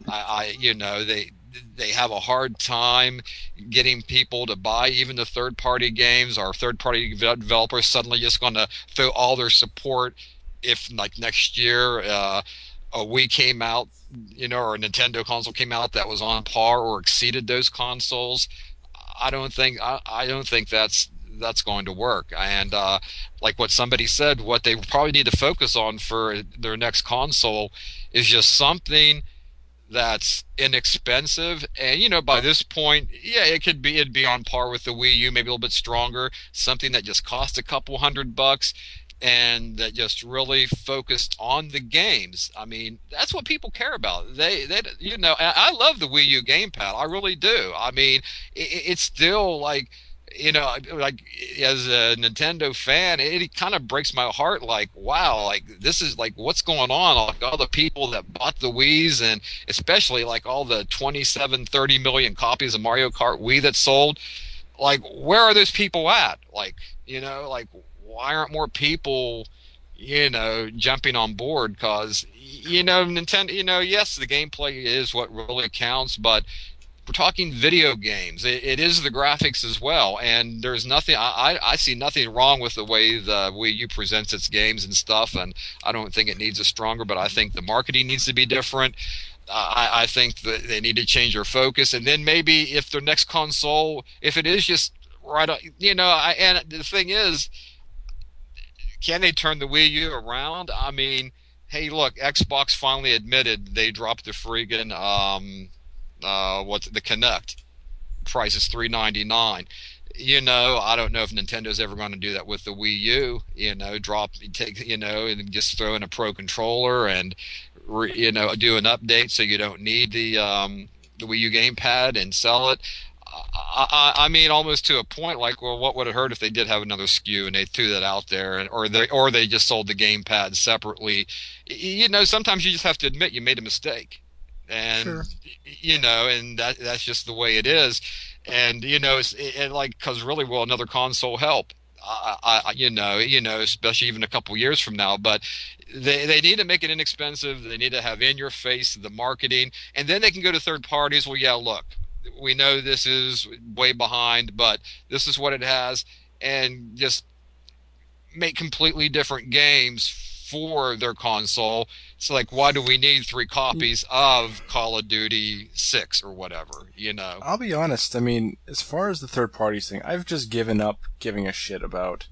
They have a hard time getting people to buy even the third-party games. Our third-party developers suddenly just going to throw all their support if, like, next year a Wii came out, or a Nintendo console came out that was on par or exceeded those consoles. I don't think that's going to work. And like what somebody said, what they probably need to focus on for their next console is just something that's inexpensive, and by this point, yeah, it'd be on par with the Wii U, maybe a little bit stronger, something that just cost a couple $100 and that just really focused on the games. I mean, that's what people care about. They I love the Wii U gamepad, I really do. I mean, it's still like, like, as a Nintendo fan, it kind of breaks my heart. Like, wow, like, this is like, what's going on? Like, all the people that bought the Wiis, and especially like all the 30 million copies of Mario Kart Wii that sold. Like, where are those people at? Like, like, why aren't more people, jumping on board? Because, Nintendo, yes, the gameplay is what really counts, but we're talking video games. It is the graphics as well, and there's nothing. I see nothing wrong with the way the Wii U presents its games and stuff, and I don't think it needs a stronger. But I think the marketing needs to be different. I think that they need to change their focus, and then maybe if their next console, if it is just right, and the thing is, can they turn the Wii U around? I mean, hey, look, Xbox finally admitted they dropped the friggin' what's the Kinect price is $399. I don't know if Nintendo's ever going to do that with the Wii U. And just throw in a Pro controller and do an update so you don't need the Wii U gamepad and sell it. I mean, almost to a point like, well, what would it hurt if they did have another SKU and they threw that out there, and or they just sold the gamepad separately? You know, sometimes you just have to admit you made a mistake, and Sure. you know, and that's just the way it is. And you know, like, because really, will another console help? You know, especially even a couple years from now. But they need to make it inexpensive. They need to have in your face the marketing, and then they can go to third parties. Well, yeah, look, we know this is way behind, but this is what it has, and just make completely different games for their console. It's like, why do we need 3 copies of Call of Duty 6 or whatever, you know? I'll be honest. I mean, as far as the third parties thing, I've just given up giving a shit about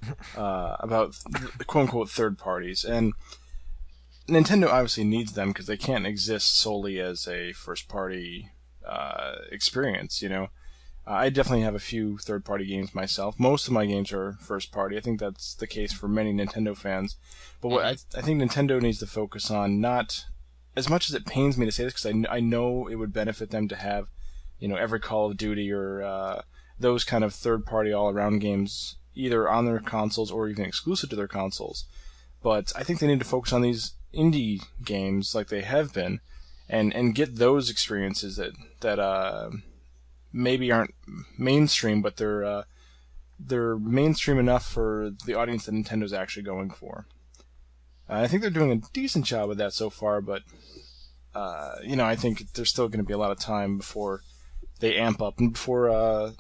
the quote unquote third parties, and Nintendo obviously needs them because they can't exist solely as a first party experience. You know, I definitely have a few third party games myself. Most of my games are first party. I think that's the case for many Nintendo fans. But what I think Nintendo needs to focus on, not as much as it pains me to say this, because I know it would benefit them to have, you know, every Call of Duty or those kind of third party all around games either on their consoles or even exclusive to their consoles. But I think they need to focus on these indie games like they have been, and get those experiences that maybe aren't mainstream, but they're mainstream enough for the audience that Nintendo's actually going for. I think they're doing a decent job with that so far, but you know, I think there's still going to be a lot of time before they amp up, and before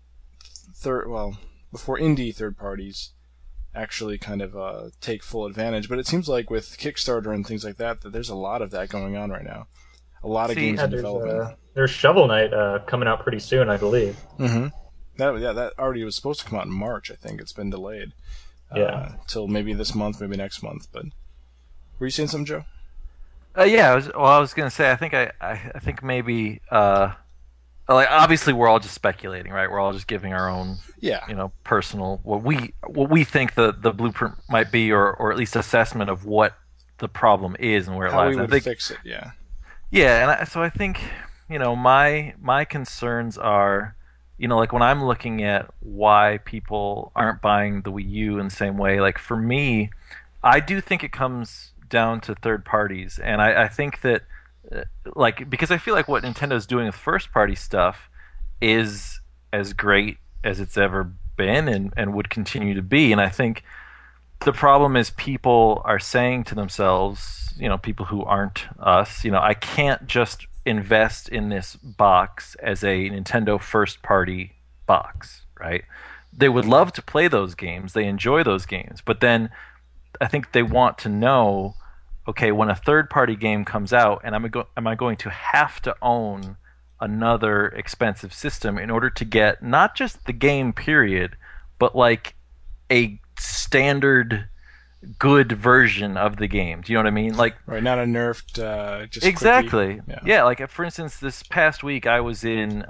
before indie third parties actually kind of take full advantage. But it seems like with Kickstarter and things like that, that there's a lot of that going on right now. A lot of games in development. There's Shovel Knight coming out pretty soon, I believe. Mm-hmm. That already was supposed to come out in March. I think it's been delayed. Yeah. Till maybe this month, maybe next month. But were you saying something, Joe? Yeah, I was going to say, I think maybe, like, obviously we're all just speculating, right? We're all just giving our own, you know, personal, what we think the blueprint might be, or at least assessment of what the problem is and where it lies. How we would fix it, yeah. Yeah, and so I think, you know, my concerns are, you know, like when I'm looking at why people aren't buying the Wii U in the same way, like for me, I do think it comes down to third parties, and I think that, like, because I feel like what Nintendo's doing with first party stuff is as great as it's ever been and would continue to be, and I think the problem is people are saying to themselves, you know, people who aren't us, you know, I can't just invest in this box as a Nintendo first party box, right? They would love to play those games, they enjoy those games, but then I think they want to know, okay, when a third party game comes out, and am I going to have to own another expensive system in order to get not just the game period, but like a standard good version of the game. Do you know what I mean? Like, right, not a nerfed just exactly. Quickly, yeah, like for instance, this past week I was in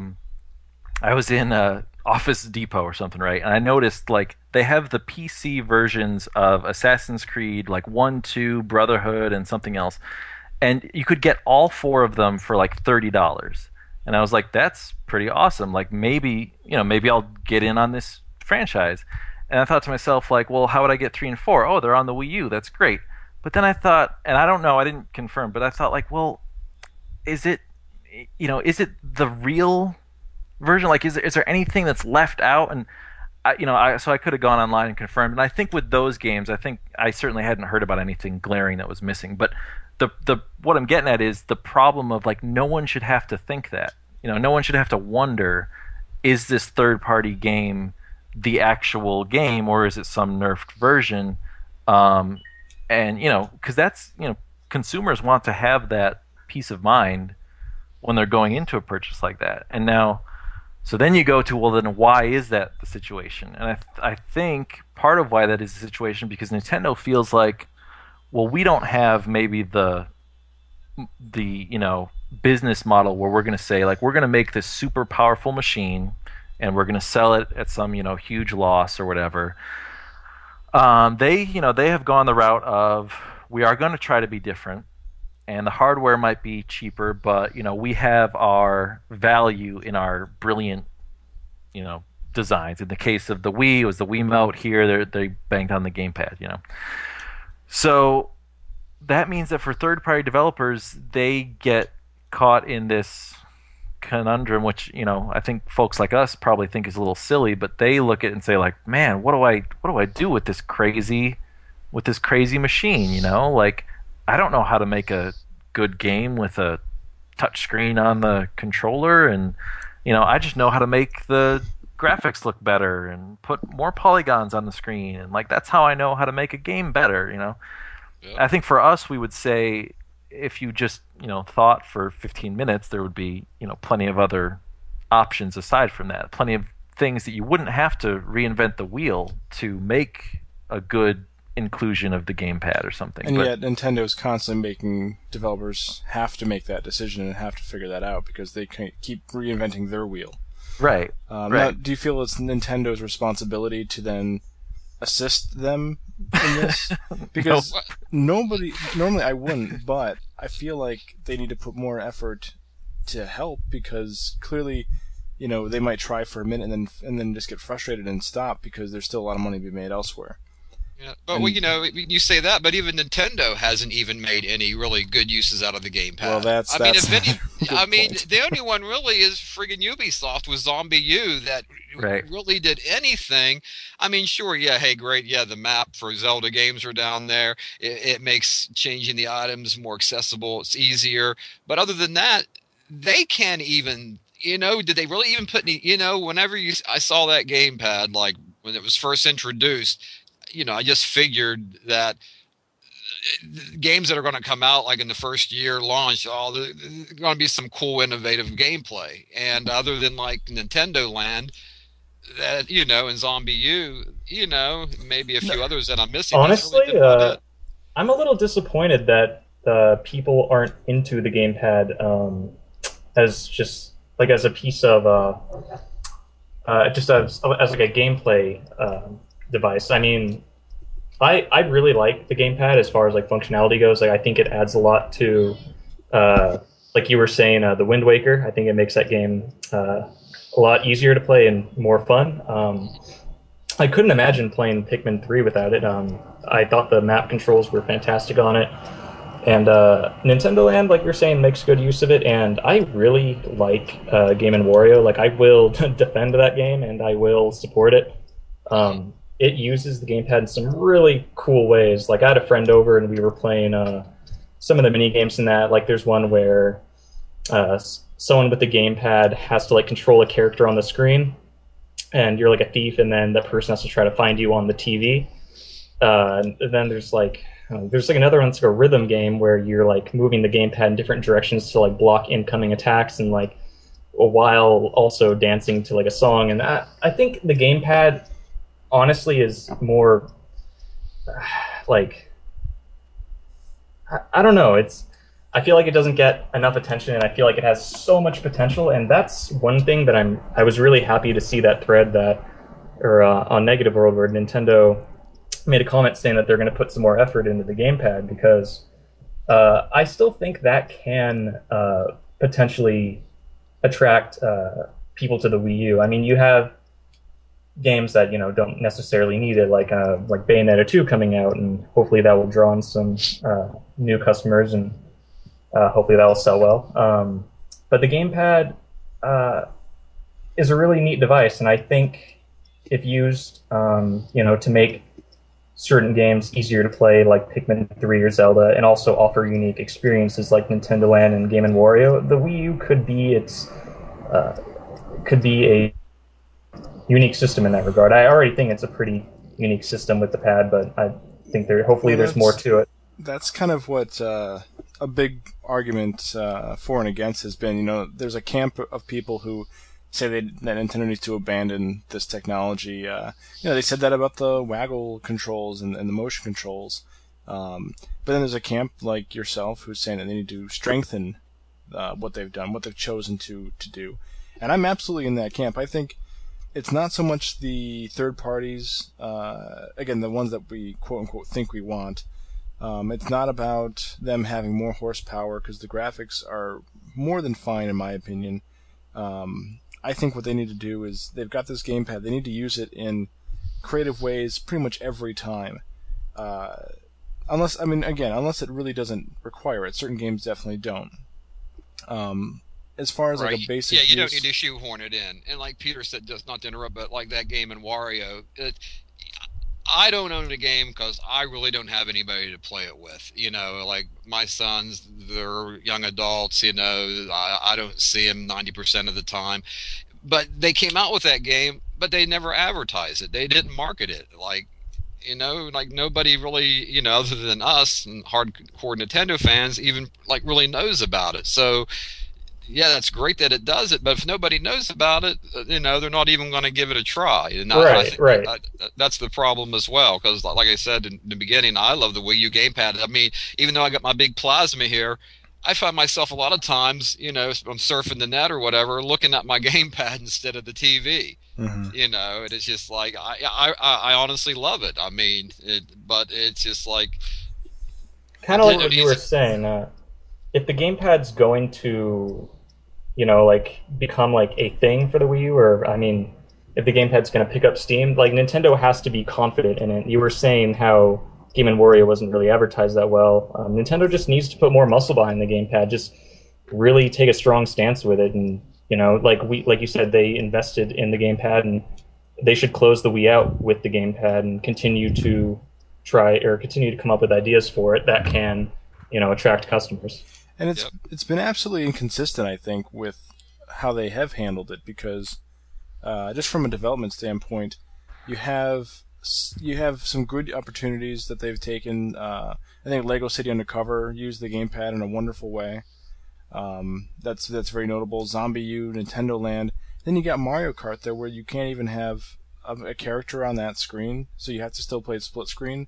Office Depot or something, right? And I noticed like they have the PC versions of Assassin's Creed, like 1, 2, Brotherhood, and something else, and you could get all 4 of them for like $30. And I was like, that's pretty awesome. Like maybe I'll get in on this franchise. And I thought to myself, like, well, how would I get 3 and 4? Oh, they're on the Wii U. That's great. But then I thought, and I don't know, I didn't confirm, but I thought, like, well, is it the real version? Like, is there anything that's left out? And so I could have gone online and confirmed. And I think with those games, I think I certainly hadn't heard about anything glaring that was missing. But the what I'm getting at is the problem of, like, no one should have to think that. You know, no one should have to wonder, is this third party game the actual game, or is it some nerfed version? And you know, because that's, you know, consumers want to have that peace of mind when they're going into a purchase like that. And now, so then you go to, well, then why is that the situation? And I think part of why that is the situation, because Nintendo feels like, well, we don't have maybe the you know, business model where we're going to say, like, we're going to make this super powerful machine and we're going to sell it at some, you know, huge loss or whatever. They have gone the route of, we are going to try to be different, and the hardware might be cheaper, but we have our value in our brilliant, designs. In the case of the Wii, it was the Wiimote. Here, they banged on the gamepad. So that means that for third-party developers, they get caught in this conundrum, which I think folks like us probably think is a little silly, but they look at it and say like, man, what do I do with this crazy machine? Like, I don't know how to make a good game with a touch screen on the controller, and I just know how to make the graphics look better and put more polygons on the screen, and like that's how I know how to make a game better. Yep. I think for us, we would say if you just thought for 15 minutes, there would be plenty of other options aside from that, plenty of things that you wouldn't have to reinvent the wheel to make a good inclusion of the gamepad or something. And yet Nintendo's constantly making developers have to make that decision and have to figure that out because they keep reinventing their wheel. Right. Now, right. do you feel it's Nintendo's responsibility to then assist them in this? Because normally I wouldn't, but I feel like they need to put more effort to help because clearly, they might try for a minute and then just get frustrated and stop because there's still a lot of money to be made elsewhere. Yeah, but you say that, but even Nintendo hasn't even made any really good uses out of the gamepad. Well, that's the only one really is friggin' Ubisoft with Zombie U that really did anything. I mean, sure, yeah, hey, great, yeah, the map for Zelda games are down there. It makes changing the items more accessible. It's easier, but other than that, they can't even. Did they really even put any? Whenever I saw that gamepad, like when it was first introduced. I just figured that games that are going to come out like in the first year launch, there's going to be some cool, innovative gameplay. And other than like Nintendo Land, that and Zombie U, maybe a few others that I'm missing. Honestly, I'm a little disappointed that people aren't into the gamepad as just like as a piece of just as like a gameplay. Device. I mean, I really like the gamepad as far as like functionality goes. Like I think it adds a lot to, like you were saying, the Wind Waker. I think it makes that game a lot easier to play and more fun. I couldn't imagine playing Pikmin 3 without it. I thought the map controls were fantastic on it, and Nintendo Land, like you're saying, makes good use of it. And I really like Game & Wario. Like I will defend that game and I will support it. It uses the gamepad in some really cool ways. Like I had a friend over and we were playing some of the mini games in that. Like there's one where someone with the gamepad has to like control a character on the screen, and you're like a thief, and then that person has to try to find you on the TV. And then there's like another one that's like a rhythm game where you're like moving the gamepad in different directions to like block incoming attacks and like while also dancing to like a song. And I think the gamepad honestly is more like I don't know. I feel like it doesn't get enough attention, and I feel like it has so much potential. And that's one thing that I was really happy to see that thread on Negative World where Nintendo made a comment saying that they're going to put some more effort into the gamepad because I still think that can potentially attract people to the Wii U. I mean, you have games that don't necessarily need it, like Bayonetta 2 coming out, and hopefully that will draw in some new customers, and hopefully that will sell well. But the gamepad is a really neat device, and I think if used, to make certain games easier to play, like Pikmin 3 or Zelda, and also offer unique experiences like Nintendo Land and Game & Wario, the Wii U could be a unique system in that regard. I already think it's a pretty unique system with the pad, but I think there's more to it. That's kind of what a big argument for and against has been. There's a camp of people who say that Nintendo needs to abandon this technology. They said that about the waggle controls and the motion controls. But then there's a camp like yourself who's saying that they need to strengthen what they've done, what they've chosen to do. And I'm absolutely in that camp. I think it's not so much the third parties, again, the ones that we quote-unquote think we want, It's not about them having more horsepower, because the graphics are more than fine in my opinion. I think what they need to do is, they've got this gamepad, they need to use it in creative ways pretty much every time. Unless it really doesn't require it. Certain games definitely don't. As far as like a basic, you don't need to shoehorn it in. And like Peter said, just not to interrupt, but like that game in Wario, I don't own a game because I really don't have anybody to play it with. Like my sons, they're young adults. I don't see them 90% of the time. But they came out with that game, but they never advertised it. They didn't market it. Like nobody really, other than us and hardcore Nintendo fans, even like really knows about it. So yeah, that's great that it does it, but if nobody knows about it, they're not even going to give it a try. And right. That's the problem as well, because like I said in the beginning, I love the Wii U gamepad. I mean, even though I got my big plasma here, I find myself a lot of times, I'm surfing the net or whatever, looking at my gamepad instead of the TV. Mm-hmm. And it's just like, I honestly love it. I mean, but it's just like... Kind of like what you were saying, if the gamepad's going to... become like a thing for the Wii U, or if the gamepad's going to pick up steam, like Nintendo has to be confident in it. You were saying how Game & Wario wasn't really advertised that well. Nintendo just needs to put more muscle behind the gamepad, just really take a strong stance with it, and like you said, they invested in the gamepad, and they should close the Wii out with the gamepad and continue to come up with ideas for it that can, attract customers. And it's been absolutely inconsistent, I think, with how they have handled it, because just from a development standpoint, you have some good opportunities that they've taken. I think Lego City Undercover used the gamepad in a wonderful way. That's very notable. Zombie U, Nintendo Land. Then you got Mario Kart there, where you can't even have a character on that screen, so you have to still play split screen.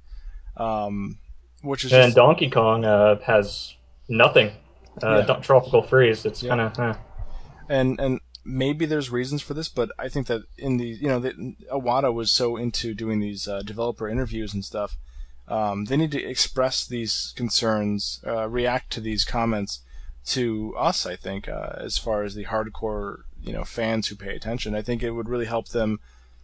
Which is and Donkey Kong has nothing. Tropical Freeze. It's kind of. And maybe there's reasons for this, but I think that in the Iwata was so into doing these developer interviews and stuff. They need to express these concerns, react to these comments to us. I think as far as the hardcore fans who pay attention, I think it would really help them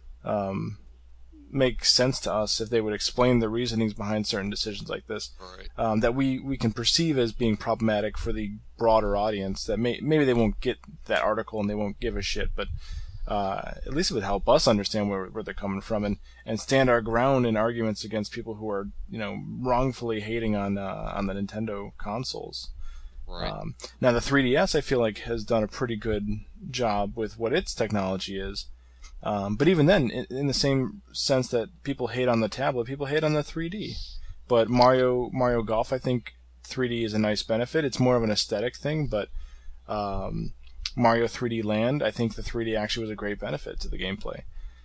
make sense to us if they would explain the reasonings behind certain decisions like this, right. That we can perceive as being problematic for the broader audience. That maybe they won't get that article and they won't give a shit, but at least it would help us understand where they're coming from, and stand our ground in arguments against people who are wrongfully hating on the Nintendo consoles. Right. Now the 3DS, I feel like, has done a pretty good job with what its technology is. But even then, in the same sense that people hate on the tablet, people hate on the 3D. But Mario Golf, I think 3D is a nice benefit. It's more of an aesthetic thing, but Mario 3D Land, I think the 3D actually was a great benefit to the gameplay.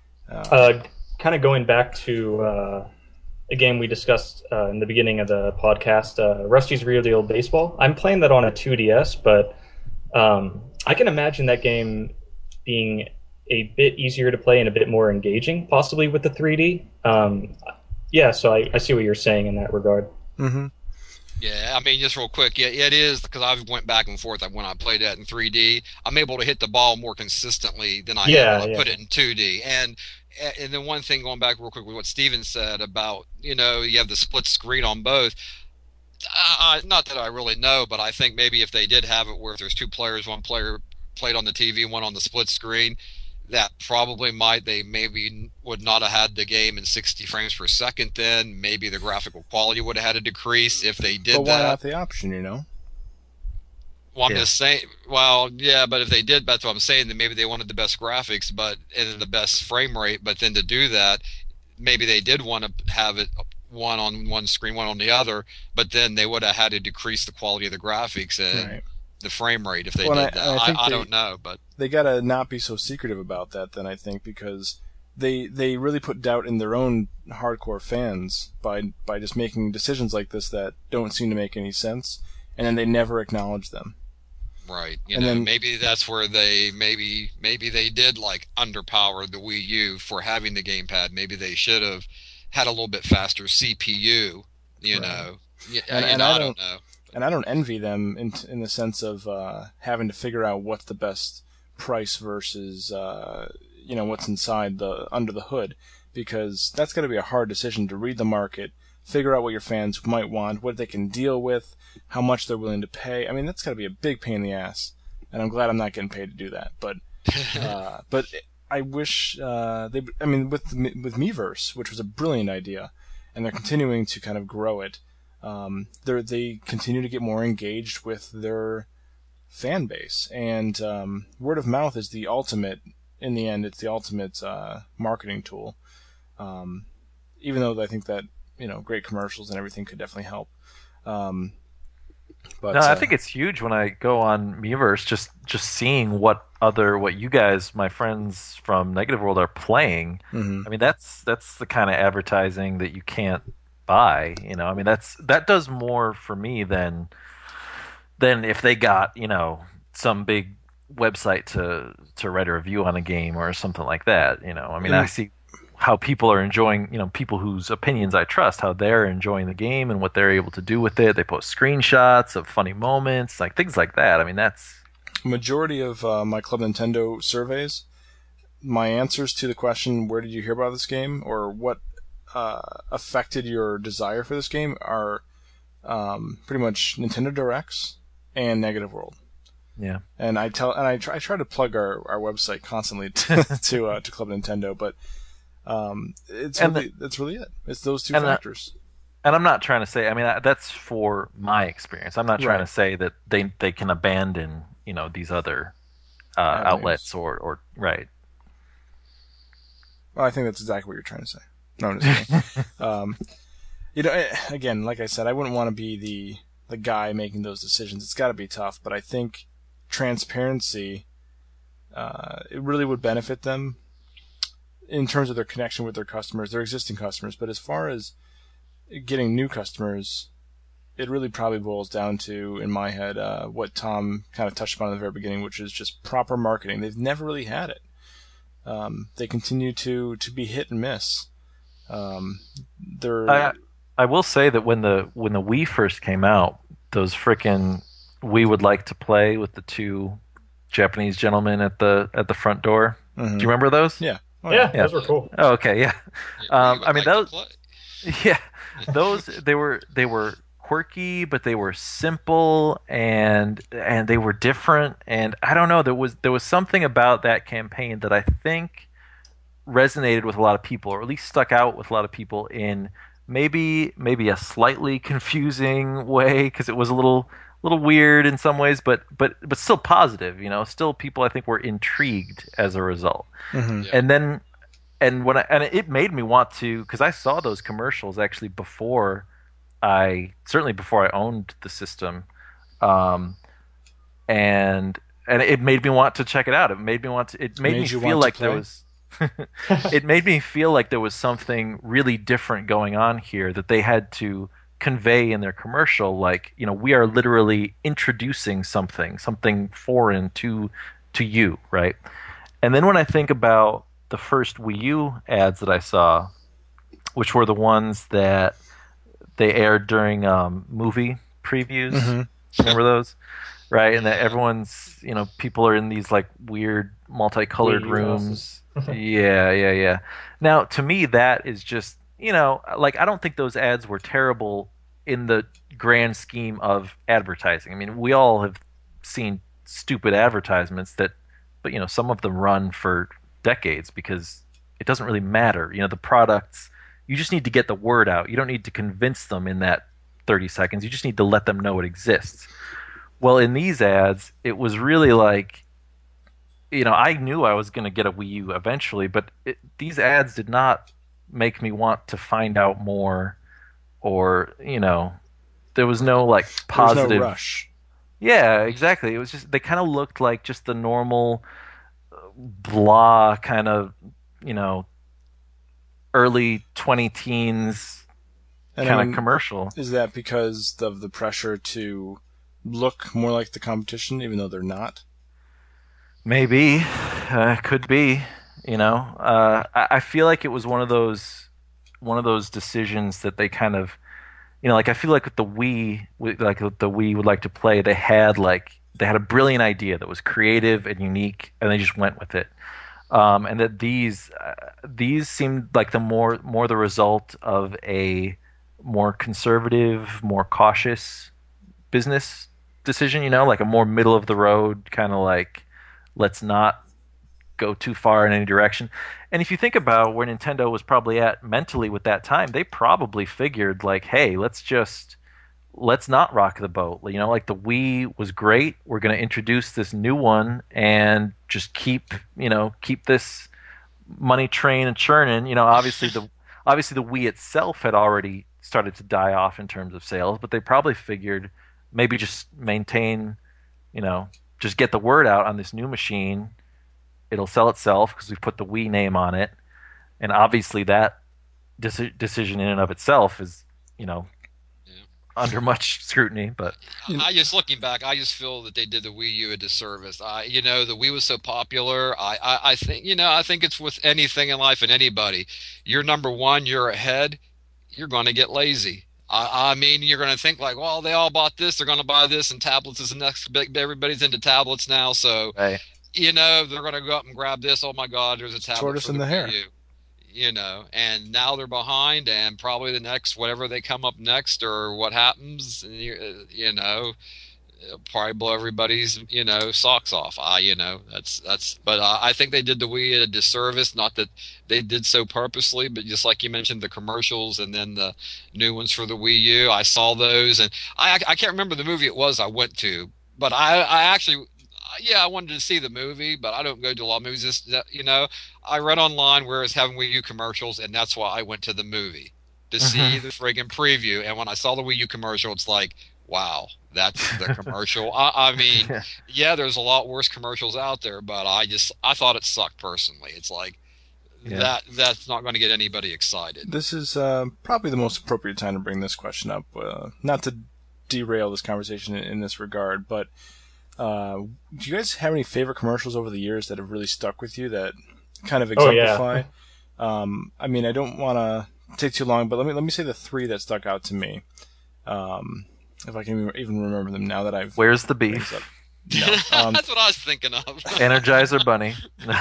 Kind of going back to a game we discussed in the beginning of the podcast, Rusty's Real Deal Baseball. I'm playing that on a 2DS, but I can imagine that game being a bit easier to play and a bit more engaging, possibly with the 3D. So I see what you're saying in that regard. Mm-hmm. Yeah, I mean, just real quick, it is, because I went back and forth. When I played that in 3D, I'm able to hit the ball more consistently than I am when I put it in 2D. And then one thing, going back real quick with what Steven said about, you have the split screen on both. Not that I really know, but I think maybe if they did have it where if there's two players, one player played on the TV, one on the split screen, that probably they maybe would not have had the game in 60 frames per second then. Maybe the graphical quality would have had to decrease if they did that. But why not the option, Well, I'm just saying, but if they did, that's what I'm saying, that maybe they wanted the best graphics and the best frame rate, but then to do that, maybe they did want to have it one on one screen, one on the other, but then they would have had to decrease the quality of the graphics and the frame rate if they did that. I don't know, but they gotta not be so secretive about that then, I think, because they really put doubt in their own hardcore fans by just making decisions like this that don't seem to make any sense, and then they never acknowledge them. Right. Then, maybe that's where they maybe they did underpower the Wii U for having the gamepad. Maybe they should have had a little bit faster CPU, know. Yeah, I don't know. And I don't envy them in the sense of having to figure out what's the best price versus what's inside under the hood, because that's got to be a hard decision to read the market, figure out what your fans might want, what they can deal with, how much they're willing to pay. I mean, that's got to be a big pain in the ass, and I'm glad I'm not getting paid to do that. But I wish with Miiverse, which was a brilliant idea, and they're continuing to kind of grow it. They continue to get more engaged with their fan base, and word of mouth is the ultimate. In the end, it's the ultimate marketing tool. Even though I think that great commercials and everything could definitely help. But I think it's huge when I go on Miiverse, just seeing what you guys, my friends from Negative World, are playing. Mm-hmm. I mean, that's the kind of advertising that you can't buy. I mean, that does more for me than if they got some big website to write a review on a game or something like that. I mean, I see how people are enjoying, people whose opinions I trust, how they're enjoying the game and what they're able to do with it. They post screenshots of funny moments, like things like that. I mean, that's majority of my Club Nintendo surveys. My answers to the question, where did you hear about this game, or what affected your desire for this game, are pretty much Nintendo Directs and Negative World. Yeah, and I try to plug our website constantly to Club Nintendo, but that's really it. It's those two factors. And I'm not trying to say. I mean, that's for my experience. I'm not trying to say that they can abandon these other outlets or right. Well, I think that's exactly what you're trying to say. No, I'm just kidding. Again, like I said, I wouldn't want to be the guy making those decisions. It's got to be tough, but I think transparency, it really would benefit them in terms of their connection with their customers, their existing customers. But as far as getting new customers, it really probably boils down to, in my head, what Tom kind of touched upon at the very beginning, which is just proper marketing. They've never really had it. They continue to be hit and miss. I will say that when the Wii first came out, those frickin' We Would Like to Play with the two Japanese gentlemen at the front door. Mm-hmm. Do you remember those? Yeah. Oh, yeah, those were cool. Oh, okay, yeah. I mean, those they were quirky, but they were simple and they were different. And I don't know, there was something about that campaign that I think resonated with a lot of people, or at least stuck out with a lot of people in maybe a slightly confusing way, because it was a little weird in some ways, but still positive. Still people I think were intrigued as a result. Mm-hmm. Yeah. And it made me want to, because I saw those commercials actually before I owned the system, and it made me want to check it out. It made me feel like there was. It made me feel like there was something really different going on here that they had to convey in their commercial. Like, we are literally introducing something foreign to you, right? And then when I think about the first Wii U ads that I saw, which were the ones that they aired during movie previews. Mm-hmm. Remember those? Right, and that everyone's, people are in these like weird multicolored rooms. Yeah. Now, to me, that is just, like, I don't think those ads were terrible in the grand scheme of advertising. I mean, we all have seen stupid advertisements but some of them run for decades because it doesn't really matter. The products, you just need to get the word out. You don't need to convince them in that 30 seconds. You just need to let them know it exists. Well, in these ads, it was really like, I knew I was going to get a Wii U eventually, but these ads did not make me want to find out more, or, there was no like positive. There was no rush. Yeah, exactly. It was just, they kind of looked like just the normal blah kind of, early 20-teens kind of commercial. Is that because of the pressure to look more like the competition, even though they're not? Maybe. Could be. I feel like it was one of those decisions that they kind of like I feel like with the Wii, like with the Wii would like to play, they had a brilliant idea that was creative and unique, and they just went with it. And that these seemed like more the result of a more conservative, more cautious business decision. Like a more middle of the road kind of like, let's not go too far in any direction. And if you think about where Nintendo was probably at mentally with that time, they probably figured like, hey, let's not rock the boat. Like the Wii was great. We're going to introduce this new one and just keep this money train churning. Obviously the Wii itself had already started to die off in terms of sales, but they probably figured maybe just maintain, just get the word out on this new machine. It'll sell itself because we've put the Wii name on it. And obviously that decision in and of itself is, under much scrutiny, but looking back, I just feel that they did the Wii U a disservice. The Wii was so popular. I think, I think it's with anything in life and anybody. You're number one, you're ahead, you're going to get lazy. I mean, you're going to think like, well, they all bought this, they're going to buy this, and tablets is the next big. Everybody's into tablets now, so right. They're going to go up and grab this. Oh my God, there's a tablet. Tortoise for in the hair. Wii U. And now they're behind, and probably the next, whatever they come up next or what happens, it'll probably blow everybody's, socks off. But I think they did the Wii a disservice. Not that they did so purposely, but just like you mentioned, the commercials and then the new ones for the Wii U, I saw those, and I can't remember the movie it was I went to, but I actually. Yeah, I wanted to see the movie, but I don't go to a lot of movies. I read online where it's having Wii U commercials, and that's why I went to the movie to see the friggin' preview. And when I saw the Wii U commercial, it's like, wow, that's the commercial. I mean, yeah, there's a lot worse commercials out there, but I thought it sucked personally. It's like that's not going to get anybody excited. This is probably the most appropriate time to bring this question up. Not to derail this conversation in this regard, but. Do you guys have any favorite commercials over the years that have really stuck with you that kind of exemplify? Oh, yeah. I mean, I don't want to take too long, but let me say the three that stuck out to me. If I can even remember them now that I've. Where's the beef? No, that's what I was thinking of. Energizer Bunny. No,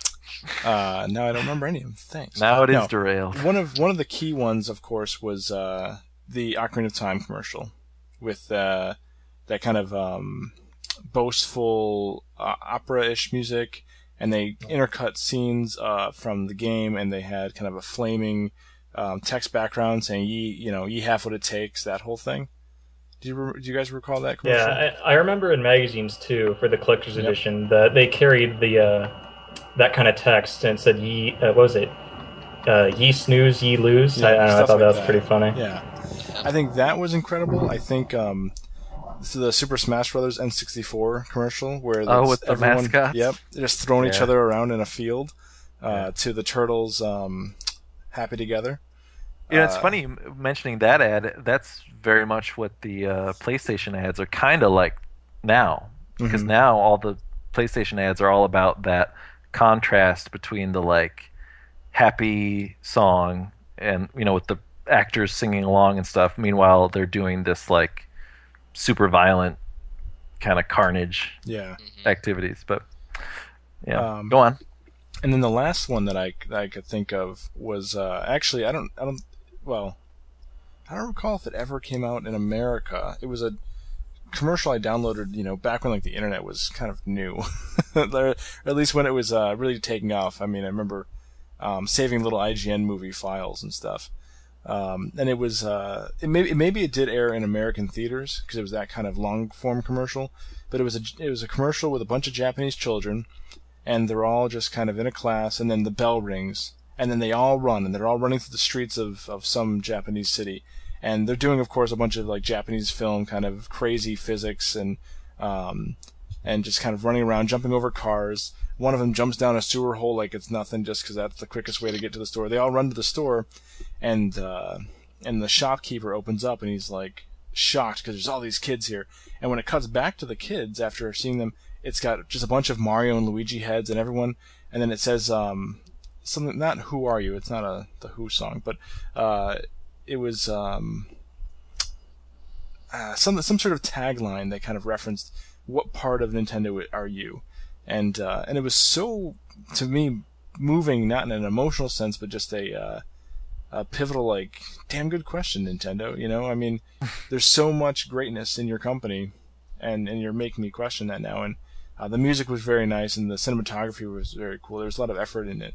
I don't remember any of them. Thanks. Now it is derailed. One of the key ones, of course, was the Ocarina of Time commercial with that kind of. Boastful opera-ish music, and they intercut scenes from the game, and they had kind of a flaming text background saying ye have what it takes, that whole thing. Do you guys recall that commercial? Yeah, I remember in magazines too for the collector's edition that they carried the that kind of text and said ye what was it? Ye snooze, ye lose. Yeah, I thought that was pretty funny. Yeah, I think that was incredible. I think the Super Smash Bros. N64 commercial where with the mascots? Yep, they're just throwing each other around in a field to the Turtles' Happy Together. It's funny mentioning that ad. That's very much what the PlayStation ads are kind of like now, because now all the PlayStation ads are all about that contrast between the like happy song and with the actors singing along and stuff. Meanwhile, they're doing this like super violent kind of carnage activities, but go on. And then the last one that I could think of was actually I don't recall if it ever came out in America. It was a commercial I downloaded back when like the internet was kind of new, or at least when it was really taking off. I mean, I remember saving little IGN movie files and stuff. And it was maybe it did air in American theaters because it was that kind of long form commercial, but it was a commercial with a bunch of Japanese children, and they're all just kind of in a class, and then the bell rings, and then they all run, and they're all running through the streets of some Japanese city, and they're doing, of course, a bunch of like Japanese film kind of crazy physics and just kind of running around, jumping over cars. One of them jumps down a sewer hole like it's nothing, just because that's the quickest way to get to the store. They all run to the store, and the shopkeeper opens up, and he's like shocked because there's all these kids here. And when it cuts back to the kids after seeing them, it's got just a bunch of Mario and Luigi heads and everyone. And then it says something, not "Who are you?" It's not the Who song, but it was some sort of tagline that kind of referenced what part of Nintendo are you, and it was so, to me, moving, not in an emotional sense, but just a pivotal, like, damn good question, Nintendo. You know, I mean, there's so much greatness in your company, and you're making me question that now. And the music was very nice, and the cinematography was very cool. There was a lot of effort in it.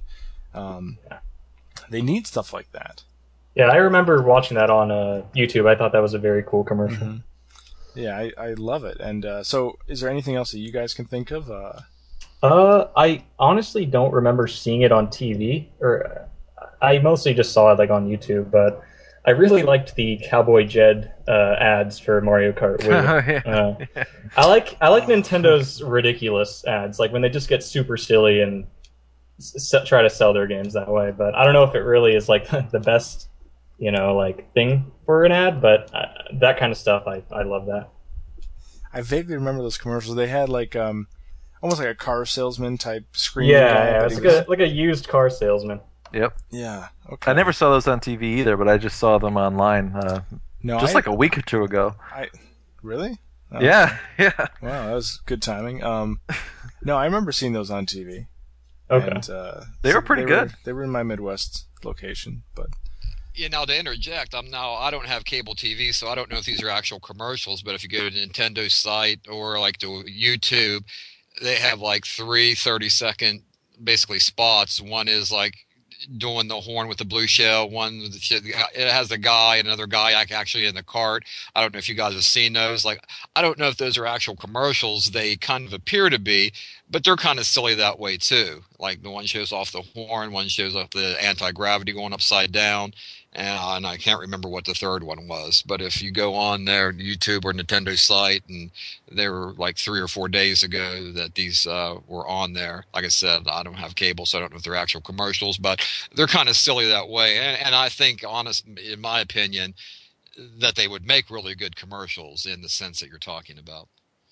They need stuff like that. Yeah, I remember watching that on YouTube. I thought that was a very cool commercial. Mm-hmm. Yeah, I love it. And so, is there anything else that you guys can think of? I honestly don't remember seeing it on TV, or I mostly just saw it like on YouTube. But I really liked the Cowboy Jed ads for Mario Kart Wii. Yeah. I like Nintendo's ridiculous ads, like when they just get super silly and try to sell their games that way. But I don't know if it really is like the best, like thing for an ad. But that kind of stuff, I love that. I vaguely remember those commercials. They had like almost like a car salesman type screen. Yeah, it's like a used car salesman. Yep. Yeah. Okay. I never saw those on TV either, but I just saw them online. Like a week or two ago. Really? Oh. Yeah. Wow, that was good timing. No, I remember seeing those on TV. Okay. And, they were pretty good. They were in my Midwest location, but. Yeah, now to interject, I don't have cable TV, so I don't know if these are actual commercials, but if you go to Nintendo's site or like to YouTube, they have like 3 30-second basically spots. One is like doing the horn with the blue shell. One, it has a guy, another guy actually in the cart. I don't know if you guys have seen those. Like, I don't know if those are actual commercials. They kind of appear to be, but they're kind of silly that way too. Like the one shows off the horn, one shows off the anti-gravity going upside down. And I can't remember what the third one was, but if you go on their YouTube or Nintendo site, and they were like 3 or 4 days ago that these were on there. Like I said, I don't have cable, so I don't know if they're actual commercials, but they're kind of silly that way. And I think, in my opinion, that they would make really good commercials in the sense that you're talking about.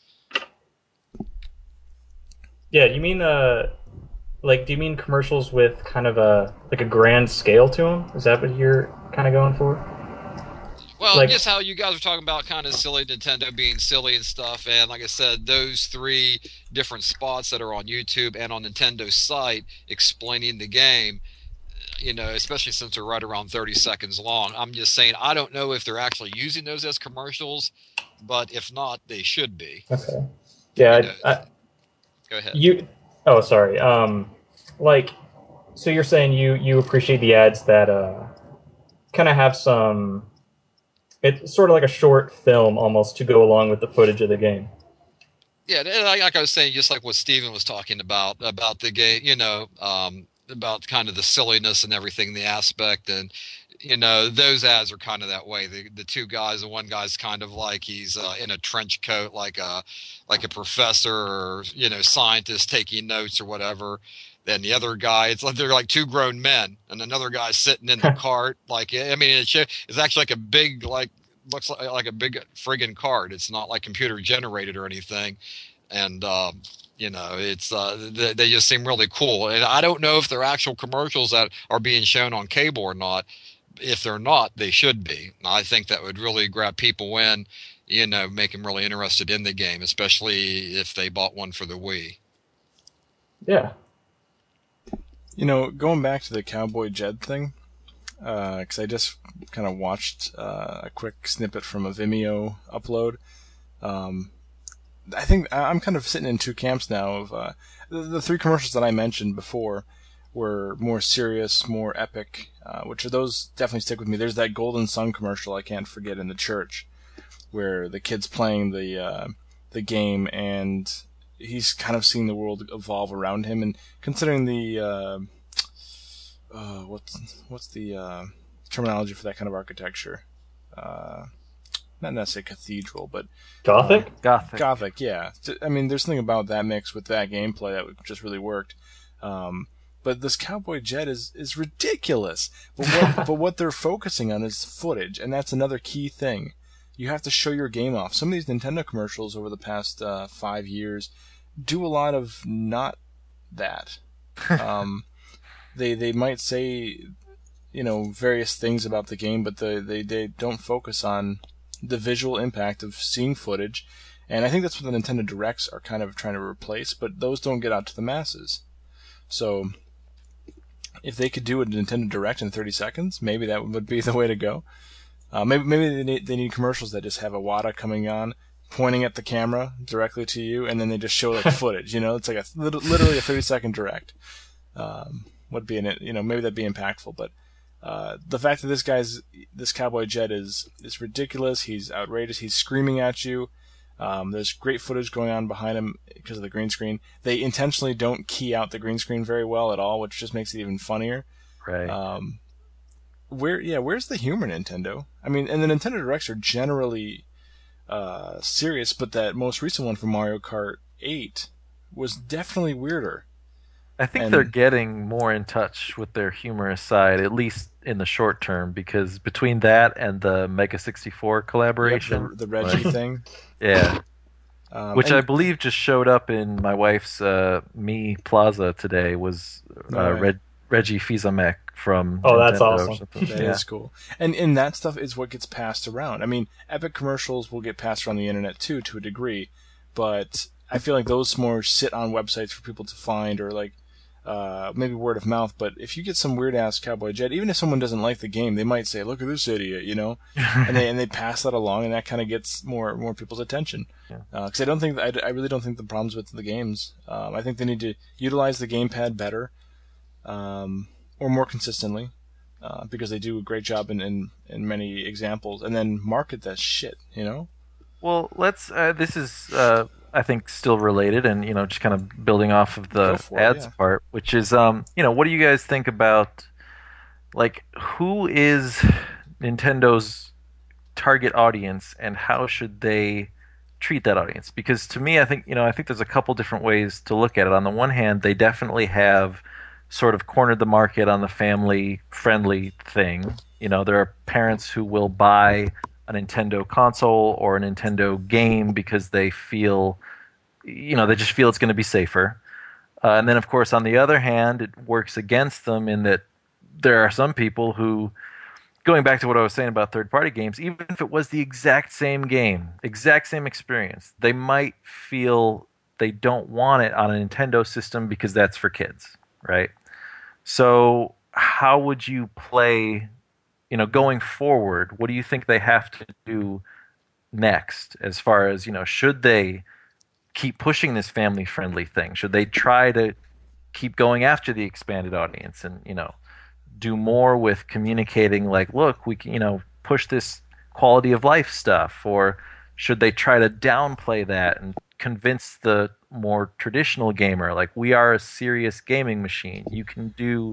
Yeah, you mean do you mean commercials with kind of a grand scale to them? Is that what you're kind of going for? Well, just how you guys are talking about kind of silly Nintendo being silly and stuff, and like I said, those 3 different spots that are on YouTube and on Nintendo's site explaining the game, especially since they're right around 30 seconds long. I'm just saying, I don't know if they're actually using those as commercials, but if not, they should be. Okay. Yeah. Go ahead. Oh, sorry. So you're saying you appreciate the ads that kind of have some. It's sort of like a short film almost to go along with the footage of the game. Yeah, like I was saying, just like what Steven was talking about the game, about kind of the silliness and everything, the aspect, and those ads are kind of that way. The 2 guys, the one guy's kind of like he's in a trench coat, like a professor or scientist taking notes or whatever. Then the other guy, it's like they're like 2 grown men, and another guy's sitting in the cart. Like, I mean, it's actually like a big, looks like a big friggin' cart. It's not like computer generated or anything, and it's they just seem really cool. And I don't know if they're actual commercials that are being shown on cable or not. If they're not, they should be. I think that would really grab people in, make them really interested in the game, especially if they bought one for the Wii. Yeah. Going back to the Cowboy Jed thing, because I just kind of watched a quick snippet from a Vimeo upload. I think I'm kind of sitting in 2 camps now of the 3 commercials that I mentioned before were more serious, more epic, which are those definitely stick with me. There's that Golden Sun commercial I can't forget in the church, where the kid's playing the game and he's kind of seeing the world evolve around him, and considering the what's the terminology for that kind of architecture? Not necessarily cathedral, but Gothic. Gothic, yeah. I mean, there's something about that mix with that gameplay that just really worked. But this Cowboy Jed is ridiculous. But what they're focusing on is footage, and that's another key thing. You have to show your game off. Some of these Nintendo commercials over the past 5 years do a lot of not that. They might say, various things about the game, but they don't focus on the visual impact of seeing footage. And I think that's what the Nintendo Directs are kind of trying to replace, but those don't get out to the masses. So if they could do a Nintendo Direct in 30 seconds, maybe that would be the way to go. Maybe they need commercials that just have Iwata coming on, pointing at the camera directly to you, and then they just show like footage. It's like literally a 30-second Direct. Would be maybe that'd be impactful. But the fact that this Cowboy Jet is ridiculous. He's outrageous. He's screaming at you. There's great footage going on behind him because of the green screen. They intentionally don't key out the green screen very well at all, which just makes it even funnier. Right. Where's the humor, Nintendo? I mean, and the Nintendo Directs are generally serious, but that most recent one from Mario Kart 8 was definitely weirder. I think they're getting more in touch with their humorous side, at least in the short term, because between that and the Mega 64 collaboration, the Reggie thing, yeah, which I believe just showed up in my wife's Mi Plaza today, was Reggie Fils-Aimé from Nintendo. That's awesome. That is cool. And that stuff is what gets passed around. I mean, epic commercials will get passed around the internet too, to a degree, but I feel like those more sit on websites for people to find, or like maybe word of mouth. But if you get some weird ass Cowboy Jet, even if someone doesn't like the game, they might say, "Look at this idiot," and they pass that along, and that kind of gets more people's attention. Because I really don't think the problems with the games. I think they need to utilize the gamepad better, or more consistently, because they do a great job in many examples, and then market that shit. Well, let's. This is. I think still related, and just kind of building off of the ads part, which is what do you guys think about, like, who is Nintendo's target audience and how should they treat that audience? Because to me, I think there's a couple different ways to look at it. On the one hand, they definitely have sort of cornered the market on the family friendly thing. There are parents who will buy a Nintendo console or a Nintendo game because they feel, they just feel it's going to be safer. And then, of course, on the other hand, it works against them in that there are some people who, going back to what I was saying about third-party games, even if it was the exact same game, exact same experience, they might feel they don't want it on a Nintendo system because that's for kids, right? So how would you play... going forward, what do you think they have to do next as far as, should they keep pushing this family-friendly thing? Should they try to keep going after the expanded audience and, do more with communicating like, look, we can, push this quality of life stuff? Or should they try to downplay that and convince the more traditional gamer, like, we are a serious gaming machine. You can do,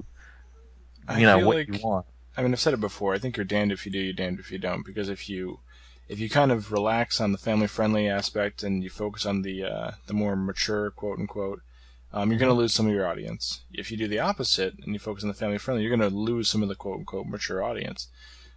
what you want. I mean, I've said it before. I think you're damned if you do, you're damned if you don't. Because if you kind of relax on the family-friendly aspect and you focus on the more mature, quote unquote, you're going to lose some of your audience. If you do the opposite and you focus on the family-friendly, you're going to lose some of the quote unquote mature audience.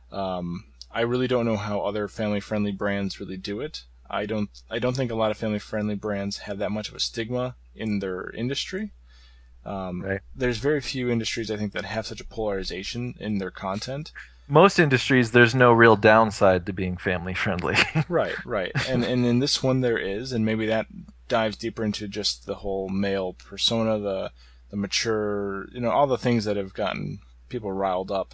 I really don't know how other family-friendly brands really do it. I don't think a lot of family-friendly brands have that much of a stigma in their industry. Right. There's very few industries, I think, that have such a polarization in their content. Most industries, there's no real downside to being family friendly. Right. And in this one there is, and maybe that dives deeper into just the whole male persona, the mature, all the things that have gotten people riled up.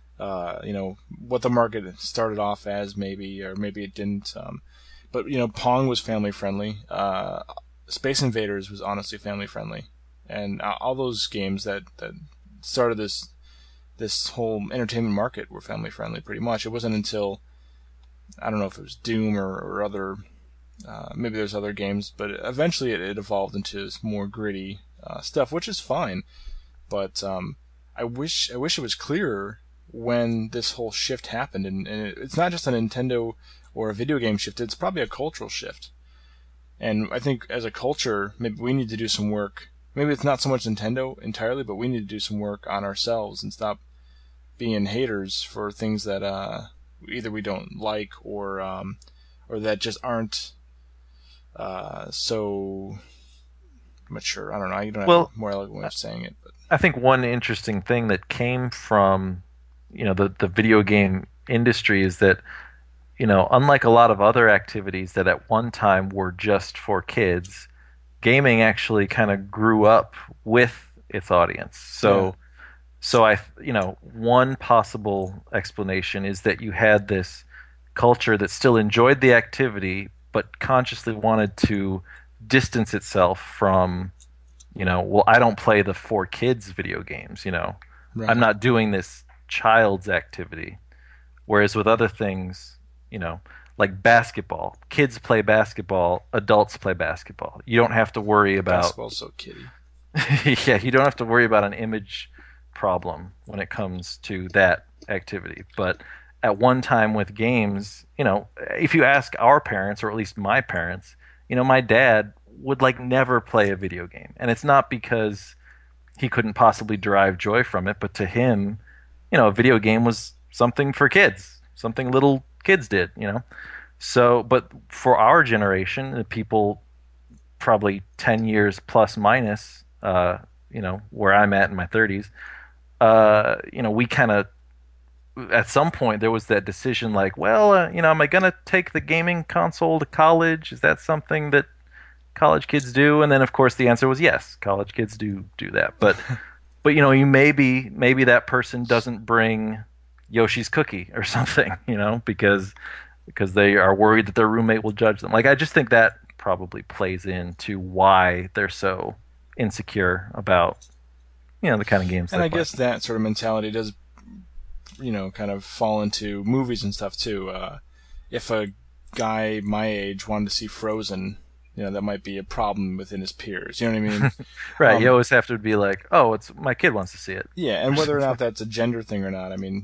What the market started off as, maybe, or maybe it didn't. But Pong was family friendly. Space Invaders was honestly family friendly. And all those games that started this whole entertainment market were family friendly, pretty much. It wasn't until, I don't know if it was Doom or other, maybe there's other games, but eventually it evolved into this more gritty stuff, which is fine. But I wish it was clearer when this whole shift happened, and it's not just a Nintendo or a video game shift; it's probably a cultural shift. And I think as a culture, maybe we need to do some work. Maybe it's not so much Nintendo entirely, but we need to do some work on ourselves and stop being haters for things that either we don't like or that just aren't so mature. I don't know. You don't have a more elegant way of saying it. But I think one interesting thing that came from the video game industry is that unlike a lot of other activities that at one time were just for kids, gaming actually kind of grew up with its audience. So one possible explanation is that you had this culture that still enjoyed the activity, but consciously wanted to distance itself from, I don't play the for kids video games, Right. I'm not doing this child's activity. Whereas with other things, like basketball, kids play basketball, adults play basketball. You don't have to worry about basketball's so kiddie. Yeah, you don't have to worry about an image problem when it comes to that activity. But at one time with games, if you ask our parents, or at least my parents, my dad would never play a video game. And it's not because he couldn't possibly derive joy from it, but to him, a video game was something for kids, something little kids did, So, but for our generation, the people probably 10 years plus minus, where I'm at in my 30s, we kind of, at some point there was that decision am I going to take the gaming console to college? Is that something that college kids do? And then of course the answer was yes, college kids do that. But you maybe that person doesn't bring Yoshi's Cookie or something, because they are worried that their roommate will judge them. I just think that probably plays into why they're so insecure about the kind of games. And I guess that sort of mentality does kind of fall into movies and stuff too. If a guy my age wanted to see Frozen, that might be a problem within his peers. You know what I mean? Right. You always have to be like, oh, it's my kid wants to see it. Yeah, and whether or not that's a gender thing or not, I mean,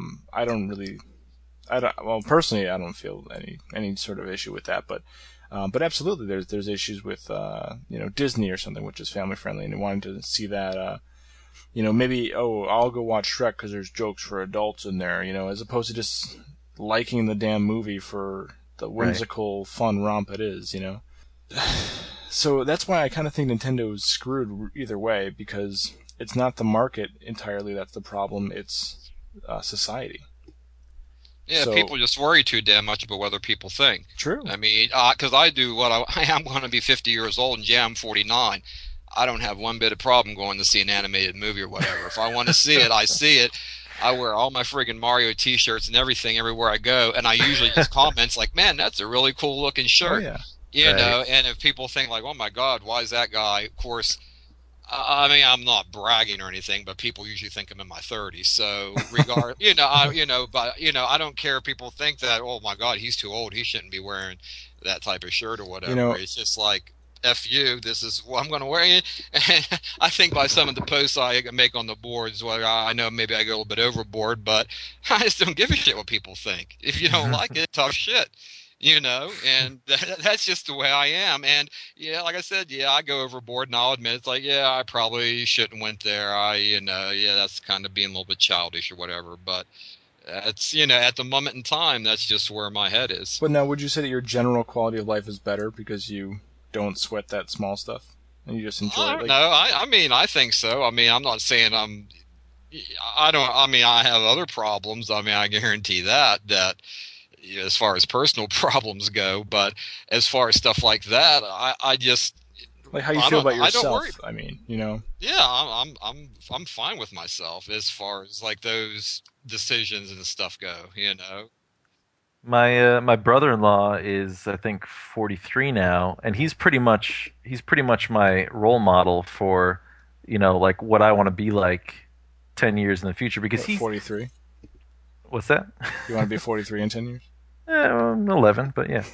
personally, I don't feel any sort of issue with that, but absolutely, there's issues with Disney or something, which is family friendly, and wanting to see that. Maybe I'll go watch Shrek because there's jokes for adults in there, as opposed to just liking the damn movie for the whimsical, fun romp it is, So that's why I kind of think Nintendo's screwed either way, because it's not the market entirely that's the problem, it's society. Yeah, people just worry too damn much about what other people think. True. I mean, because I do what I am going to be 50 years old, and I'm 49. I don't have one bit of problem going to see an animated movie or whatever. If I want to see it, I see it. I wear all my friggin' Mario T-shirts and everything everywhere I go, and I usually just comments like, "Man, that's a really cool looking shirt." Oh, yeah. You know, and if people think like, "Oh my God, why is that guy?" Of course, I mean, I'm not bragging or anything, but people usually think I'm in my 30s. So, I don't care if people think that. Oh my God, he's too old. He shouldn't be wearing that type of shirt or whatever. It's just like, F you, this is what I'm going to wear. And I think by some of the posts I make on the boards, well, I know maybe I go a little bit overboard, but I just don't give a shit what people think. If you don't like it, tough shit, and that's just the way I am. And yeah, like I said, I go overboard, and I'll admit it's like, I probably shouldn't went there. That's kind of being a little bit childish or whatever, but it's, at the moment in time, that's just where my head is. But now, would you say that your general quality of life is better because you don't sweat that small stuff and you just enjoy it? No, I mean, I think so. I mean, I'm not saying I have other problems. I mean, I guarantee that as far as personal problems go, but as far as stuff like that, I just, like, how you feel about yourself. I don't worry. I mean, Yeah, I'm fine with myself as far as like those decisions and stuff go, My brother-in-law is, I think, 43 now, and he's pretty much my role model for, like what I want to be like 10 years in the future, because he's 43. What's that? You want to be 43 in 10 years? 11, but yeah.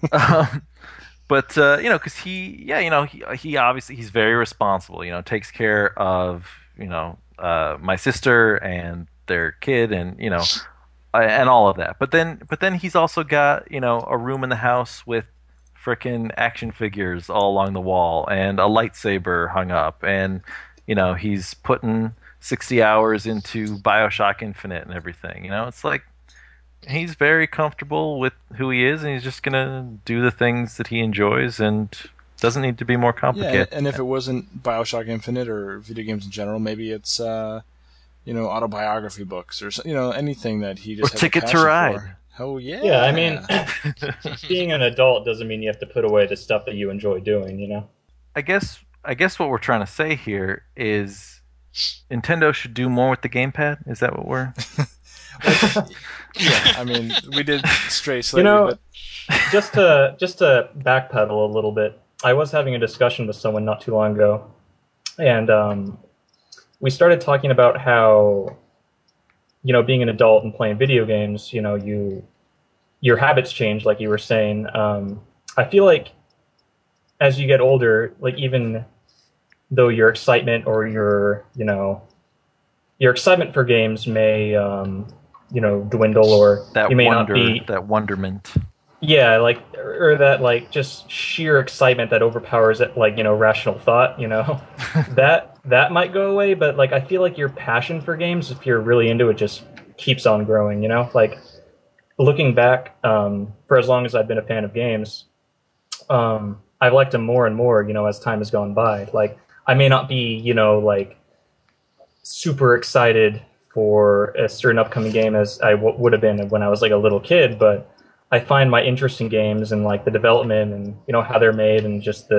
Because he obviously, he's very responsible. Takes care of my sister and their kid, and and all of that. But then he's also got, a room in the house with frickin' action figures all along the wall and a lightsaber hung up, and he's putting 60 hours into BioShock Infinite and everything. It's like he's very comfortable with who he is, and he's just gonna do the things that he enjoys and doesn't need to be more complicated. Yeah, and if it wasn't BioShock Infinite or video games in general, maybe it's autobiography books or anything that he just or has Ticket a to passion Ride. for. Oh yeah. Yeah, I mean, being an adult doesn't mean you have to put away the stuff that you enjoy doing, you know? I guess what we're trying to say here is Nintendo should do more with the gamepad. Is that what we're? Yeah, I mean, we did stray slightly, You know, but just to backpedal a little bit, I was having a discussion with someone not too long ago, and we started talking about how, you know, being an adult and playing video games, you know, your habits change, like you were saying. I feel like as you get older, like even though your excitement or your excitement for games may dwindle, or That you may wonder, not be that wonderment. yeah, like, or that, like, just sheer excitement that overpowers it, like, you know, rational thought, you know, that might go away. But like, I feel like your passion for games, if you're really into it, just keeps on growing, you know. Like, looking back, for as long as I've been a fan of games, I've liked them more and more, you know, as time has gone by. Like, I may not be, you know, like, super excited for a certain upcoming game as I would have been when I was like a little kid, but I find my interest in games and like the development and, you know, how they're made, and just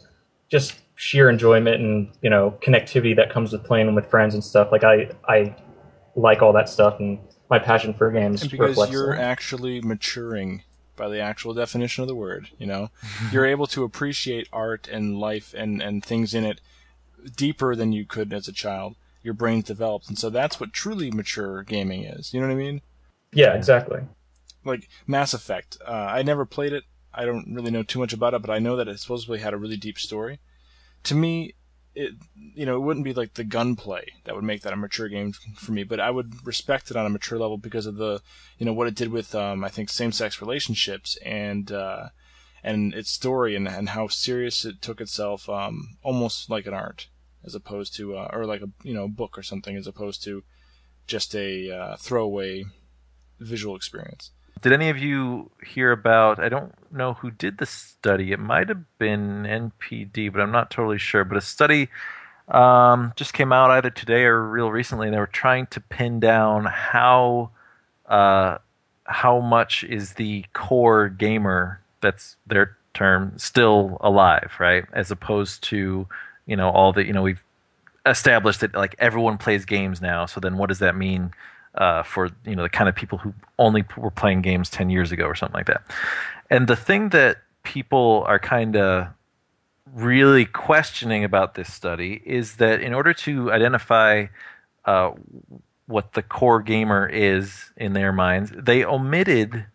sheer enjoyment and, you know, connectivity that comes with playing with friends and stuff. Like, I like all that stuff, and my passion for games and because reflects you're that. actually maturing by the actual definition of the word, you know, you're able to appreciate art and life and things in it deeper than you could as a child. Your brain's developed, and so that's what truly mature gaming is. You know what I mean? Yeah, exactly. Like Mass Effect. I never played it. I don't really know too much about it, but I know that it supposedly had a really deep story. To me, it wouldn't be like the gunplay that would make that a mature game for me, but I would respect it on a mature level because of the, you know, what it did with I think same-sex relationships and its story and how serious it took itself, almost like an art, as opposed to or like a book or something, as opposed to just a throwaway visual experience. Did any of you hear about, I don't know who did the study, it might have been NPD, but I'm not totally sure, but a study just came out either today or real recently, and they were trying to pin down how much is the core gamer, that's their term, still alive, right? As opposed to, you know, all the, you know, we've established that like everyone plays games now, so then what does that mean for, you know, the kind of people who only were playing games 10 years ago or something like that? And the thing that people are kind of really questioning about this study is that in order to identify what the core gamer is in their minds, they omitted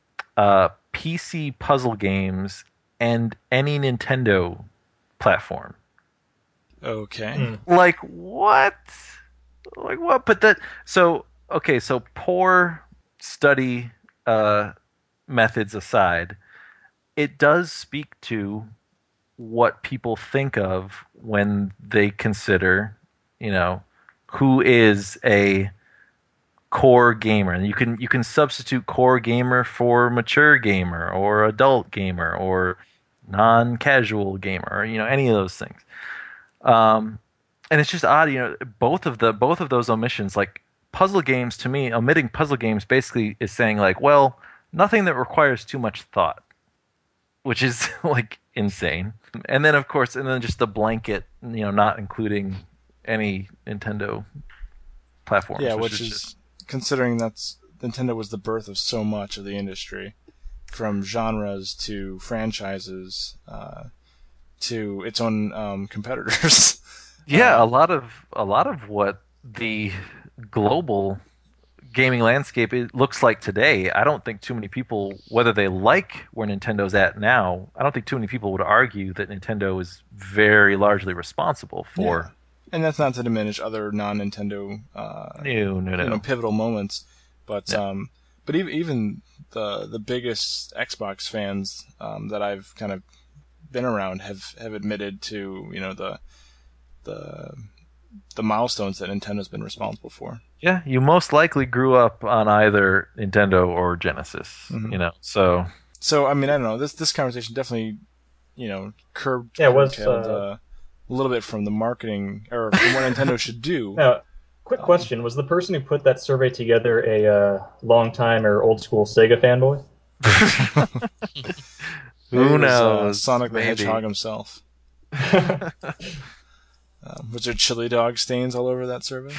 PC puzzle games and any Nintendo platform. Okay. Like what? Like what? But that, so okay, so poor study methods aside, it does speak to what people think of when they consider, you know, who is a core gamer. And you can substitute core gamer for mature gamer or adult gamer or non-casual gamer, or, you know, any of those things. And it's just odd, you know, both of those omissions, like puzzle games, to me, omitting puzzle games basically is saying like, well, nothing that requires too much thought, which is like insane. And then of course, just the blanket, you know, not including any Nintendo platforms. Yeah, which is just, considering that's Nintendo was the birth of so much of the industry, from genres to franchises to its own competitors. Yeah, a lot of what the global gaming landscape looks like today, I don't think too many people, whether they like where Nintendo's at now, I don't think too many people would argue that Nintendo is very largely responsible for. Yeah. And that's not to diminish other non-Nintendo no. pivotal moments, but but even the biggest Xbox fans that I've kind of been around have admitted to, you know, the milestones that Nintendo's been responsible for. Yeah, you most likely grew up on either Nintendo or Genesis, you know. So I mean, I don't know. This conversation definitely, you know, curtailed a little bit from the marketing or from what Nintendo should do. Now, Quick question: was the person who put that survey together a long-time or old-school Sega fanboy? Who knows? Sonic the Hedgehog himself. Was there chili dog stains all over that survey?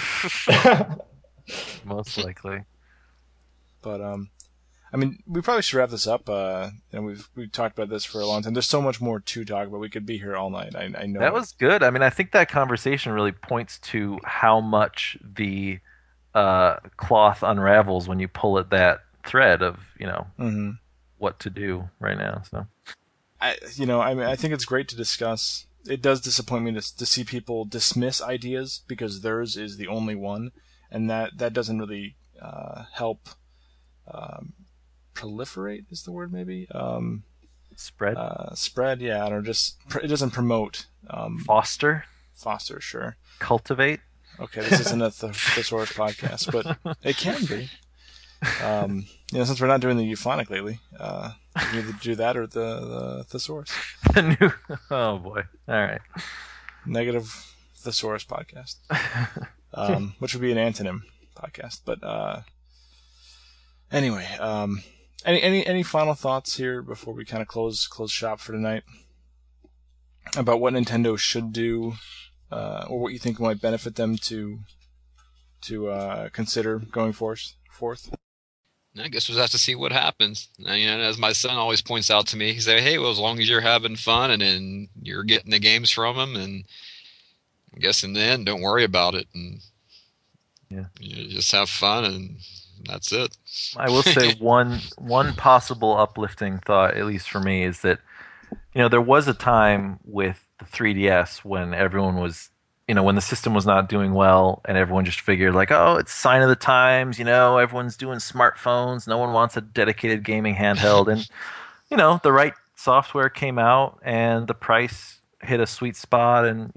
Most likely. But I mean, we probably should wrap this up. We've talked about this for a long time. There's so much more to talk about. We could be here all night. I know that was good. I mean, I think that conversation really points to how much the cloth unravels when you pull at that thread of what to do right now. So, I mean, I think it's great to discuss. It does disappoint me to see people dismiss ideas because theirs is the only one, and that doesn't really help. Proliferate is the word, maybe. Spread. Spread. Yeah, I don't know. It doesn't promote. Foster, sure. Cultivate. Okay, this isn't a thesaurus podcast, but it can be. Since we're not doing the euphonic lately, we either do that or the thesaurus. Oh boy! All right. Negative thesaurus podcast, which would be an antonym podcast. But anyway, any final thoughts here before we kind of close shop for tonight about what Nintendo should do, or what you think might benefit them to consider going forth? I guess we'll have to see what happens. As my son always points out to me, he says, "Hey, well, as long as you're having fun and then you're getting the games from them, and I guess in the end, don't worry about it, and just have fun, and that's it." I will say one possible uplifting thought, at least for me, is that there was a time with the 3DS when everyone was. When the system was not doing well and everyone just figured like, oh, it's a sign of the times, everyone's doing smartphones. No one wants a dedicated gaming handheld. And, the right software came out and the price hit a sweet spot and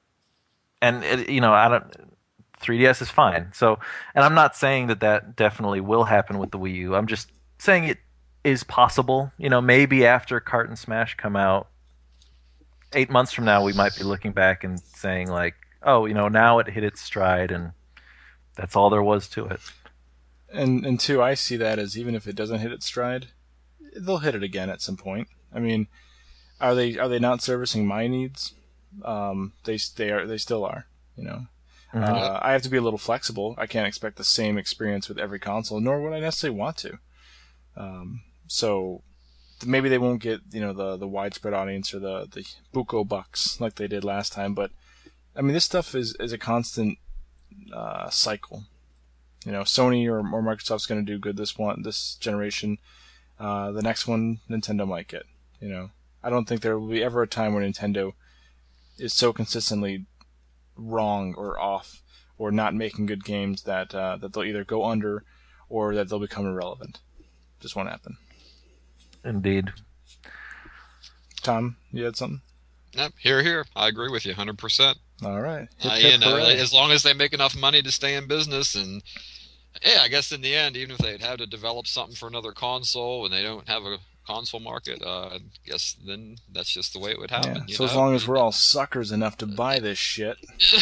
3DS is fine. So, and I'm not saying that definitely will happen with the Wii U. I'm just saying it is possible. Maybe after Kart and Smash come out, 8 months from now, we might be looking back and saying like, oh, now it hit its stride and that's all there was to it. And two, I see that as even if it doesn't hit its stride, they'll hit it again at some point. I mean, are they not servicing my needs? They still are, Mm-hmm. I have to be a little flexible. I can't expect the same experience with every console, nor would I necessarily want to. So maybe they won't get the widespread audience or the buco bucks like they did last time, but I mean this stuff is a constant cycle. Sony or Microsoft's going to do good this generation. The next one Nintendo might get. I don't think there will be ever a time where Nintendo is so consistently wrong or off or not making good games that they'll either go under or that they'll become irrelevant. Just won't happen. Indeed. Tom, you had something? Yep, here. I agree with you 100%. All right. As long as they make enough money to stay in business, and I guess in the end, even if they'd have to develop something for another console and they don't have a console market, I guess then that's just the way it would happen. Yeah. So as long as we're all suckers enough to buy this shit.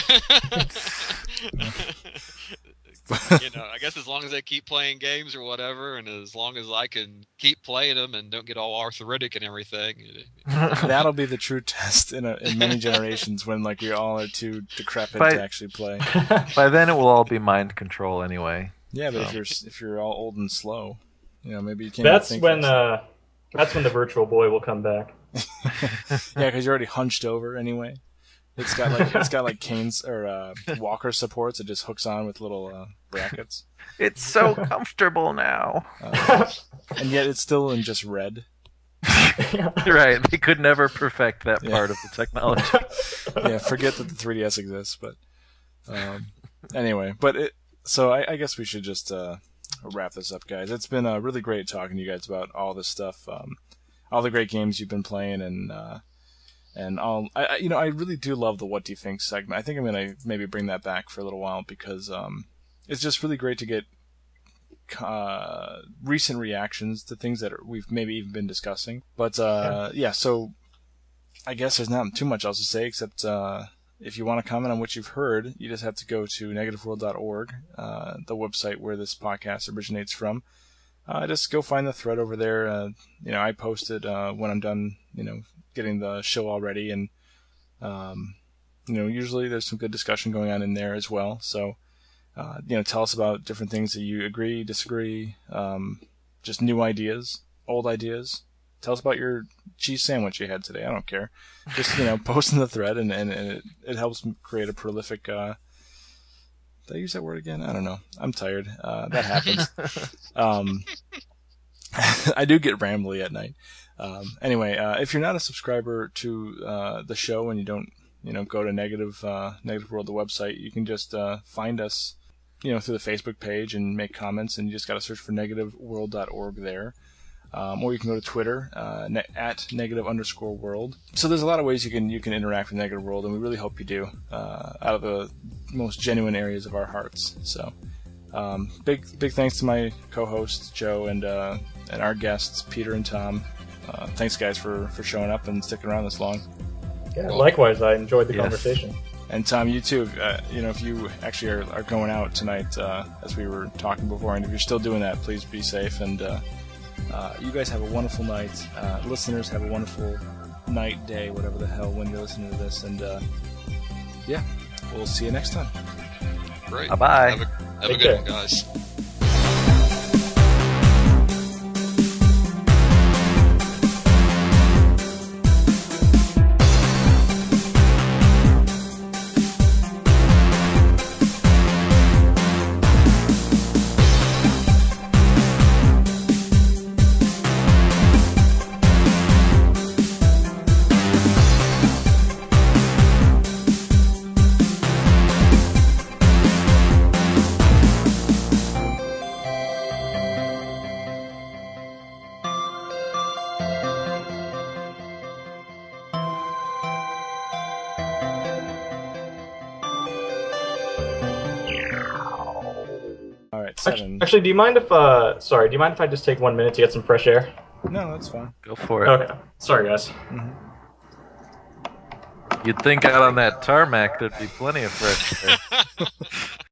I guess as long as they keep playing games or whatever, and as long as I can keep playing them and don't get all arthritic and everything. That'll be the true test in many generations when we all are too decrepit to actually play. By then it will all be mind control anyway. Yeah, but if you're all old and slow, maybe you can't. That's when the Virtual Boy will come back. Yeah, because you're already hunched over anyway. It's got canes or walker supports. It just hooks on with little brackets. It's so comfortable now. And yet it's still in just red. Right. They could never perfect that part of the technology. Yeah, forget that the 3DS exists. But anyway, so I guess we should just wrap this up, guys. It's been really great talking to you guys about all this stuff, all the great games you've been playing, and I really do love the What Do You Think segment. I think I'm going to maybe bring that back for a little while because it's just really great to get recent reactions to things that we've maybe even been discussing. But so I guess there's not too much else to say except if you want to comment on what you've heard, you just have to go to negativeworld.org, the website where this podcast originates from. Just go find the thread over there. I post it when I'm done, getting the show all ready, and usually there's some good discussion going on in there as well. So, tell us about different things that you agree, disagree, just new ideas, old ideas. Tell us about your cheese sandwich you had today. I don't care. Just, post in the thread, and it helps create a prolific, did I use that word again? I don't know. I'm tired. That happens. I do get rambly at night. Anyway, if you're not a subscriber to the show and you don't, go to Negative World, the website, you can just find us, through the Facebook page and make comments, and you just got to search for negativeworld.org there. Or you can go to Twitter at _world. So there's a lot of ways you can interact with Negative World, and we really hope you do, out of the most genuine areas of our hearts. So big thanks to my co-hosts Joe and our guests Peter and Tom. Thanks guys for showing up and sticking around this long. Yeah, likewise, I enjoyed the conversation. And Tom, you too. If you actually are going out tonight, as we were talking before, and if you're still doing that, please be safe. And you guys have a wonderful night. Listeners, have a wonderful night, day, whatever the hell, when you're listening to this. And we'll see you next time. Great. Bye-bye. Have a good one, guys. Actually, do you mind if I just take 1 minute to get some fresh air? No, that's fine. Go for it. Okay. Sorry, guys. Mm-hmm. You'd think out on that tarmac there'd be plenty of fresh air.